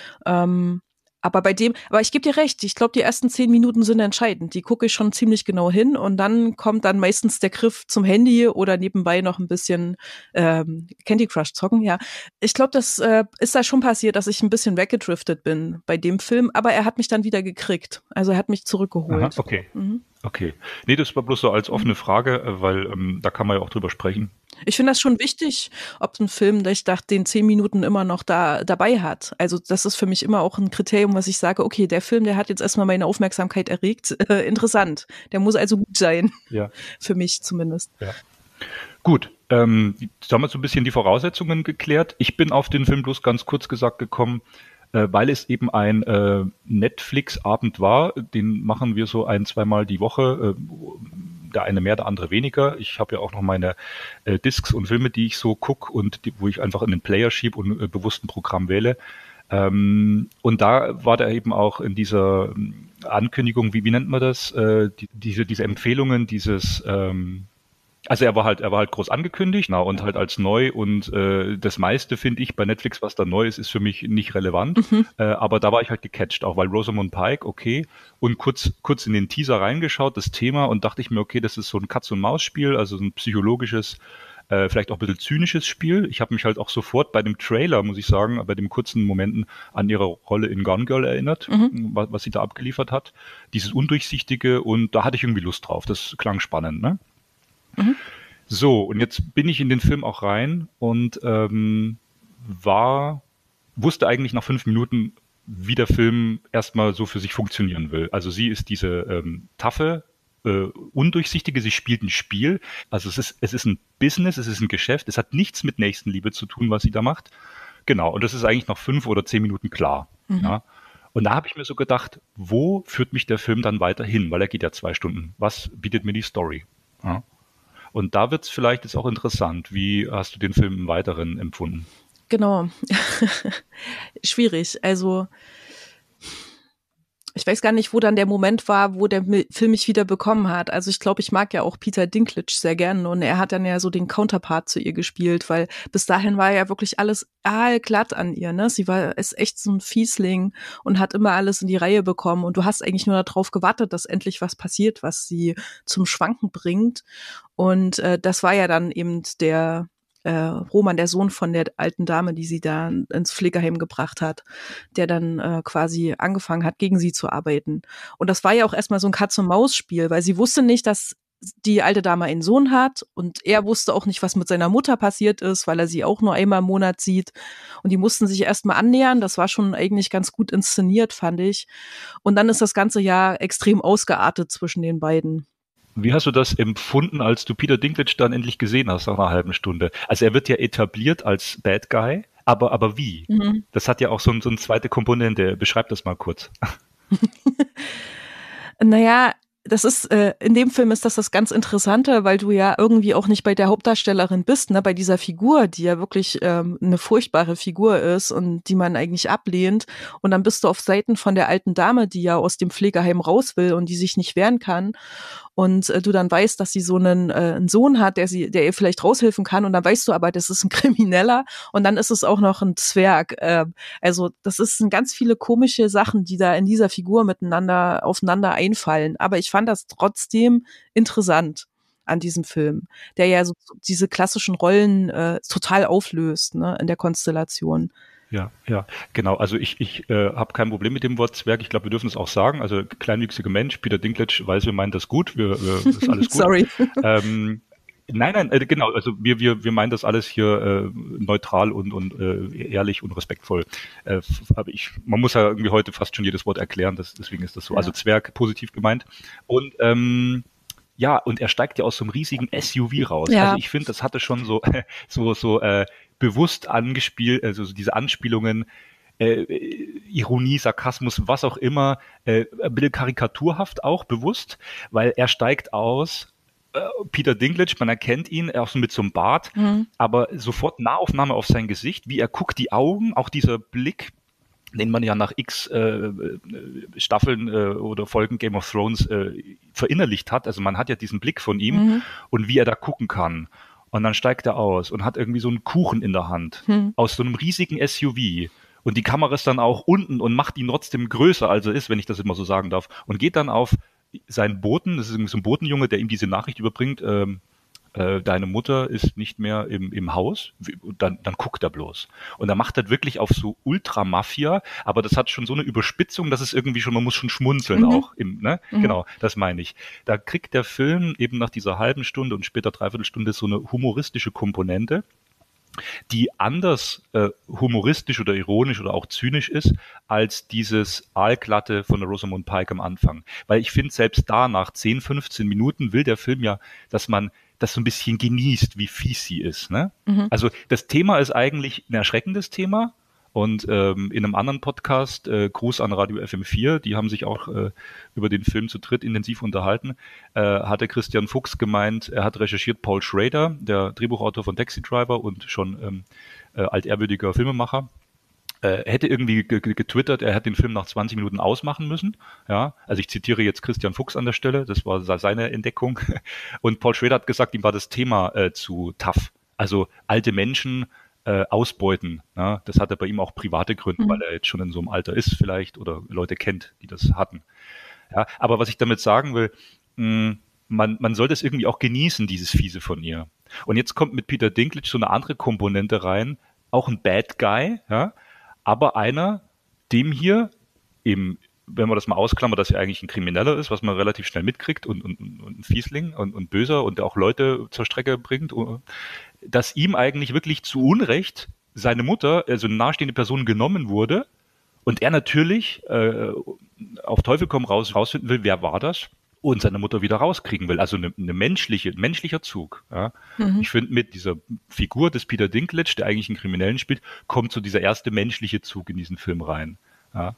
Ähm, aber bei dem, aber ich gebe dir recht, ich glaube, die ersten zehn Minuten sind entscheidend. Die gucke ich schon ziemlich genau hin und dann kommt dann meistens der Griff zum Handy oder nebenbei noch ein bisschen ähm, Candy Crush zocken, ja. Ich glaube, das äh, ist da schon passiert, dass ich ein bisschen weggedriftet bin bei dem Film, aber er hat mich dann wieder gekriegt. Also er hat mich zurückgeholt. Aha, okay. Mhm. Okay. Nee, das war bloß so als offene Frage, weil ähm, da kann man ja auch drüber sprechen. Ich finde das schon wichtig, ob ein Film, der ich dachte, den zehn Minuten immer noch da dabei hat. Also das ist für mich immer auch ein Kriterium, was ich sage, okay, der Film, der hat jetzt erstmal meine Aufmerksamkeit erregt. Äh, interessant. Der muss also gut sein. Ja. Für mich zumindest. Ja. Gut. Ähm, jetzt haben wir so ein bisschen die Voraussetzungen geklärt. Ich bin auf den Film bloß ganz kurz gesagt gekommen, äh, weil es eben ein äh, Netflix-Abend war. Den machen wir so ein-, zweimal die Woche. Äh, der eine mehr, der andere weniger. Ich habe ja auch noch meine äh, Discs und Filme, die ich so gucke und die, wo ich einfach in den Player schiebe und äh, bewusst ein Programm wähle. Ähm, und da war der eben auch in dieser Ankündigung, wie, wie nennt man das? Äh, die, diese, diese Empfehlungen, dieses, ähm, Also er war halt, er war halt groß angekündigt, na, und halt als neu und äh, das meiste finde ich bei Netflix, was da neu ist, ist für mich nicht relevant. Mhm. Äh, aber da war ich halt gecatcht, auch weil Rosamund Pike, okay, und kurz, kurz in den Teaser reingeschaut, das Thema, und dachte ich mir, okay, das ist so ein Katz-und-Maus-Spiel, also ein psychologisches, äh, vielleicht auch ein bisschen zynisches Spiel. Ich habe mich halt auch sofort bei dem Trailer, muss ich sagen, bei den kurzen Momenten an ihre Rolle in Gone Girl erinnert, mhm. was, was sie da abgeliefert hat. Dieses Undurchsichtige, und da hatte ich irgendwie Lust drauf. Das klang spannend, ne? Mhm. So, und jetzt bin ich in den Film auch rein und ähm, war, wusste eigentlich nach fünf Minuten, wie der Film erstmal so für sich funktionieren will. Also sie ist diese ähm, taffe, äh, undurchsichtige, sie spielt ein Spiel. Also es ist, es ist ein Business, es ist ein Geschäft, es hat nichts mit Nächstenliebe zu tun, was sie da macht. Genau, und das ist eigentlich nach fünf oder zehn Minuten klar. Mhm. Ja. Und da habe ich mir so gedacht, wo führt mich der Film dann weiter hin? Weil er geht ja zwei Stunden. Was bietet mir die Story? Ja. Und da wird es vielleicht jetzt auch interessant. Wie hast du den Film im Weiteren empfunden? Genau. Schwierig. Also ich weiß gar nicht, wo dann der Moment war, wo der Film mich wieder bekommen hat. Also ich glaube, ich mag ja auch Peter Dinklage sehr gerne, und er hat dann ja so den Counterpart zu ihr gespielt, weil bis dahin war ja wirklich alles aalglatt an ihr, ne? Sie war ist echt so ein Fiesling und hat immer alles in die Reihe bekommen, und du hast eigentlich nur darauf gewartet, dass endlich was passiert, was sie zum Schwanken bringt. Und äh, das war ja dann eben der Äh, Roman, der Sohn von der alten Dame, die sie da ins Pflegeheim gebracht hat, der dann äh, quasi angefangen hat, gegen sie zu arbeiten. Und das war ja auch erstmal so ein Katz-und-Maus-Spiel, weil sie wusste nicht, dass die alte Dame einen Sohn hat, und er wusste auch nicht, was mit seiner Mutter passiert ist, weil er sie auch nur einmal im Monat sieht. Und die mussten sich erstmal annähern. Das war schon eigentlich ganz gut inszeniert, fand ich. Und dann ist das ganze Jahr extrem ausgeartet zwischen den beiden. Wie hast du das empfunden, als du Peter Dinklage dann endlich gesehen hast nach einer halben Stunde? Also er wird ja etabliert als Bad Guy, aber, aber wie? Mhm. Das hat ja auch so, ein, so eine zweite Komponente. Beschreib das mal kurz. Naja, das ist, äh, in dem Film ist das das ganz Interessante, weil du ja irgendwie auch nicht bei der Hauptdarstellerin bist, ne, bei dieser Figur, die ja wirklich ähm, eine furchtbare Figur ist und die man eigentlich ablehnt. Und dann bist du auf Seiten von der alten Dame, die ja aus dem Pflegeheim raus will und die sich nicht wehren kann. Und äh, du dann weißt, dass sie so einen, äh, einen Sohn hat, der sie, der ihr vielleicht raushelfen kann. Und dann weißt du aber, das ist ein Krimineller. Und dann ist es auch noch ein Zwerg. Äh, also das ist sind ganz viele komische Sachen, die da in dieser Figur miteinander aufeinander einfallen. Aber ich fand das trotzdem interessant an diesem Film, der ja so diese klassischen Rollen äh, total auflöst, ne, in der Konstellation. Ja, ja, genau. Also ich, ich äh, habe kein Problem mit dem Wort Zwerg. Ich glaube, wir dürfen es auch sagen. Also kleinwüchsiger Mensch, Peter Dinklage weiß, wir meinen das gut. Wir, wir ist alles gut. Sorry. Ähm, nein, nein, äh, genau. Also wir, wir, wir meinen das alles hier äh, neutral und, und äh, ehrlich und respektvoll. Äh, aber ich, man muss ja irgendwie heute fast schon jedes Wort erklären. Das, deswegen ist das so. Ja. Also Zwerg positiv gemeint. Und ähm, ja, und er steigt ja aus so einem riesigen S U V raus. Ja. Also ich finde, das hatte schon so so so äh, bewusst angespielt, also diese Anspielungen, äh, Ironie, Sarkasmus, was auch immer, äh, ein bisschen karikaturhaft auch bewusst, weil er steigt aus, äh, Peter Dinklage, man erkennt ihn, auch so mit so einem Bart, mhm. aber sofort Nahaufnahme auf sein Gesicht, wie er guckt, die Augen, auch dieser Blick, den man ja nach x äh, Staffeln äh, oder Folgen Game of Thrones äh, verinnerlicht hat. Also man hat ja diesen Blick von ihm mhm. und wie er da gucken kann. Und dann steigt er aus und hat irgendwie so einen Kuchen in der Hand mhm. aus so einem riesigen S U V. Und die Kamera ist dann auch unten und macht ihn trotzdem größer, als er ist, wenn ich das immer so sagen darf. Und geht dann auf seinen Boten, das ist irgendwie so ein Botenjunge, der ihm diese Nachricht überbringt, ähm, deine Mutter ist nicht mehr im, im Haus, dann, dann guckt er bloß. Und er macht das wirklich auf so Ultramafia, aber das hat schon so eine Überspitzung, dass es irgendwie schon, man muss schon schmunzeln mhm. auch. Im, ne? Mhm. Genau, das meine ich. Da kriegt der Film eben nach dieser halben Stunde und später Dreiviertelstunde so eine humoristische Komponente, die anders äh, humoristisch oder ironisch oder auch zynisch ist, als dieses Aalglatte von der Rosamund Pike am Anfang. Weil ich finde, selbst da nach zehn, fünfzehn Minuten will der Film ja, dass man das so ein bisschen genießt, wie fies sie ist. Ne? Mhm. Also das Thema ist eigentlich ein erschreckendes Thema. Und ähm, in einem anderen Podcast, äh, Gruß an Radio F M vier, die haben sich auch äh, über den Film zu dritt intensiv unterhalten, äh, hatte Christian Fuchs gemeint, er hat recherchiert, Paul Schrader, der Drehbuchautor von Taxi Driver und schon ähm, äh, altehrwürdiger Filmemacher, äh, hätte irgendwie ge- ge- getwittert, er hat den Film nach zwanzig Minuten ausmachen müssen. Ja, also ich zitiere jetzt Christian Fuchs an der Stelle, das war seine Entdeckung. Und Paul Schrader hat gesagt, ihm war das Thema äh, zu tough. Also alte Menschen äh, ausbeuten. Ja, das hatte bei ihm auch private Gründe, mhm. weil er jetzt schon in so einem Alter ist vielleicht oder Leute kennt, die das hatten. Ja, aber was ich damit sagen will, mh, man, man soll das irgendwie auch genießen, dieses Fiese von ihr. Und jetzt kommt mit Peter Dinklage so eine andere Komponente rein, auch ein Bad Guy, ja, aber einer, dem hier eben, wenn man das mal ausklammert, dass er eigentlich ein Krimineller ist, was man relativ schnell mitkriegt und, und, und ein Fiesling und, und Böser und der auch Leute zur Strecke bringt, dass ihm eigentlich wirklich zu Unrecht seine Mutter, also eine nahestehende Person, genommen wurde und er natürlich äh, auf Teufel komm raus rausfinden will, wer war das? Und seine Mutter wieder rauskriegen will. Also eine, eine menschliche, menschlicher Zug. Ja. Mhm. Ich finde, mit dieser Figur des Peter Dinklage, der eigentlich einen Kriminellen spielt, kommt so dieser erste menschliche Zug in diesen Film rein. Ja.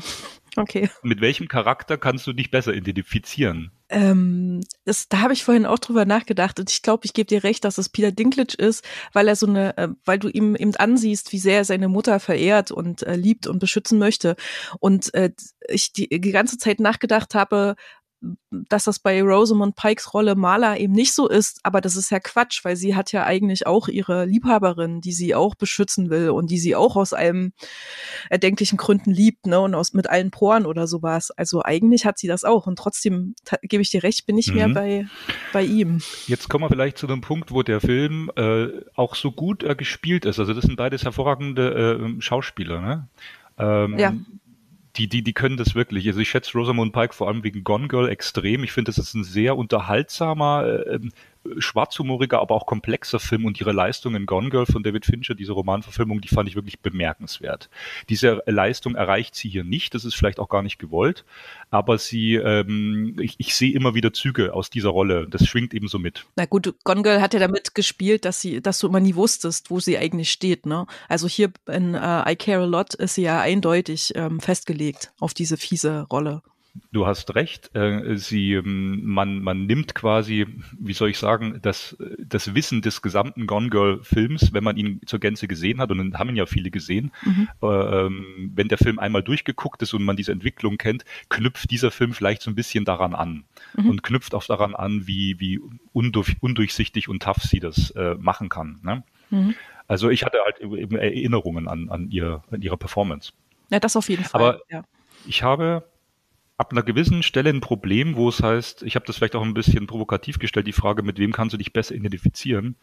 Okay. Mit welchem Charakter kannst du dich besser identifizieren? Ähm, das, da habe ich vorhin auch drüber nachgedacht und ich glaube, ich gebe dir recht, dass es Peter Dinklage ist, weil er so eine, äh, weil du ihm eben ansiehst, wie sehr er seine Mutter verehrt und äh, liebt und beschützen möchte. Und äh, ich die, die ganze Zeit nachgedacht habe, dass das bei Rosamund Pikes Rolle Marla eben nicht so ist, aber das ist ja Quatsch, weil sie hat ja eigentlich auch ihre Liebhaberin, die sie auch beschützen will und die sie auch aus allen erdenklichen Gründen liebt, ne, und aus mit allen Poren oder sowas. Also eigentlich hat sie das auch und trotzdem ta- gebe ich dir recht, bin ich mhm. mehr bei bei ihm. Jetzt kommen wir vielleicht zu einem Punkt, wo der Film äh, auch so gut äh, gespielt ist. Also das sind beides hervorragende äh, Schauspieler, ne? Ähm, ja. Die, die, die können das wirklich. Also ich schätze Rosamund Pike vor allem wegen Gone Girl extrem. Ich finde, das ist ein sehr unterhaltsamer, äh, schwarzhumoriger, aber auch komplexer Film und ihre Leistung in Gone Girl von David Fincher, diese Romanverfilmung, die fand ich wirklich bemerkenswert. Diese Leistung erreicht sie hier nicht, das ist vielleicht auch gar nicht gewollt, aber sie, ähm, ich, ich sehe immer wieder Züge aus dieser Rolle, das schwingt eben so mit. Na gut, Gone Girl hat ja damit gespielt, dass sie, dass du immer nie wusstest, wo sie eigentlich steht, ne? Also hier in uh, I Care a Lot ist sie ja eindeutig ähm, festgelegt auf diese fiese Rolle. Du hast recht. Äh, sie, man, man nimmt quasi, wie soll ich sagen, das, das Wissen des gesamten Gone Girl Films, wenn man ihn zur Gänze gesehen hat, und dann haben ihn ja viele gesehen. Mhm. Ähm, wenn der Film einmal durchgeguckt ist und man diese Entwicklung kennt, knüpft dieser Film vielleicht so ein bisschen daran an mhm. und knüpft auch daran an, wie, wie undurch, undurchsichtig und tough sie das äh, machen kann. Ne? Mhm. Also ich hatte halt eben Erinnerungen an, an, ihr, an ihre Performance. Ja, das auf jeden Fall. Aber ja. ich habe ab einer gewissen Stelle ein Problem, wo es heißt, ich habe das vielleicht auch ein bisschen provokativ gestellt, die Frage, mit wem kannst du dich besser identifizieren?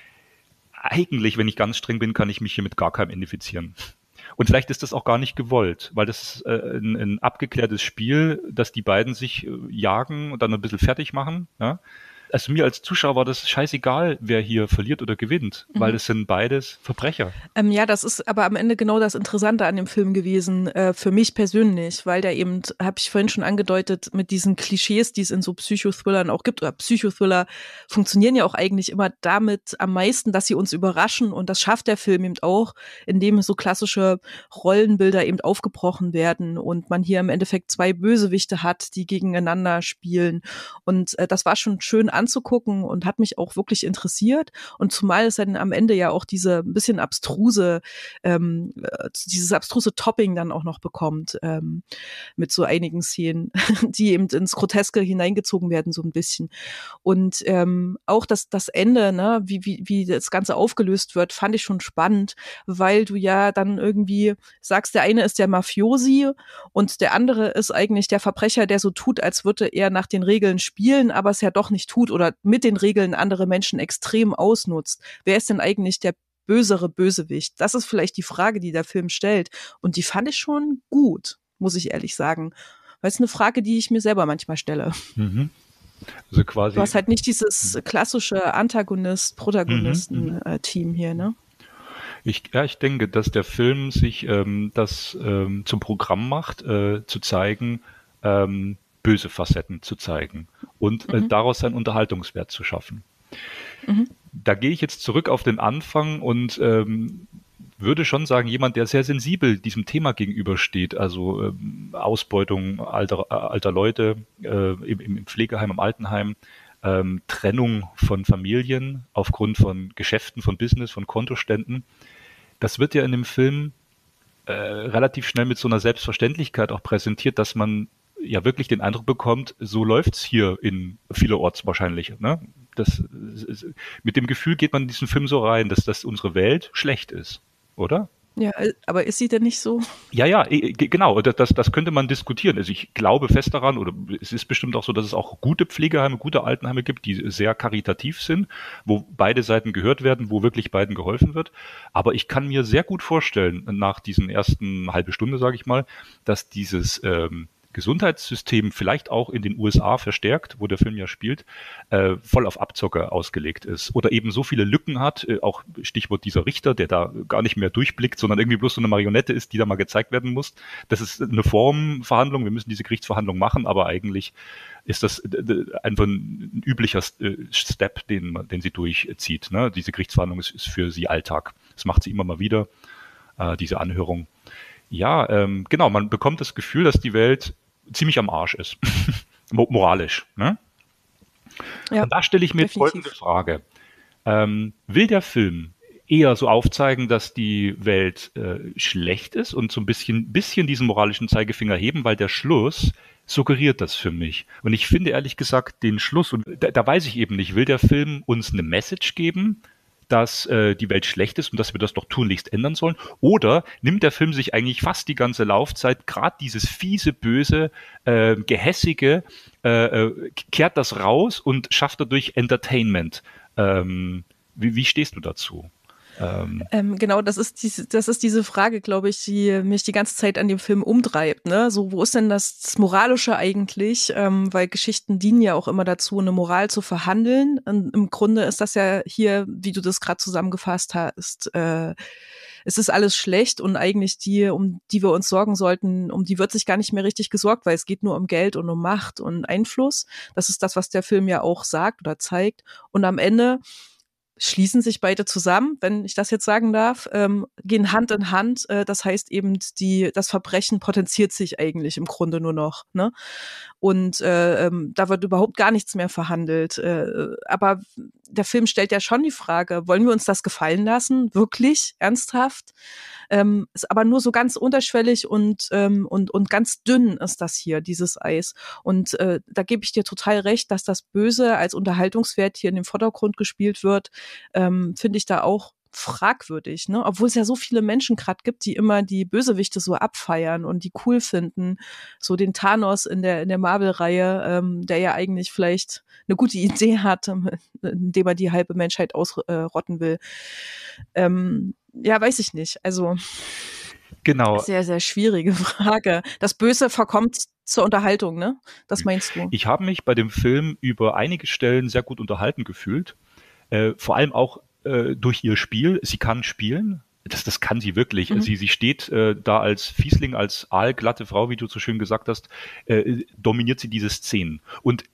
Eigentlich, wenn ich ganz streng bin, kann ich mich hier mit gar keinem identifizieren. Und vielleicht ist das auch gar nicht gewollt, weil das ist äh, ein, ein abgeklärtes Spiel, dass die beiden sich äh, jagen und dann ein bisschen fertig machen, ja? Also mir als Zuschauer war das scheißegal, wer hier verliert oder gewinnt, mhm. weil es sind beides Verbrecher. Ähm, ja, das ist aber am Ende genau das Interessante an dem Film gewesen, äh, für mich persönlich, weil der eben, habe ich vorhin schon angedeutet, mit diesen Klischees, die es in so Psychothrillern auch gibt, oder Psychothriller funktionieren ja auch eigentlich immer damit am meisten, dass sie uns überraschen, und das schafft der Film eben auch, indem so klassische Rollenbilder eben aufgebrochen werden und man hier im Endeffekt zwei Bösewichte hat, die gegeneinander spielen, und äh, das war schon schön anzugucken und hat mich auch wirklich interessiert, und zumal es dann am Ende ja auch diese ein bisschen abstruse, ähm, dieses abstruse Topping dann auch noch bekommt, ähm, mit so einigen Szenen, die eben ins Groteske hineingezogen werden, so ein bisschen. Und ähm, auch das, das Ende, ne, wie, wie, wie das Ganze aufgelöst wird, fand ich schon spannend, weil du ja dann irgendwie sagst, der eine ist der Mafiosi und der andere ist eigentlich der Verbrecher, der so tut, als würde er nach den Regeln spielen, aber es ja doch nicht tut oder mit den Regeln andere Menschen extrem ausnutzt. Wer ist denn eigentlich der bösere Bösewicht? Das ist vielleicht die Frage, die der Film stellt. Und die fand ich schon gut, muss ich ehrlich sagen. Weil es eine Frage, die ich mir selber manchmal stelle. Mhm. Also quasi. Du hast halt nicht dieses klassische Antagonist-Protagonisten-Team mhm. hier, ne? Ich, ja, ich denke, dass der Film sich ähm, das ähm, zum Programm macht, äh, zu zeigen, ähm, böse Facetten zu zeigen und mhm. äh, daraus einen Unterhaltungswert zu schaffen. Mhm. Da gehe ich jetzt zurück auf den Anfang und ähm, würde schon sagen, jemand, der sehr sensibel diesem Thema gegenübersteht, also ähm, Ausbeutung alter, äh, alter Leute äh, im, im Pflegeheim, im Altenheim, ähm, Trennung von Familien aufgrund von Geschäften, von Business, von Kontoständen, das wird ja in dem Film äh, relativ schnell mit so einer Selbstverständlichkeit auch präsentiert, dass man ja wirklich den Eindruck bekommt, so läuft's hier in vielerorts wahrscheinlich. Ne? Das, mit dem Gefühl geht man in diesen Film so rein, dass, dass unsere Welt schlecht ist, oder? Ja, aber ist sie denn nicht so? Ja, ja, genau, das, das könnte man diskutieren. Also ich glaube fest daran, oder es ist bestimmt auch so, dass es auch gute Pflegeheime, gute Altenheime gibt, die sehr karitativ sind, wo beide Seiten gehört werden, wo wirklich beiden geholfen wird. Aber ich kann mir sehr gut vorstellen, nach diesen ersten halbe Stunde, sage ich mal, dass dieses ähm, Gesundheitssystem vielleicht auch in den U S A verstärkt, wo der Film ja spielt, äh, voll auf Abzocker ausgelegt ist oder eben so viele Lücken hat, äh, auch Stichwort dieser Richter, der da gar nicht mehr durchblickt, sondern irgendwie bloß so eine Marionette ist, die da mal gezeigt werden muss. Das ist eine Formverhandlung, wir müssen diese Gerichtsverhandlung machen, aber eigentlich ist das äh, einfach ein üblicher äh, Step, den, den sie durchzieht. Ne? Diese Gerichtsverhandlung ist, ist für sie Alltag. Das macht sie immer mal wieder, äh, diese Anhörung. Ja, ähm, genau, man bekommt das Gefühl, dass die Welt ziemlich am Arsch ist. Moralisch. Ne? Ja, und da stelle ich mir definitiv. folgende Frage. Ähm, will der Film eher so aufzeigen, dass die Welt äh, schlecht ist und so ein bisschen, bisschen diesen moralischen Zeigefinger heben, weil der Schluss suggeriert das für mich. Und ich finde ehrlich gesagt den Schluss, und da, da weiß ich eben nicht, will der Film uns eine Message geben, dass äh, die Welt schlecht ist und dass wir das doch tunlichst ändern sollen? Oder nimmt der Film sich eigentlich fast die ganze Laufzeit, gerade dieses fiese, böse, äh, gehässige, äh, äh, kehrt das raus und schafft dadurch Entertainment? Ähm, wie, wie stehst du dazu? Ähm, Ähm, genau, das ist diese, das ist diese Frage, glaube ich, die mich die ganze Zeit an dem Film umtreibt. Ne? So, wo ist denn das, das Moralische eigentlich? Ähm, weil Geschichten dienen ja auch immer dazu, eine Moral zu verhandeln. Und im Grunde ist das ja hier, wie du das gerade zusammengefasst hast, äh, es ist alles schlecht und eigentlich die, um die wir uns sorgen sollten, um die wird sich gar nicht mehr richtig gesorgt, weil es geht nur um Geld und um Macht und Einfluss. Das ist das, was der Film ja auch sagt oder zeigt. Und am Ende schließen sich beide zusammen, wenn ich das jetzt sagen darf, ähm, gehen Hand in Hand. Äh, das heißt eben, die, das Verbrechen potenziert sich eigentlich im Grunde nur noch. Ne? Und äh, ähm, da wird überhaupt gar nichts mehr verhandelt. Äh, aber der Film stellt ja schon die Frage, wollen wir uns das gefallen lassen? Wirklich? Ernsthaft? Ähm, ist aber nur so ganz unterschwellig und, ähm, und, und ganz dünn ist das hier, dieses Eis. Und äh, da gebe ich dir total recht, dass das Böse als Unterhaltungswert hier in den Vordergrund gespielt wird, ähm, finde ich da auch fragwürdig, ne? Obwohl es ja so viele Menschen gerade gibt, die immer die Bösewichte so abfeiern und die cool finden. So den Thanos in der in der Marvel-Reihe, ähm, der ja eigentlich vielleicht eine gute Idee hat, indem er die halbe Menschheit ausrotten will. Ähm, ja, weiß ich nicht. Also genau. Sehr, sehr schwierige Frage. Das Böse verkommt zur Unterhaltung, ne? Das meinst du? Ich habe mich bei dem Film über einige Stellen sehr gut unterhalten gefühlt. Äh, vor allem auch äh, durch ihr Spiel. Sie kann spielen. Das, das kann sie wirklich. Mhm. Sie, sie steht äh, da als Fiesling, als aalglatte Frau, wie du so schön gesagt hast, äh, dominiert sie diese Szenen. Und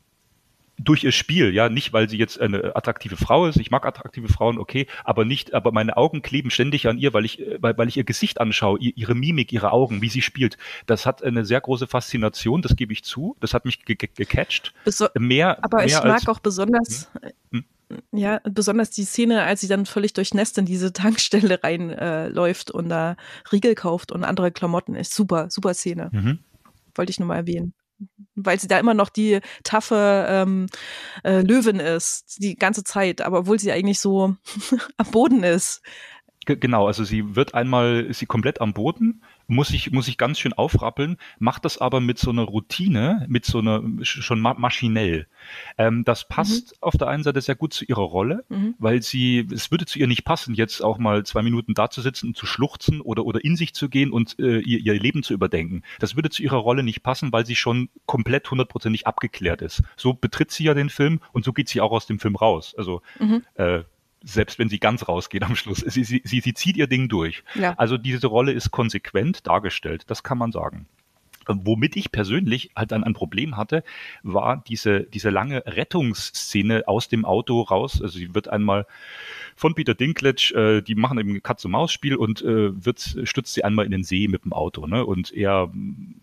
durch ihr Spiel, ja, nicht weil sie jetzt eine attraktive Frau ist, ich mag attraktive Frauen, okay, aber nicht, aber meine Augen kleben ständig an ihr, weil ich, weil, weil ich ihr Gesicht anschaue, ihre Mimik, ihre Augen, wie sie spielt. Das hat eine sehr große Faszination, das gebe ich zu, das hat mich ge- ge- gecatcht. Beso- mehr, aber mehr ich mag als, auch besonders, hm? ja, besonders die Szene, als sie dann völlig durchnässt in diese Tankstelle reinläuft äh, und da Riegel kauft und andere Klamotten, ist super, super Szene. Mhm. Wollte ich nur mal erwähnen. Weil sie da immer noch die taffe ähm, äh, Löwin ist, die ganze Zeit, aber obwohl sie eigentlich so am Boden ist. G- Genau, also sie wird einmal, ist sie komplett am Boden, muss sich, muss sich ganz schön aufrappeln, macht das aber mit so einer Routine, mit so einer, schon ma- maschinell. Ähm, das passt mhm. auf der einen Seite sehr gut zu ihrer Rolle, mhm. weil sie, es würde zu ihr nicht passen, jetzt auch mal zwei Minuten da zu sitzen und zu schluchzen oder, oder in sich zu gehen und äh, ihr, ihr Leben zu überdenken. Das würde zu ihrer Rolle nicht passen, weil sie schon komplett hundertprozentig abgeklärt ist. So betritt sie ja den Film und so geht sie auch aus dem Film raus. Also, mhm. äh, selbst wenn sie ganz rausgeht am Schluss. Sie, sie, sie, sie zieht ihr Ding durch. Ja. Also diese Rolle ist konsequent dargestellt, das kann man sagen. Womit ich persönlich halt dann ein Problem hatte, war diese, diese lange Rettungsszene aus dem Auto raus. Also sie wird einmal von Peter Dinklage, äh, die machen eben ein Katz-und-Maus-Spiel und äh, wird, stürzt sie einmal in den See mit dem Auto. Ne? Und er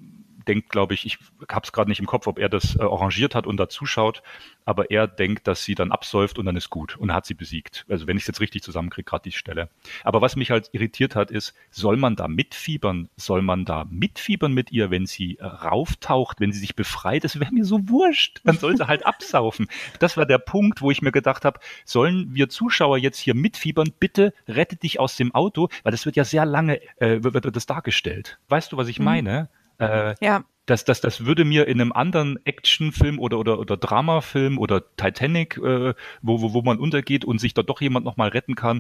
denkt, glaube ich, ich habe es gerade nicht im Kopf, ob er das äh, arrangiert hat und da zuschaut, aber er denkt, dass sie dann absäuft und dann ist gut und er hat sie besiegt. Also wenn ich es jetzt richtig zusammenkriege, gerade die Stelle. Aber was mich halt irritiert hat, ist, soll man da mitfiebern? Soll man da mitfiebern mit ihr, wenn sie äh, rauftaucht, wenn sie sich befreit? Das wäre mir so wurscht. Dann soll sie halt absaufen. Das war der Punkt, wo ich mir gedacht habe, sollen wir Zuschauer jetzt hier mitfiebern? Bitte rette dich aus dem Auto, weil das wird ja sehr lange, äh, wird, wird das dargestellt. Weißt du, was ich meine? Äh, Ja. Das, das, das würde mir in einem anderen Actionfilm oder, oder, oder Dramafilm oder Titanic, äh, wo, wo, wo man untergeht und sich da doch jemand nochmal retten kann,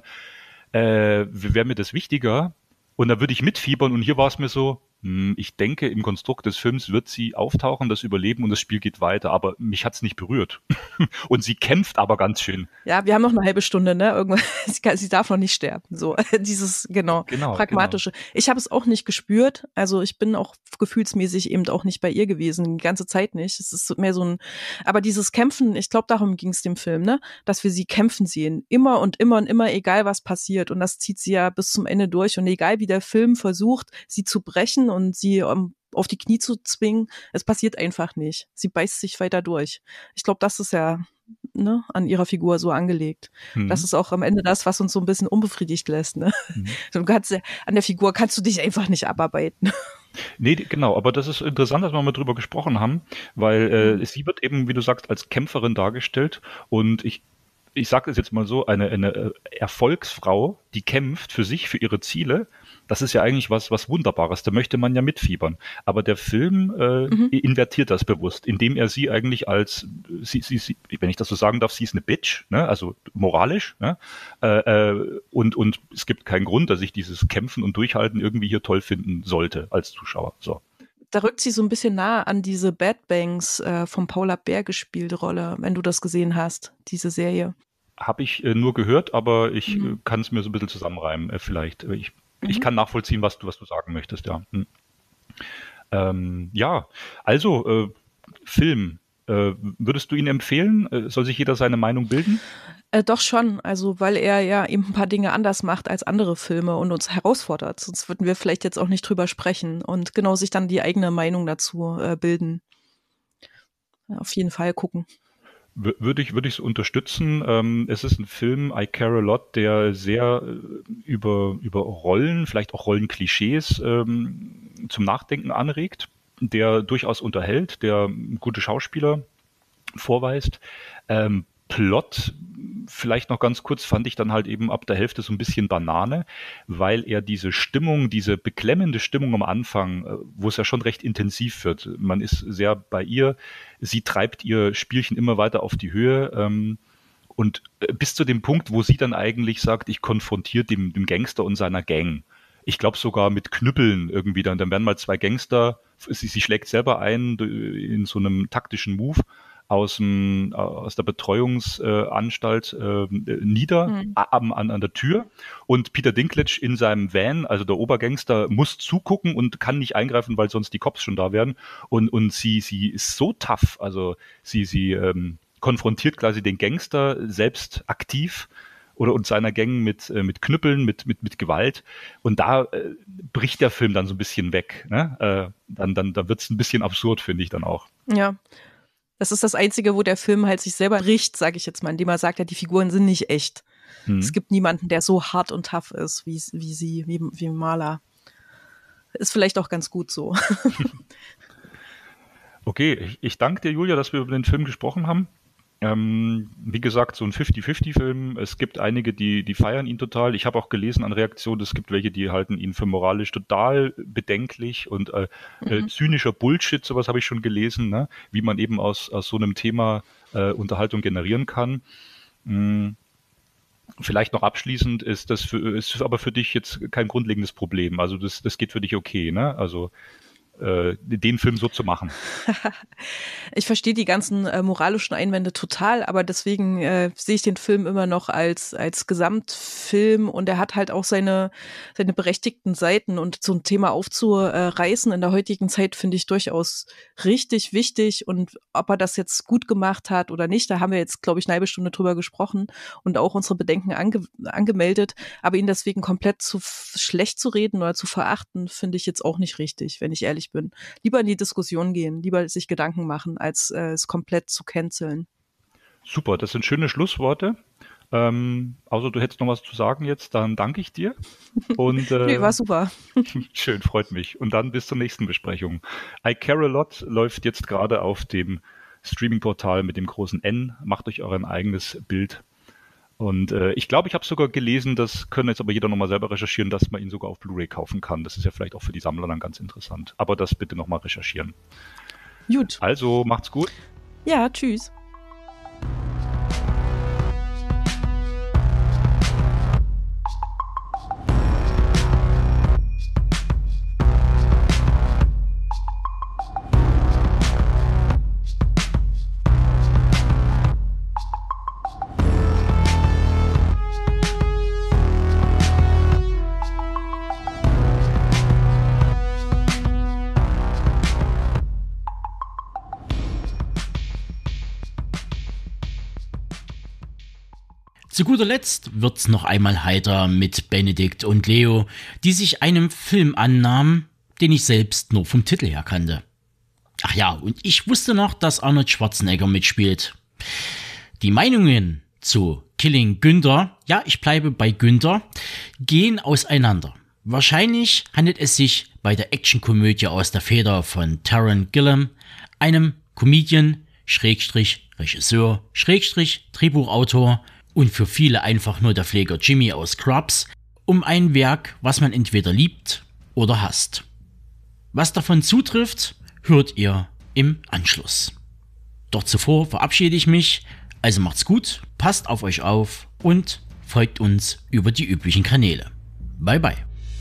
äh, wäre mir das wichtiger. Und da würde ich mitfiebern und hier war es mir so, hm, ich denke, im Konstrukt des Films wird sie auftauchen, das Überleben und das Spiel geht weiter, aber mich hat's nicht berührt. Und sie kämpft aber ganz schön. Ja, wir haben noch eine halbe Stunde, ne? Irgendwann, sie, kann, sie darf noch nicht sterben. So, dieses, genau, Genau, pragmatische. genau. Ich habe es auch nicht gespürt. Also ich bin auch gefühlsmäßig eben auch nicht bei ihr gewesen, die ganze Zeit nicht. Es ist mehr so ein, aber dieses Kämpfen, ich glaube, darum ging es dem Film, ne? Dass wir sie kämpfen sehen. Immer und immer und immer, egal was passiert. Und das zieht sie ja bis zum Ende durch. Und egal wie der Film versucht, sie zu brechen und sie um, auf die Knie zu zwingen, es passiert einfach nicht. Sie beißt sich weiter durch. Ich glaube, das ist ja ne, an ihrer Figur so angelegt. Mhm. Das ist auch am Ende das, was uns so ein bisschen unbefriedigt lässt. Ne? Mhm. Du kannst, an der Figur kannst du dich einfach nicht abarbeiten. Nee, genau, aber das ist interessant, dass wir mal drüber gesprochen haben, weil äh, sie wird eben, wie du sagst, als Kämpferin dargestellt und ich ich sage es jetzt mal so, eine, eine Erfolgsfrau, die kämpft für sich, für ihre Ziele, das ist ja eigentlich was, was Wunderbares, da möchte man ja mitfiebern. Aber der Film äh, mhm. invertiert das bewusst, indem er sie eigentlich als, sie, sie, sie, wenn ich das so sagen darf, sie ist eine Bitch, ne? Also moralisch, ne? äh, äh, und, und es gibt keinen Grund, dass ich dieses Kämpfen und Durchhalten irgendwie hier toll finden sollte als Zuschauer. So. Da rückt sie so ein bisschen nah an diese Bad Banks äh, von Paula Beer gespielte Rolle, wenn du das gesehen hast, diese Serie. Habe ich äh, nur gehört, aber ich mhm. äh, kann es mir so ein bisschen zusammenreimen, äh, vielleicht. Ich, mhm. ich kann nachvollziehen, was du, was du sagen möchtest, ja. Hm. Ähm, ja, also äh, Film. Äh, würdest du ihn empfehlen? Äh, soll sich jeder seine Meinung bilden? Äh, doch schon, also weil er ja eben ein paar Dinge anders macht als andere Filme und uns herausfordert. Sonst würden wir vielleicht jetzt auch nicht drüber sprechen und genau sich dann die eigene Meinung dazu äh, bilden. Ja, auf jeden Fall gucken. W- würde ich würde ich es unterstützen. Ähm, es ist ein Film, I Care a Lot, der sehr äh, über über Rollen, vielleicht auch Rollenklischees ähm, zum Nachdenken anregt, der durchaus unterhält, der gute Schauspieler vorweist. Ähm, Plot, vielleicht noch ganz kurz, fand ich dann halt eben ab der Hälfte so ein bisschen Banane, weil er diese Stimmung, diese beklemmende Stimmung am Anfang, wo es ja schon recht intensiv wird, man ist sehr bei ihr, sie treibt ihr Spielchen immer weiter auf die Höhe ähm, und bis zu dem Punkt, wo sie dann eigentlich sagt, ich konfrontiere den, den Gangster und seiner Gang. Ich glaube sogar mit Knüppeln irgendwie, dann, dann werden mal zwei Gangster, sie, sie schlägt selber ein in so einem taktischen Move, aus, dem, aus der Betreuungsanstalt äh, nieder, mhm. an, an, an der Tür. Und Peter Dinklage in seinem Van, also der Obergangster, muss zugucken und kann nicht eingreifen, weil sonst die Cops schon da wären. Und, und sie, sie ist so tough, also sie, sie ähm, konfrontiert quasi den Gangster selbst aktiv oder und seiner Gang mit, äh, mit Knüppeln, mit, mit, mit Gewalt. Und da äh, bricht der Film dann so ein bisschen weg. Ne? Äh, dann dann, dann wird es ein bisschen absurd, finde ich dann auch. Ja. Das ist das Einzige, wo der Film halt sich selber bricht, sage ich jetzt mal, indem er sagt, ja, die Figuren sind nicht echt. Hm. Es gibt niemanden, der so hart und tough ist, wie, wie sie, wie, wie Marla. Ist vielleicht auch ganz gut so. Okay, ich, ich danke dir, Julia, dass wir über den Film gesprochen haben. Ähm, wie gesagt, so ein fifty-fifty-Film. Es gibt einige, die, die feiern ihn total. Ich habe auch gelesen an Reaktionen, es gibt welche, die halten ihn für moralisch total bedenklich und äh, mhm. äh, zynischer Bullshit, sowas habe ich schon gelesen, ne? Wie man eben aus, aus so einem Thema äh, Unterhaltung generieren kann. Hm. Vielleicht noch abschließend, ist das für, ist aber für dich jetzt kein grundlegendes Problem. Also das, das geht für dich okay, ne? Also den Film so zu machen. Ich verstehe die ganzen äh, moralischen Einwände total, aber deswegen äh, sehe ich den Film immer noch als als Gesamtfilm und er hat halt auch seine seine berechtigten Seiten und so ein Thema aufzureißen in der heutigen Zeit finde ich durchaus richtig wichtig und ob er das jetzt gut gemacht hat oder nicht, da haben wir jetzt, glaube ich, eine halbe Stunde drüber gesprochen und auch unsere Bedenken ange- angemeldet, aber ihn deswegen komplett zu f- schlecht zu reden oder zu verachten, finde ich jetzt auch nicht richtig, wenn ich ehrlich bin. bin. Lieber in die Diskussion gehen, lieber sich Gedanken machen, als äh, es komplett zu canceln. Super, das sind schöne Schlussworte. Ähm, außer du hättest noch was zu sagen jetzt, dann danke ich dir. Und, äh, nee, war super. Schön, freut mich. Und dann bis zur nächsten Besprechung. I Care a Lot läuft jetzt gerade auf dem Streaming-Portal mit dem großen N. Macht euch euer eigenes Bild. Und äh, ich glaube, ich habe sogar gelesen, das können jetzt aber jeder nochmal selber recherchieren, dass man ihn sogar auf Blu-ray kaufen kann. Das ist ja vielleicht auch für die Sammler dann ganz interessant. Aber das bitte nochmal recherchieren. Gut. Also, macht's gut. Ja, tschüss. Zu guter Letzt wird's noch einmal heiter mit Benedikt und Leo, die sich einem Film annahmen, den ich selbst nur vom Titel her kannte. Ach ja, und ich wusste noch, dass Arnold Schwarzenegger mitspielt. Die Meinungen zu Killing Günther, ja, ich bleibe bei Günther, gehen auseinander. Wahrscheinlich handelt es sich bei der Actionkomödie aus der Feder von Taron Gillam, einem Comedian, Schrägstrich Regisseur, Schrägstrich Drehbuchautor und für viele einfach nur der Pfleger Jimmy aus Scrubs, um ein Werk, was man entweder liebt oder hasst. Was davon zutrifft, hört ihr im Anschluss. Doch zuvor verabschiede ich mich, also macht's gut, passt auf euch auf und folgt uns über die üblichen Kanäle. Bye bye.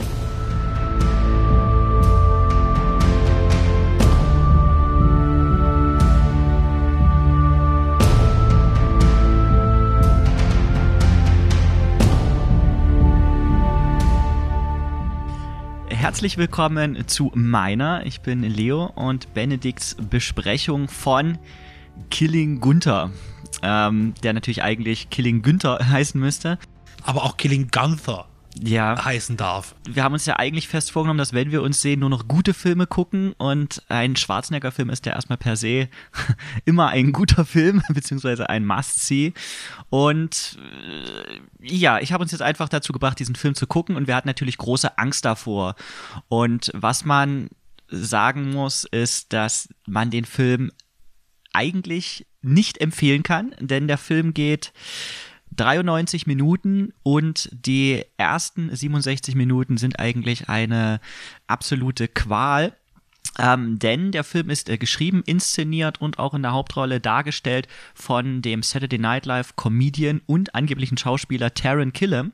Herzlich willkommen zu meiner, ich bin Leo, und Benedikts Besprechung von Killing Gunther, ähm, der natürlich eigentlich Killing Günther heißen müsste. Aber auch Killing Gunther ja. heißen darf. Wir haben uns ja eigentlich fest vorgenommen, dass wenn wir uns sehen, nur noch gute Filme gucken, und ein Schwarzenegger-Film ist ja erstmal per se immer ein guter Film, beziehungsweise ein Must-See. Und äh, ja, ich habe uns jetzt einfach dazu gebracht, diesen Film zu gucken, und wir hatten natürlich große Angst davor. Und was man sagen muss, ist, dass man den Film eigentlich nicht empfehlen kann, denn der Film geht dreiundneunzig Minuten und die ersten siebenundsechzig Minuten sind eigentlich eine absolute Qual. Ähm, denn der Film ist äh, geschrieben, inszeniert und auch in der Hauptrolle dargestellt von dem Saturday Night Live Comedian und angeblichen Schauspieler Taron Killam.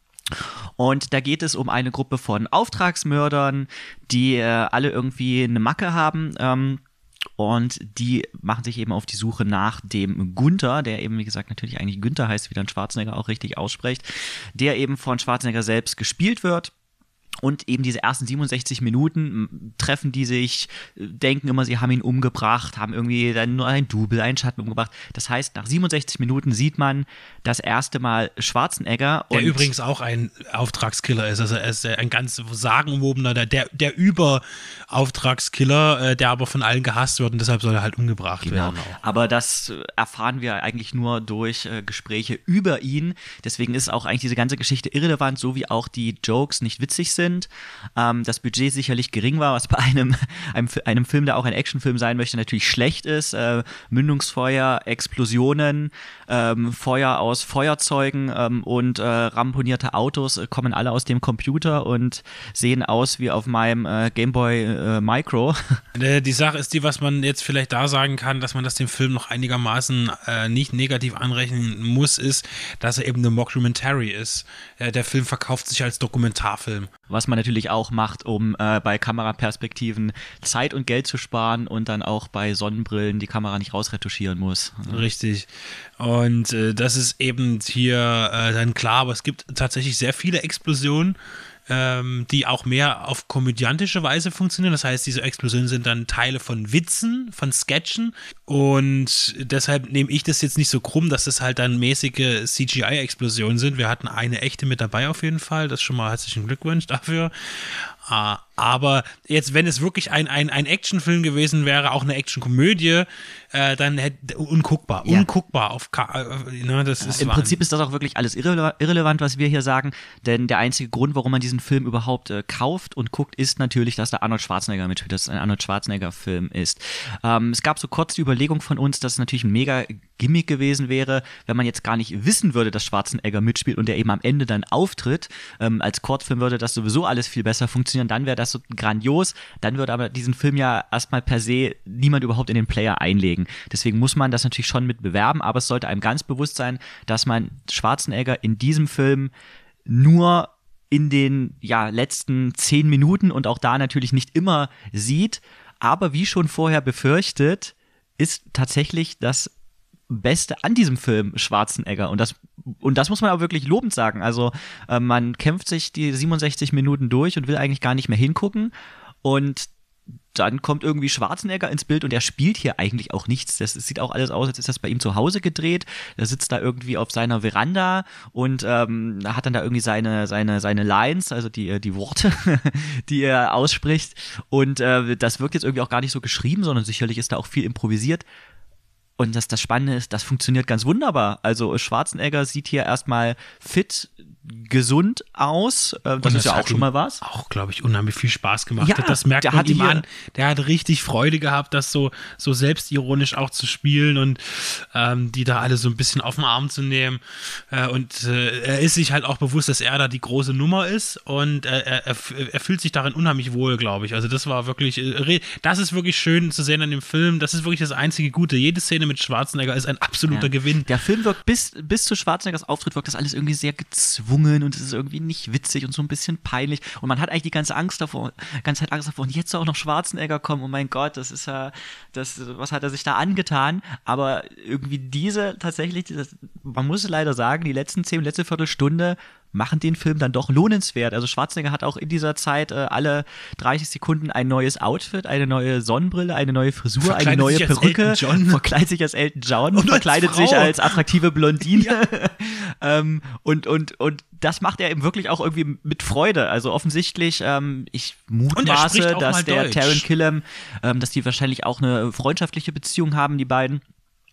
Und da geht es um eine Gruppe von Auftragsmördern, die äh, alle irgendwie eine Macke haben. Ähm, Und die machen sich eben auf die Suche nach dem Gunther, der eben, wie gesagt, natürlich eigentlich Günther heißt, wie dann Schwarzenegger auch richtig ausspricht, der eben von Schwarzenegger selbst gespielt wird. Und eben diese ersten siebenundsechzig Minuten treffen die sich, denken immer, sie haben ihn umgebracht, haben irgendwie dann nur ein Double, einen Schatten umgebracht. Das heißt, nach siebenundsechzig Minuten sieht man das erste Mal Schwarzenegger. Der und übrigens auch ein Auftragskiller ist. Also er ist ein ganz sagenumwobener, der, der, der Über-Auftragskiller, der aber von allen gehasst wird, und deshalb soll er halt umgebracht genau. werden. Auch. Aber das erfahren wir eigentlich nur durch äh, Gespräche über ihn. Deswegen ist auch eigentlich diese ganze Geschichte irrelevant, so wie auch die Jokes nicht witzig sind. Ähm, das Budget sicherlich gering war, was bei einem, einem, einem Film, der auch ein Actionfilm sein möchte, natürlich schlecht ist. Äh, Mündungsfeuer, Explosionen, ähm, Feuer aus Feuerzeugen ähm, und äh, ramponierte Autos äh, kommen alle aus dem Computer und sehen aus wie auf meinem äh, Gameboy äh, Micro. Die Sache ist die, was man jetzt vielleicht da sagen kann, dass man das dem Film noch einigermaßen äh, nicht negativ anrechnen muss, ist, dass er eben eine Mockumentary ist. Ja, der Film verkauft sich als Dokumentarfilm. Was man natürlich auch macht, um äh, bei Kameraperspektiven Zeit und Geld zu sparen und dann auch bei Sonnenbrillen die Kamera nicht rausretuschieren muss. Richtig. Und äh, das ist eben hier äh, dann klar, aber es gibt tatsächlich sehr viele Explosionen, ähm, die auch mehr auf komödiantische Weise funktionieren. Das heißt, diese Explosionen sind dann Teile von Witzen, von Sketchen, und deshalb nehme ich das jetzt nicht so krumm, dass das halt dann mäßige C G I-Explosionen sind. Wir hatten eine echte mit dabei auf jeden Fall, das schon mal herzlichen Glückwunsch dafür. Uh, aber jetzt, wenn es wirklich ein, ein, ein Actionfilm gewesen wäre, auch eine Actionkomödie, äh, dann hätte unguckbar, Ja. unguckbar auf äh, ne, das ist Im Wahnsinn. Prinzip ist das auch wirklich alles irrele irrelevant, was wir hier sagen, denn der einzige Grund, warum man diesen Film überhaupt äh, kauft und guckt, ist natürlich, dass da Arnold Schwarzenegger mitspielt, dass es ein Arnold Schwarzenegger-Film ist. Ähm, es gab so kurz die Überlegung von uns, dass es natürlich ein mega Gimmick gewesen wäre, wenn man jetzt gar nicht wissen würde, dass Schwarzenegger mitspielt und der eben am Ende dann auftritt. Ähm, als Kurzfilm würde das sowieso alles viel besser funktionieren, dann wäre das so grandios, dann würde aber diesen Film ja erstmal per se niemand überhaupt in den Player einlegen. Deswegen muss man das natürlich schon mit bewerben, aber es sollte einem ganz bewusst sein, dass man Schwarzenegger in diesem Film nur in den ja, letzten zehn Minuten und auch da natürlich nicht immer sieht, aber wie schon vorher befürchtet, ist tatsächlich das Beste an diesem Film Schwarzenegger und das und das muss man auch wirklich lobend sagen. Also äh, man kämpft sich die siebenundsechzig Minuten durch und will eigentlich gar nicht mehr hingucken und dann kommt irgendwie Schwarzenegger ins Bild und er spielt hier eigentlich auch nichts. Das, das sieht auch alles aus, als ist das bei ihm zu Hause gedreht. Er sitzt da irgendwie auf seiner Veranda und ähm, hat dann da irgendwie seine, seine, seine Lines, also die, die Worte, die er ausspricht. Und äh, das wirkt jetzt irgendwie auch gar nicht so geschrieben, sondern sicherlich ist da auch viel improvisiert. Und das, das Spannende ist, das funktioniert ganz wunderbar. Also Schwarzenegger sieht hier erstmal fit, gesund aus. Äh, das Und ist ja auch schon mal was. Auch, glaube ich, unheimlich viel Spaß gemacht. Ja, das merkt der man hatte ihm hier- an. Der hat richtig Freude gehabt, das so, so selbstironisch auch zu spielen und ähm, die da alle so ein bisschen auf den Arm zu nehmen. Äh, und äh, er ist sich halt auch bewusst, dass er da die große Nummer ist und äh, er, er, er fühlt sich darin unheimlich wohl, glaube ich. Also das war wirklich, äh, das ist wirklich schön zu sehen an dem Film. Das ist wirklich das einzige Gute. Jede Szene mit Schwarzenegger ist ein absoluter Ja. Gewinn. Der Film wirkt bis, bis zu Schwarzeneggers Auftritt wirkt das alles irgendwie sehr gezwungen und es ist irgendwie nicht witzig und so ein bisschen peinlich. Und man hat eigentlich die ganze Angst davor, ganze Zeit Angst davor. Und jetzt soll auch noch Schwarzenegger kommen. Oh mein Gott, das ist ja, das, was hat er sich da angetan? Aber irgendwie diese tatsächlich, das, man muss leider sagen, die letzten zehn, letzte Viertelstunde machen den Film dann doch lohnenswert. Also Schwarzenegger hat auch in dieser Zeit äh, alle dreißig Sekunden ein neues Outfit, eine neue Sonnenbrille, eine neue Frisur, Verkleidet eine neue sich als Perücke, Elton John. verkleidet sich als Elton John, Und als verkleidet sich Frau. als attraktive Blondine. ähm, und, und, und das macht er eben wirklich auch irgendwie mit Freude. Also offensichtlich, ähm, ich Und er spricht mutmaße, auch dass mal der Deutsch. Taron Killam, ähm, dass die wahrscheinlich auch eine freundschaftliche Beziehung haben, die beiden.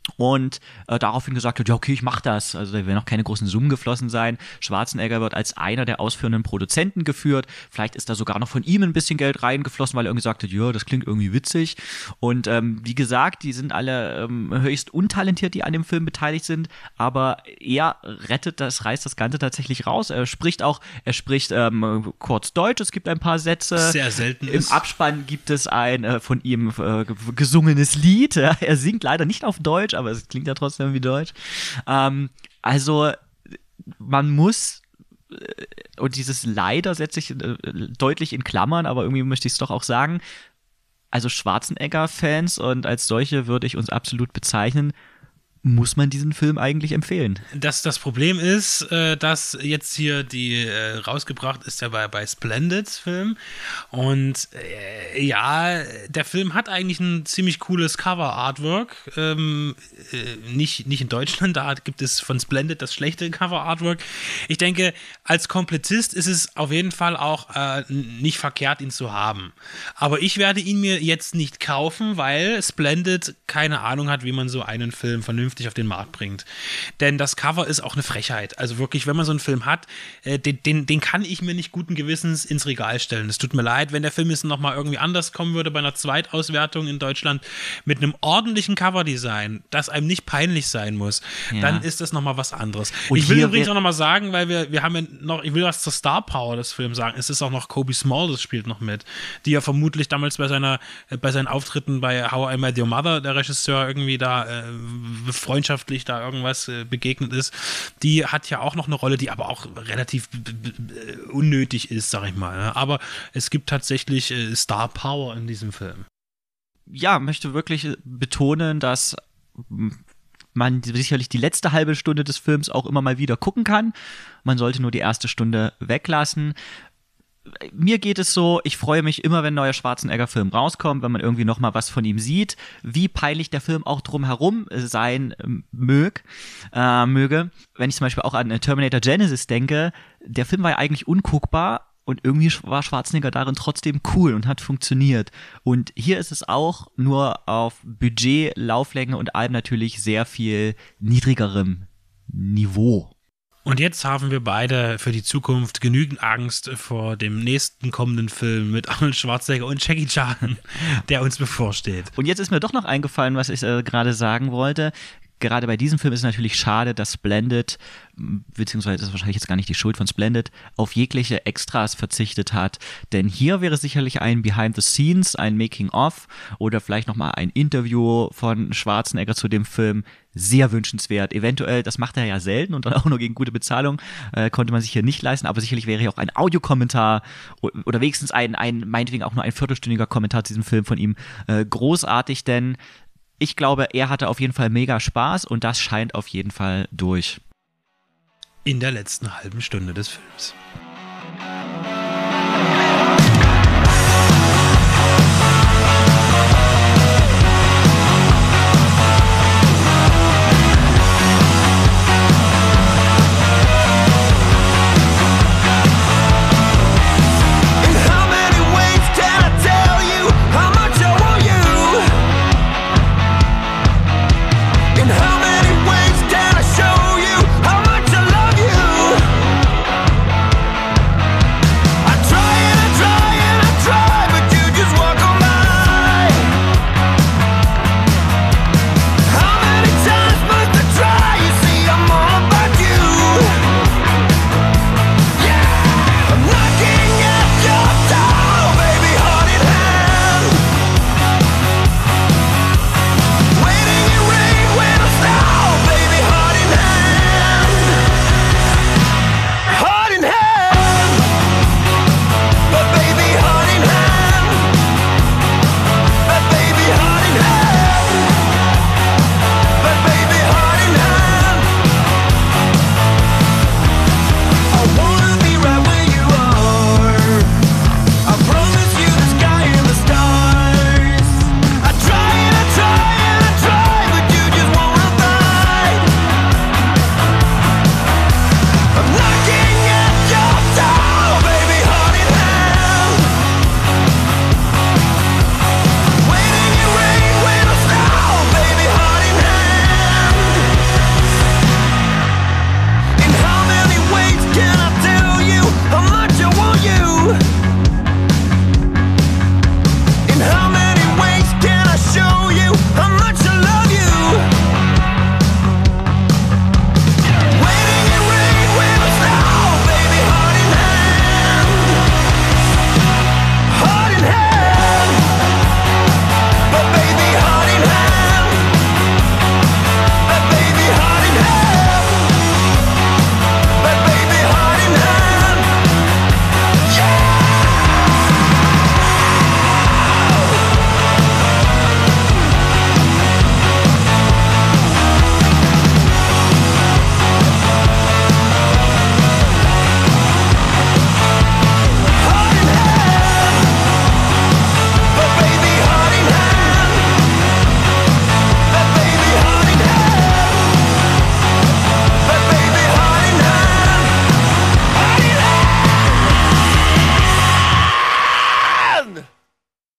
Und äh, daraufhin gesagt hat, ja okay, ich mach das. Also da werden noch keine großen Summen geflossen sein. Schwarzenegger wird als einer der ausführenden Produzenten geführt. Vielleicht ist da sogar noch von ihm ein bisschen Geld reingeflossen, weil er irgendwie gesagt hat, ja, das klingt irgendwie witzig. Und ähm, wie gesagt, die sind alle ähm, höchst untalentiert, die an dem Film beteiligt sind. Aber er rettet das, reißt das Ganze tatsächlich raus. Er spricht auch, er spricht ähm, kurz Deutsch. Es gibt ein paar Sätze. Sehr selten Im ist. Abspann gibt es ein äh, von ihm äh, gesungenes Lied. Ja. Er singt leider nicht auf Deutsch, aber es klingt ja trotzdem wie Deutsch. Ähm, also man muss äh, und dieses leider setze ich äh, deutlich in Klammern, aber irgendwie möchte ich es doch auch sagen. Also Schwarzenegger-Fans und als solche würde ich uns absolut bezeichnen, muss man diesen Film eigentlich empfehlen. Das, das Problem ist, äh, dass jetzt hier die äh, rausgebracht ist ja bei, bei Splendid Film und äh, ja, der Film hat eigentlich ein ziemlich cooles Cover-Artwork, ähm, äh, nicht, nicht in Deutschland, da gibt es von Splendid das schlechte Cover-Artwork. Ich denke, als Komplettist ist es auf jeden Fall auch äh, nicht verkehrt, ihn zu haben. Aber ich werde ihn mir jetzt nicht kaufen, weil Splendid keine Ahnung hat, wie man so einen Film vernünftig auf den Markt bringt. Denn das Cover ist auch eine Frechheit. Also wirklich, wenn man so einen Film hat, äh, den, den, den kann ich mir nicht guten Gewissens ins Regal stellen. Es tut mir leid, wenn der Film jetzt nochmal irgendwie anders kommen würde bei einer Zweitauswertung in Deutschland mit einem ordentlichen Coverdesign, das einem nicht peinlich sein muss, Ja. dann ist das nochmal was anderes. Und ich will hier übrigens wär- auch nochmal sagen, weil wir, wir haben ja noch, ich will was zur Star Power des Films sagen, es ist auch noch Kobe Small, das spielt noch mit, die ja vermutlich damals bei seiner, äh, bei seinen Auftritten bei How I Met Your Mother, der Regisseur, irgendwie da äh, freundschaftlich da irgendwas äh, begegnet ist. Die hat ja auch noch eine Rolle, die aber auch relativ b- b- b- unnötig ist, sag ich mal. Ne? Aber es gibt tatsächlich äh, Star Power in diesem Film. Ja, möchte wirklich betonen, dass man sicherlich die letzte halbe Stunde des Films auch immer mal wieder gucken kann. Man sollte nur die erste Stunde weglassen. Mir geht es so, ich freue mich immer, wenn ein neuer Schwarzenegger-Film rauskommt, wenn man irgendwie noch mal was von ihm sieht, wie peinlich der Film auch drumherum sein ähm, mög, äh, möge. Wenn ich zum Beispiel auch an Terminator Genesis denke, der Film war ja eigentlich unguckbar, und irgendwie war Schwarzenegger darin trotzdem cool und hat funktioniert. Und hier ist es auch nur auf Budget, Lauflänge und allem natürlich sehr viel niedrigerem Niveau. Und jetzt haben wir beide für die Zukunft genügend Angst vor dem nächsten kommenden Film mit Arnold Schwarzenegger und Jackie Chan, der uns bevorsteht. Und jetzt ist mir doch noch eingefallen, was ich äh, gerade sagen wollte. Gerade bei diesem Film ist es natürlich schade, dass Splendid, beziehungsweise das ist wahrscheinlich jetzt gar nicht die Schuld von Splendid, auf jegliche Extras verzichtet hat. Denn hier wäre sicherlich ein Behind the Scenes, ein Making-of oder vielleicht nochmal ein Interview von Schwarzenegger zu dem Film sehr wünschenswert. Eventuell, das macht er ja selten und dann auch nur gegen gute Bezahlung, äh, konnte man sich hier nicht leisten, aber sicherlich wäre hier auch ein Audiokommentar oder wenigstens ein, ein meinetwegen auch nur ein viertelstündiger Kommentar zu diesem Film von ihm äh, großartig, denn ich glaube, er hatte auf jeden Fall mega Spaß und das scheint auf jeden Fall durch. In der letzten halben Stunde des Films.